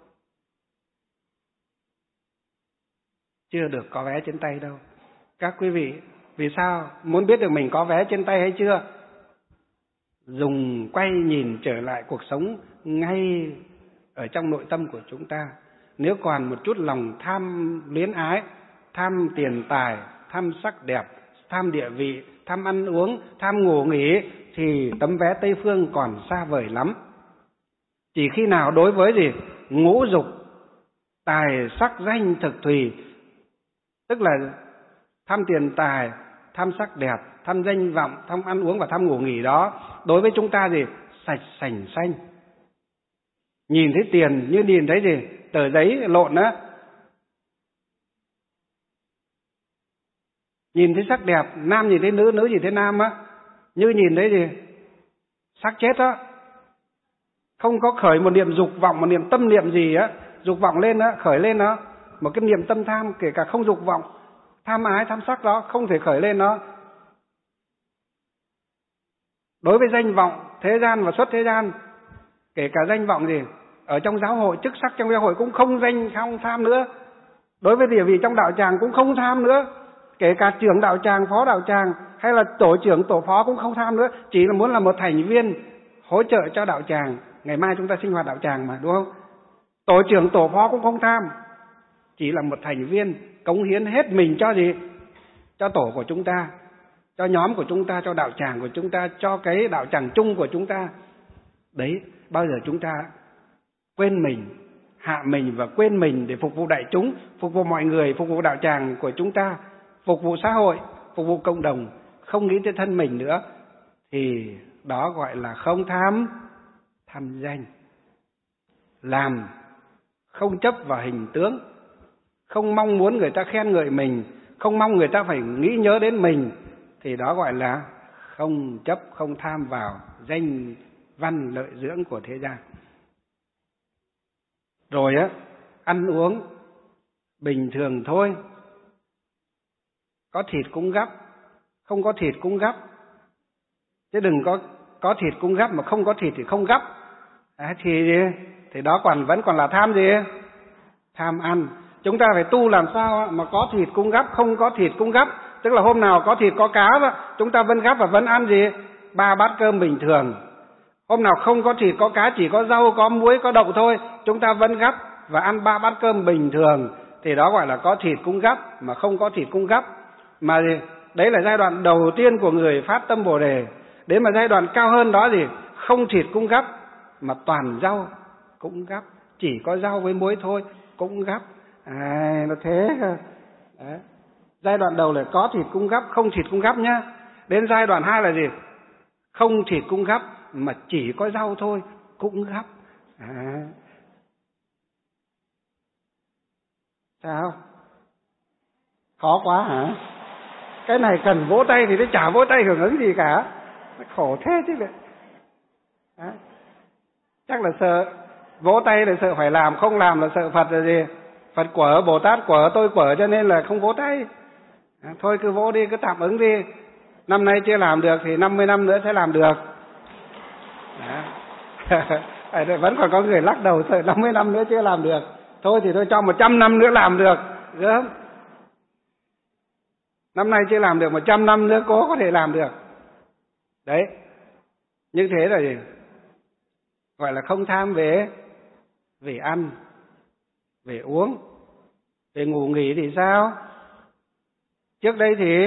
[SPEAKER 3] Chưa được có vé trên tay đâu. Các quý vị, vì sao? Muốn biết được mình có vé trên tay hay chưa? Dùng quay nhìn trở lại cuộc sống ngay ở trong nội tâm của chúng ta. Nếu còn một chút lòng tham luyến ái, tham tiền tài, tham sắc đẹp, tham địa vị, tham ăn uống, tham ngủ nghỉ, thì tấm vé Tây Phương còn xa vời lắm. Chỉ khi nào đối với gì? Ngũ dục, tài sắc danh thực thùy, tức là tham tiền tài, tham sắc đẹp, tham danh vọng, tham ăn uống và tham ngủ nghỉ đó, đối với chúng ta gì? Sạch sành xanh. Nhìn thấy tiền như nhìn thấy gì? Tờ giấy lộn á. Nhìn thấy sắc đẹp, nam nhìn thấy nữ, nữ nhìn thấy nam á, như nhìn thấy gì? Xác chết á. Không có khởi một niệm dục vọng, một niệm tâm niệm gì á, dục vọng lên á, khởi lên đó, một cái niệm tâm tham, kể cả không dục vọng, tham ái, tham sắc đó, không thể khởi lên đó. Đối với danh vọng, thế gian và xuất thế gian, kể cả danh vọng gì, ở trong giáo hội, chức sắc trong giáo hội cũng không danh, không tham nữa. Đối với địa vị trong đạo tràng cũng không tham nữa. Kể cả trưởng đạo tràng, phó đạo tràng, hay là tổ trưởng, tổ phó cũng không tham nữa. Chỉ là muốn là một thành viên hỗ trợ cho đạo tràng. Ngày mai chúng ta sinh hoạt đạo tràng mà, đúng không? Tổ trưởng, tổ phó cũng không tham. Chỉ là một thành viên cống hiến hết mình cho gì? Cho tổ của chúng ta, cho nhóm của chúng ta, cho đạo tràng của chúng ta, cho cái đạo tràng chung của chúng ta. Đấy, bao giờ chúng ta quên mình, hạ mình và quên mình để phục vụ đại chúng, phục vụ mọi người, phục vụ đạo tràng của chúng ta, phục vụ xã hội, phục vụ cộng đồng, không nghĩ tới thân mình nữa, thì đó gọi là không tham, tham danh. Làm không chấp vào hình tướng, không mong muốn người ta khen ngợi mình, không mong người ta phải nghĩ nhớ đến mình, thì đó gọi là không chấp, không tham vào danh văn lợi dưỡng của thế gian. Rồi á, ăn uống bình thường thôi. Có thịt cũng gắp, không có thịt cũng gắp. Chứ đừng có có thịt cũng gắp mà không có thịt thì không gắp. À, thì thì đó còn vẫn còn là tham gì? Tham ăn. Chúng ta phải tu làm sao mà có thịt cũng gắp, không có thịt cũng gắp. Tức là hôm nào có thịt có cá đó, chúng ta vẫn gắp và vẫn ăn gì? Ba bát cơm bình thường. Hôm nào không có thịt có cá, chỉ có rau, có muối, có đậu thôi, chúng ta vẫn gắp và ăn ba bát cơm bình thường. Thì đó gọi là có thịt cũng gắp mà không có thịt cũng gắp. Mà đấy là giai đoạn đầu tiên của người phát tâm Bồ Đề. Đến mà giai đoạn cao hơn đó gì? Không thịt cũng gắp mà toàn rau cũng gắp. Chỉ có rau với muối thôi cũng gắp. À, nó thế. Đấy. Giai đoạn đầu là có thịt cũng gắp, không thịt cũng gắp nhá. Đến giai đoạn hai là gì? Không thịt cũng gắp mà chỉ có rau thôi cũng gắp. À. Sao? Khó quá hả? Cái này cần vỗ tay thì nó chả vỗ tay hưởng ứng gì cả. Nó khổ thế chứ vậy. À. Chắc là sợ vỗ tay là sợ phải làm, không làm là sợ Phật là gì? Phật quở, Bồ Tát quở, tôi quở cho nên là không vỗ tay. À, thôi cứ vỗ đi, cứ tạm ứng đi. Năm nay chưa làm được thì năm mươi năm nữa sẽ làm được. Vẫn còn có người lắc đầu sợ năm mươi năm nữa chưa làm được. Thôi thì tôi cho một trăm năm nữa làm được. Được. Năm nay chưa làm được, một trăm năm nữa cố có thể làm được. Đấy. Như thế là gì? Gọi là không tham về về ăn, về uống. Để ngủ nghỉ thì sao? Trước đây thì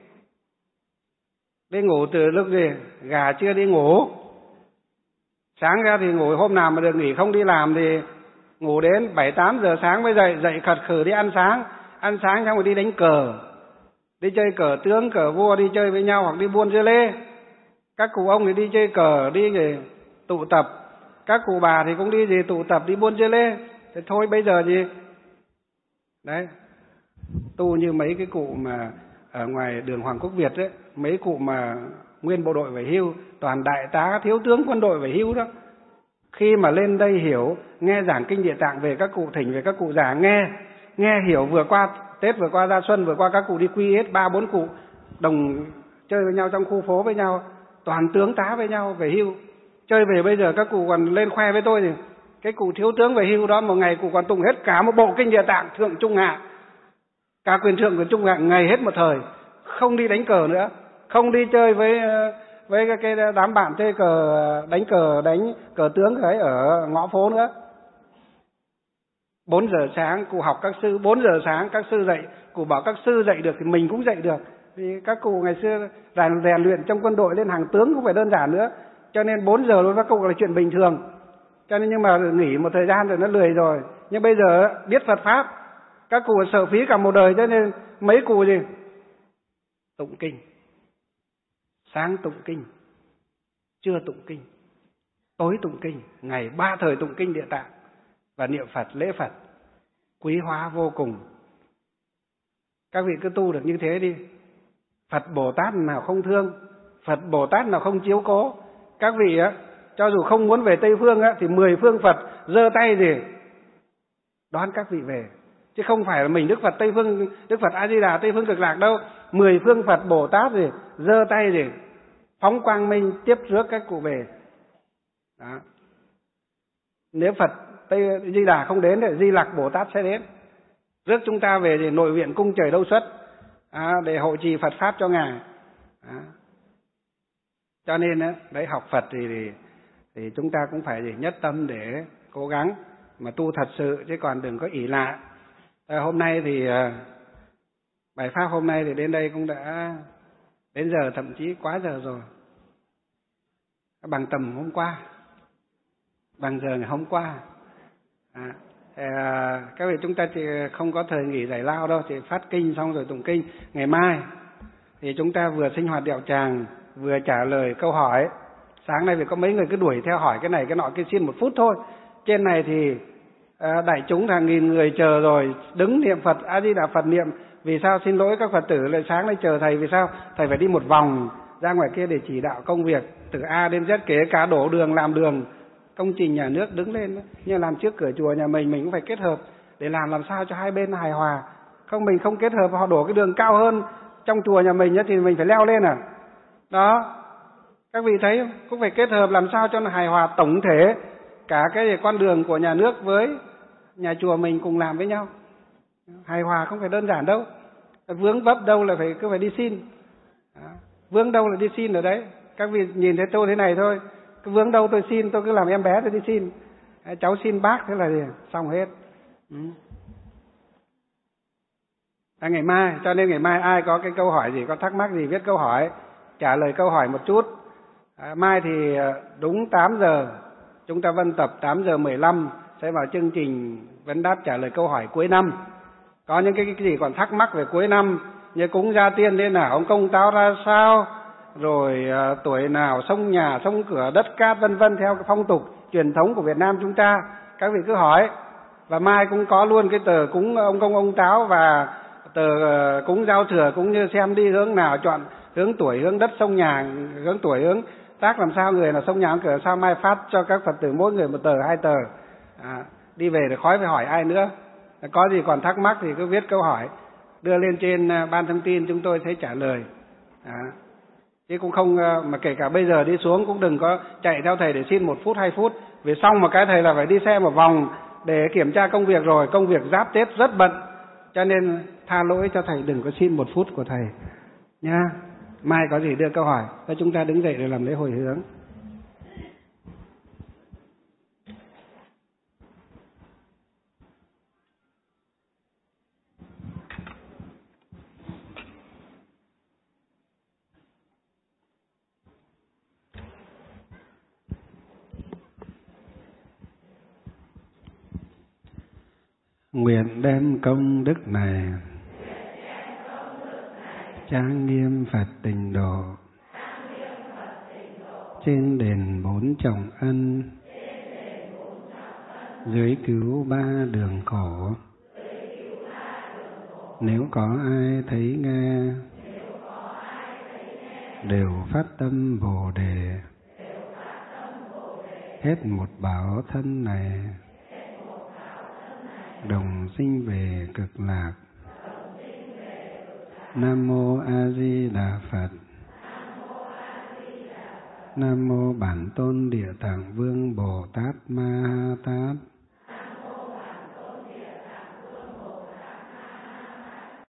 [SPEAKER 3] đi ngủ từ lúc gì? Gà chưa đi ngủ. Sáng ra thì ngủ, hôm nào mà được nghỉ không đi làm thì ngủ đến bảy tám giờ sáng mới dậy, dậy khật khử đi ăn sáng. Ăn sáng xong rồi đi đánh cờ. Đi chơi cờ tướng, cờ vua, đi chơi với nhau hoặc đi buôn dưa lê. Các cụ ông thì đi chơi cờ, đi để tụ tập. Các cụ bà thì cũng đi gì tụ tập, đi buôn dưa lê. Thế thôi bây giờ gì? Đấy, tu như mấy cái cụ mà ở ngoài đường Hoàng Quốc Việt ấy, mấy cụ mà nguyên bộ đội về hưu, toàn đại tá, thiếu tướng quân đội về hưu đó. Khi mà lên đây hiểu, nghe giảng kinh Địa Tạng về các cụ thỉnh, về các cụ già, nghe, nghe hiểu. Vừa qua Tết, vừa qua Gia Xuân, vừa qua các cụ đi quy hết, ba bốn cụ đồng chơi với nhau trong khu phố với nhau, toàn tướng tá với nhau về hưu. Chơi về bây giờ các cụ còn lên khoe với tôi thì cái cụ thiếu tướng về hưu đó một ngày cụ còn tụng hết cả một bộ kinh Địa Tạng thượng trung hạ, cả quyền thượng quyền trung hạ, ngày hết một thời, không đi đánh cờ nữa, không đi chơi với với cái đám bạn chơi cờ, đánh cờ, đánh cờ tướng ấy ở ngõ phố nữa. Bốn giờ sáng cụ học các sư, bốn giờ sáng các sư dạy, cụ bảo các sư dạy được thì mình cũng dạy được. Vì các cụ ngày xưa rèn rèn luyện trong quân đội lên hàng tướng không phải đơn giản nữa, cho nên bốn giờ đối với các cụ là chuyện bình thường. Cho nên nhưng mà nghỉ một thời gian rồi nó lười rồi. Nhưng bây giờ biết Phật pháp, các cụ sợ phí cả một đời, cho nên mấy cụ gì tụng kinh, sáng tụng kinh, trưa tụng kinh, tối tụng kinh, ngày ba thời tụng kinh Địa Tạng và niệm Phật, lễ Phật, quý hóa vô cùng. Các vị cứ tu được như thế đi. Phật Bồ Tát nào không thương, Phật Bồ Tát nào không chiếu cố. Các vị á, cho dù không muốn về Tây Phương á, thì mười phương Phật giơ tay gì đón các vị về. Chứ không phải là mình Đức Phật Tây Phương, Đức Phật A Di Đà Tây Phương Cực Lạc đâu. Mười phương Phật Bồ Tát gì giơ tay gì phóng quang minh tiếp rước các cụ về. Đó. Nếu Phật Tây Di Đà không đến thì Di Lặc Bồ Tát sẽ đến rước chúng ta về thì nội viện cung trời đâu xuất, à, để hộ trì Phật pháp cho ngài. Đó. Cho nên đó, đấy, học Phật thì, thì thì chúng ta cũng phải gì nhất tâm để cố gắng mà tu thật sự, chứ còn đừng có ỷ lại. À, hôm nay thì bài pháp hôm nay thì đến đây cũng đã đến giờ, thậm chí quá giờ rồi, bằng tầm hôm qua, bằng giờ ngày hôm qua. À, à, các vị chúng ta thì không có thời nghỉ giải lao đâu, chỉ phát kinh xong rồi tụng kinh. Ngày mai thì chúng ta vừa sinh hoạt đạo tràng, vừa trả lời câu hỏi. Sáng nay vì có mấy người cứ đuổi theo hỏi cái này cái nọ, kia xin một phút thôi. Trên này thì à, đại chúng hàng nghìn người chờ rồi, đứng niệm Phật A Di Đà Phật niệm. Vì sao xin lỗi các Phật tử lại sáng nay chờ thầy? Vì sao thầy phải đi một vòng ra ngoài kia để chỉ đạo công việc từ A đến Z, kể cả đổ đường làm đường công trình nhà nước đứng lên. Nhưng làm trước cửa chùa nhà mình, mình cũng phải kết hợp để làm làm sao cho hai bên hài hòa. Không, mình không kết hợp, họ đổ cái đường cao hơn trong chùa nhà mình thì mình phải leo lên à. Đó, các vị thấy không? Cũng phải kết hợp làm sao cho nó hài hòa tổng thể, cả cái con đường của nhà nước với nhà chùa mình cùng làm với nhau. Hài hòa không phải đơn giản đâu. Vướng vấp đâu là phải cứ phải đi xin. Đó. Vướng đâu là đi xin ở đấy. Các vị nhìn thấy tôi thế này thôi, cứ vướng đâu tôi xin, tôi cứ làm em bé tôi đi xin. Cháu xin bác thế là gì? Xong hết. Ừ. À, ngày mai, cho nên ngày mai ai có cái câu hỏi gì, có thắc mắc gì viết câu hỏi, trả lời câu hỏi một chút. À, mai thì đúng tám giờ chúng ta vân tập, tám giờ mười lăm sẽ vào chương trình vấn đáp trả lời câu hỏi cuối năm. Có những cái, cái gì còn thắc mắc về cuối năm, như cúng gia tiên thế nào, ông công táo ra sao, rồi uh, tuổi nào, sông nhà, sông cửa, đất cát vân vân, theo cái phong tục truyền thống của Việt Nam chúng ta, các vị cứ hỏi. Và mai cũng có luôn cái tờ cúng ông công ông táo và tờ uh, cúng giao thừa, cũng như xem đi hướng nào, chọn hướng tuổi, hướng đất, sông nhà, hướng tuổi, hướng tác làm sao, người nào sông nhà cửa sao, mai phát cho các Phật tử mỗi người một tờ, hai tờ. À, đi về thì khỏi phải hỏi ai nữa. Có gì còn thắc mắc thì cứ viết câu hỏi, đưa lên trên ban thông tin, chúng tôi sẽ trả lời. À, chứ cũng không, mà kể cả bây giờ đi xuống cũng đừng có chạy theo thầy để xin một phút, hai phút. Vì xong một cái thầy là phải đi xe một vòng để kiểm tra công việc, rồi công việc giáp Tết rất bận. Cho nên tha lỗi cho thầy, đừng có xin một phút của thầy nha. Mai có gì đưa câu hỏi, cho chúng ta đứng dậy để làm lễ hồi hướng. Nguyện đem công đức này trang nghiêm Phật Tịnh Độ, trên đền bốn trọng ân, dưới cứu ba đường khổ. Nếu có ai thấy nghe, đều phát tâm Bồ Đề, hết một báo thân này, đồng sinh về cực lạc. Nam mô A Di Đà Phật. Nam mô Bản Tôn Địa Tạng Vương Bồ Tát Ma Ha Tát.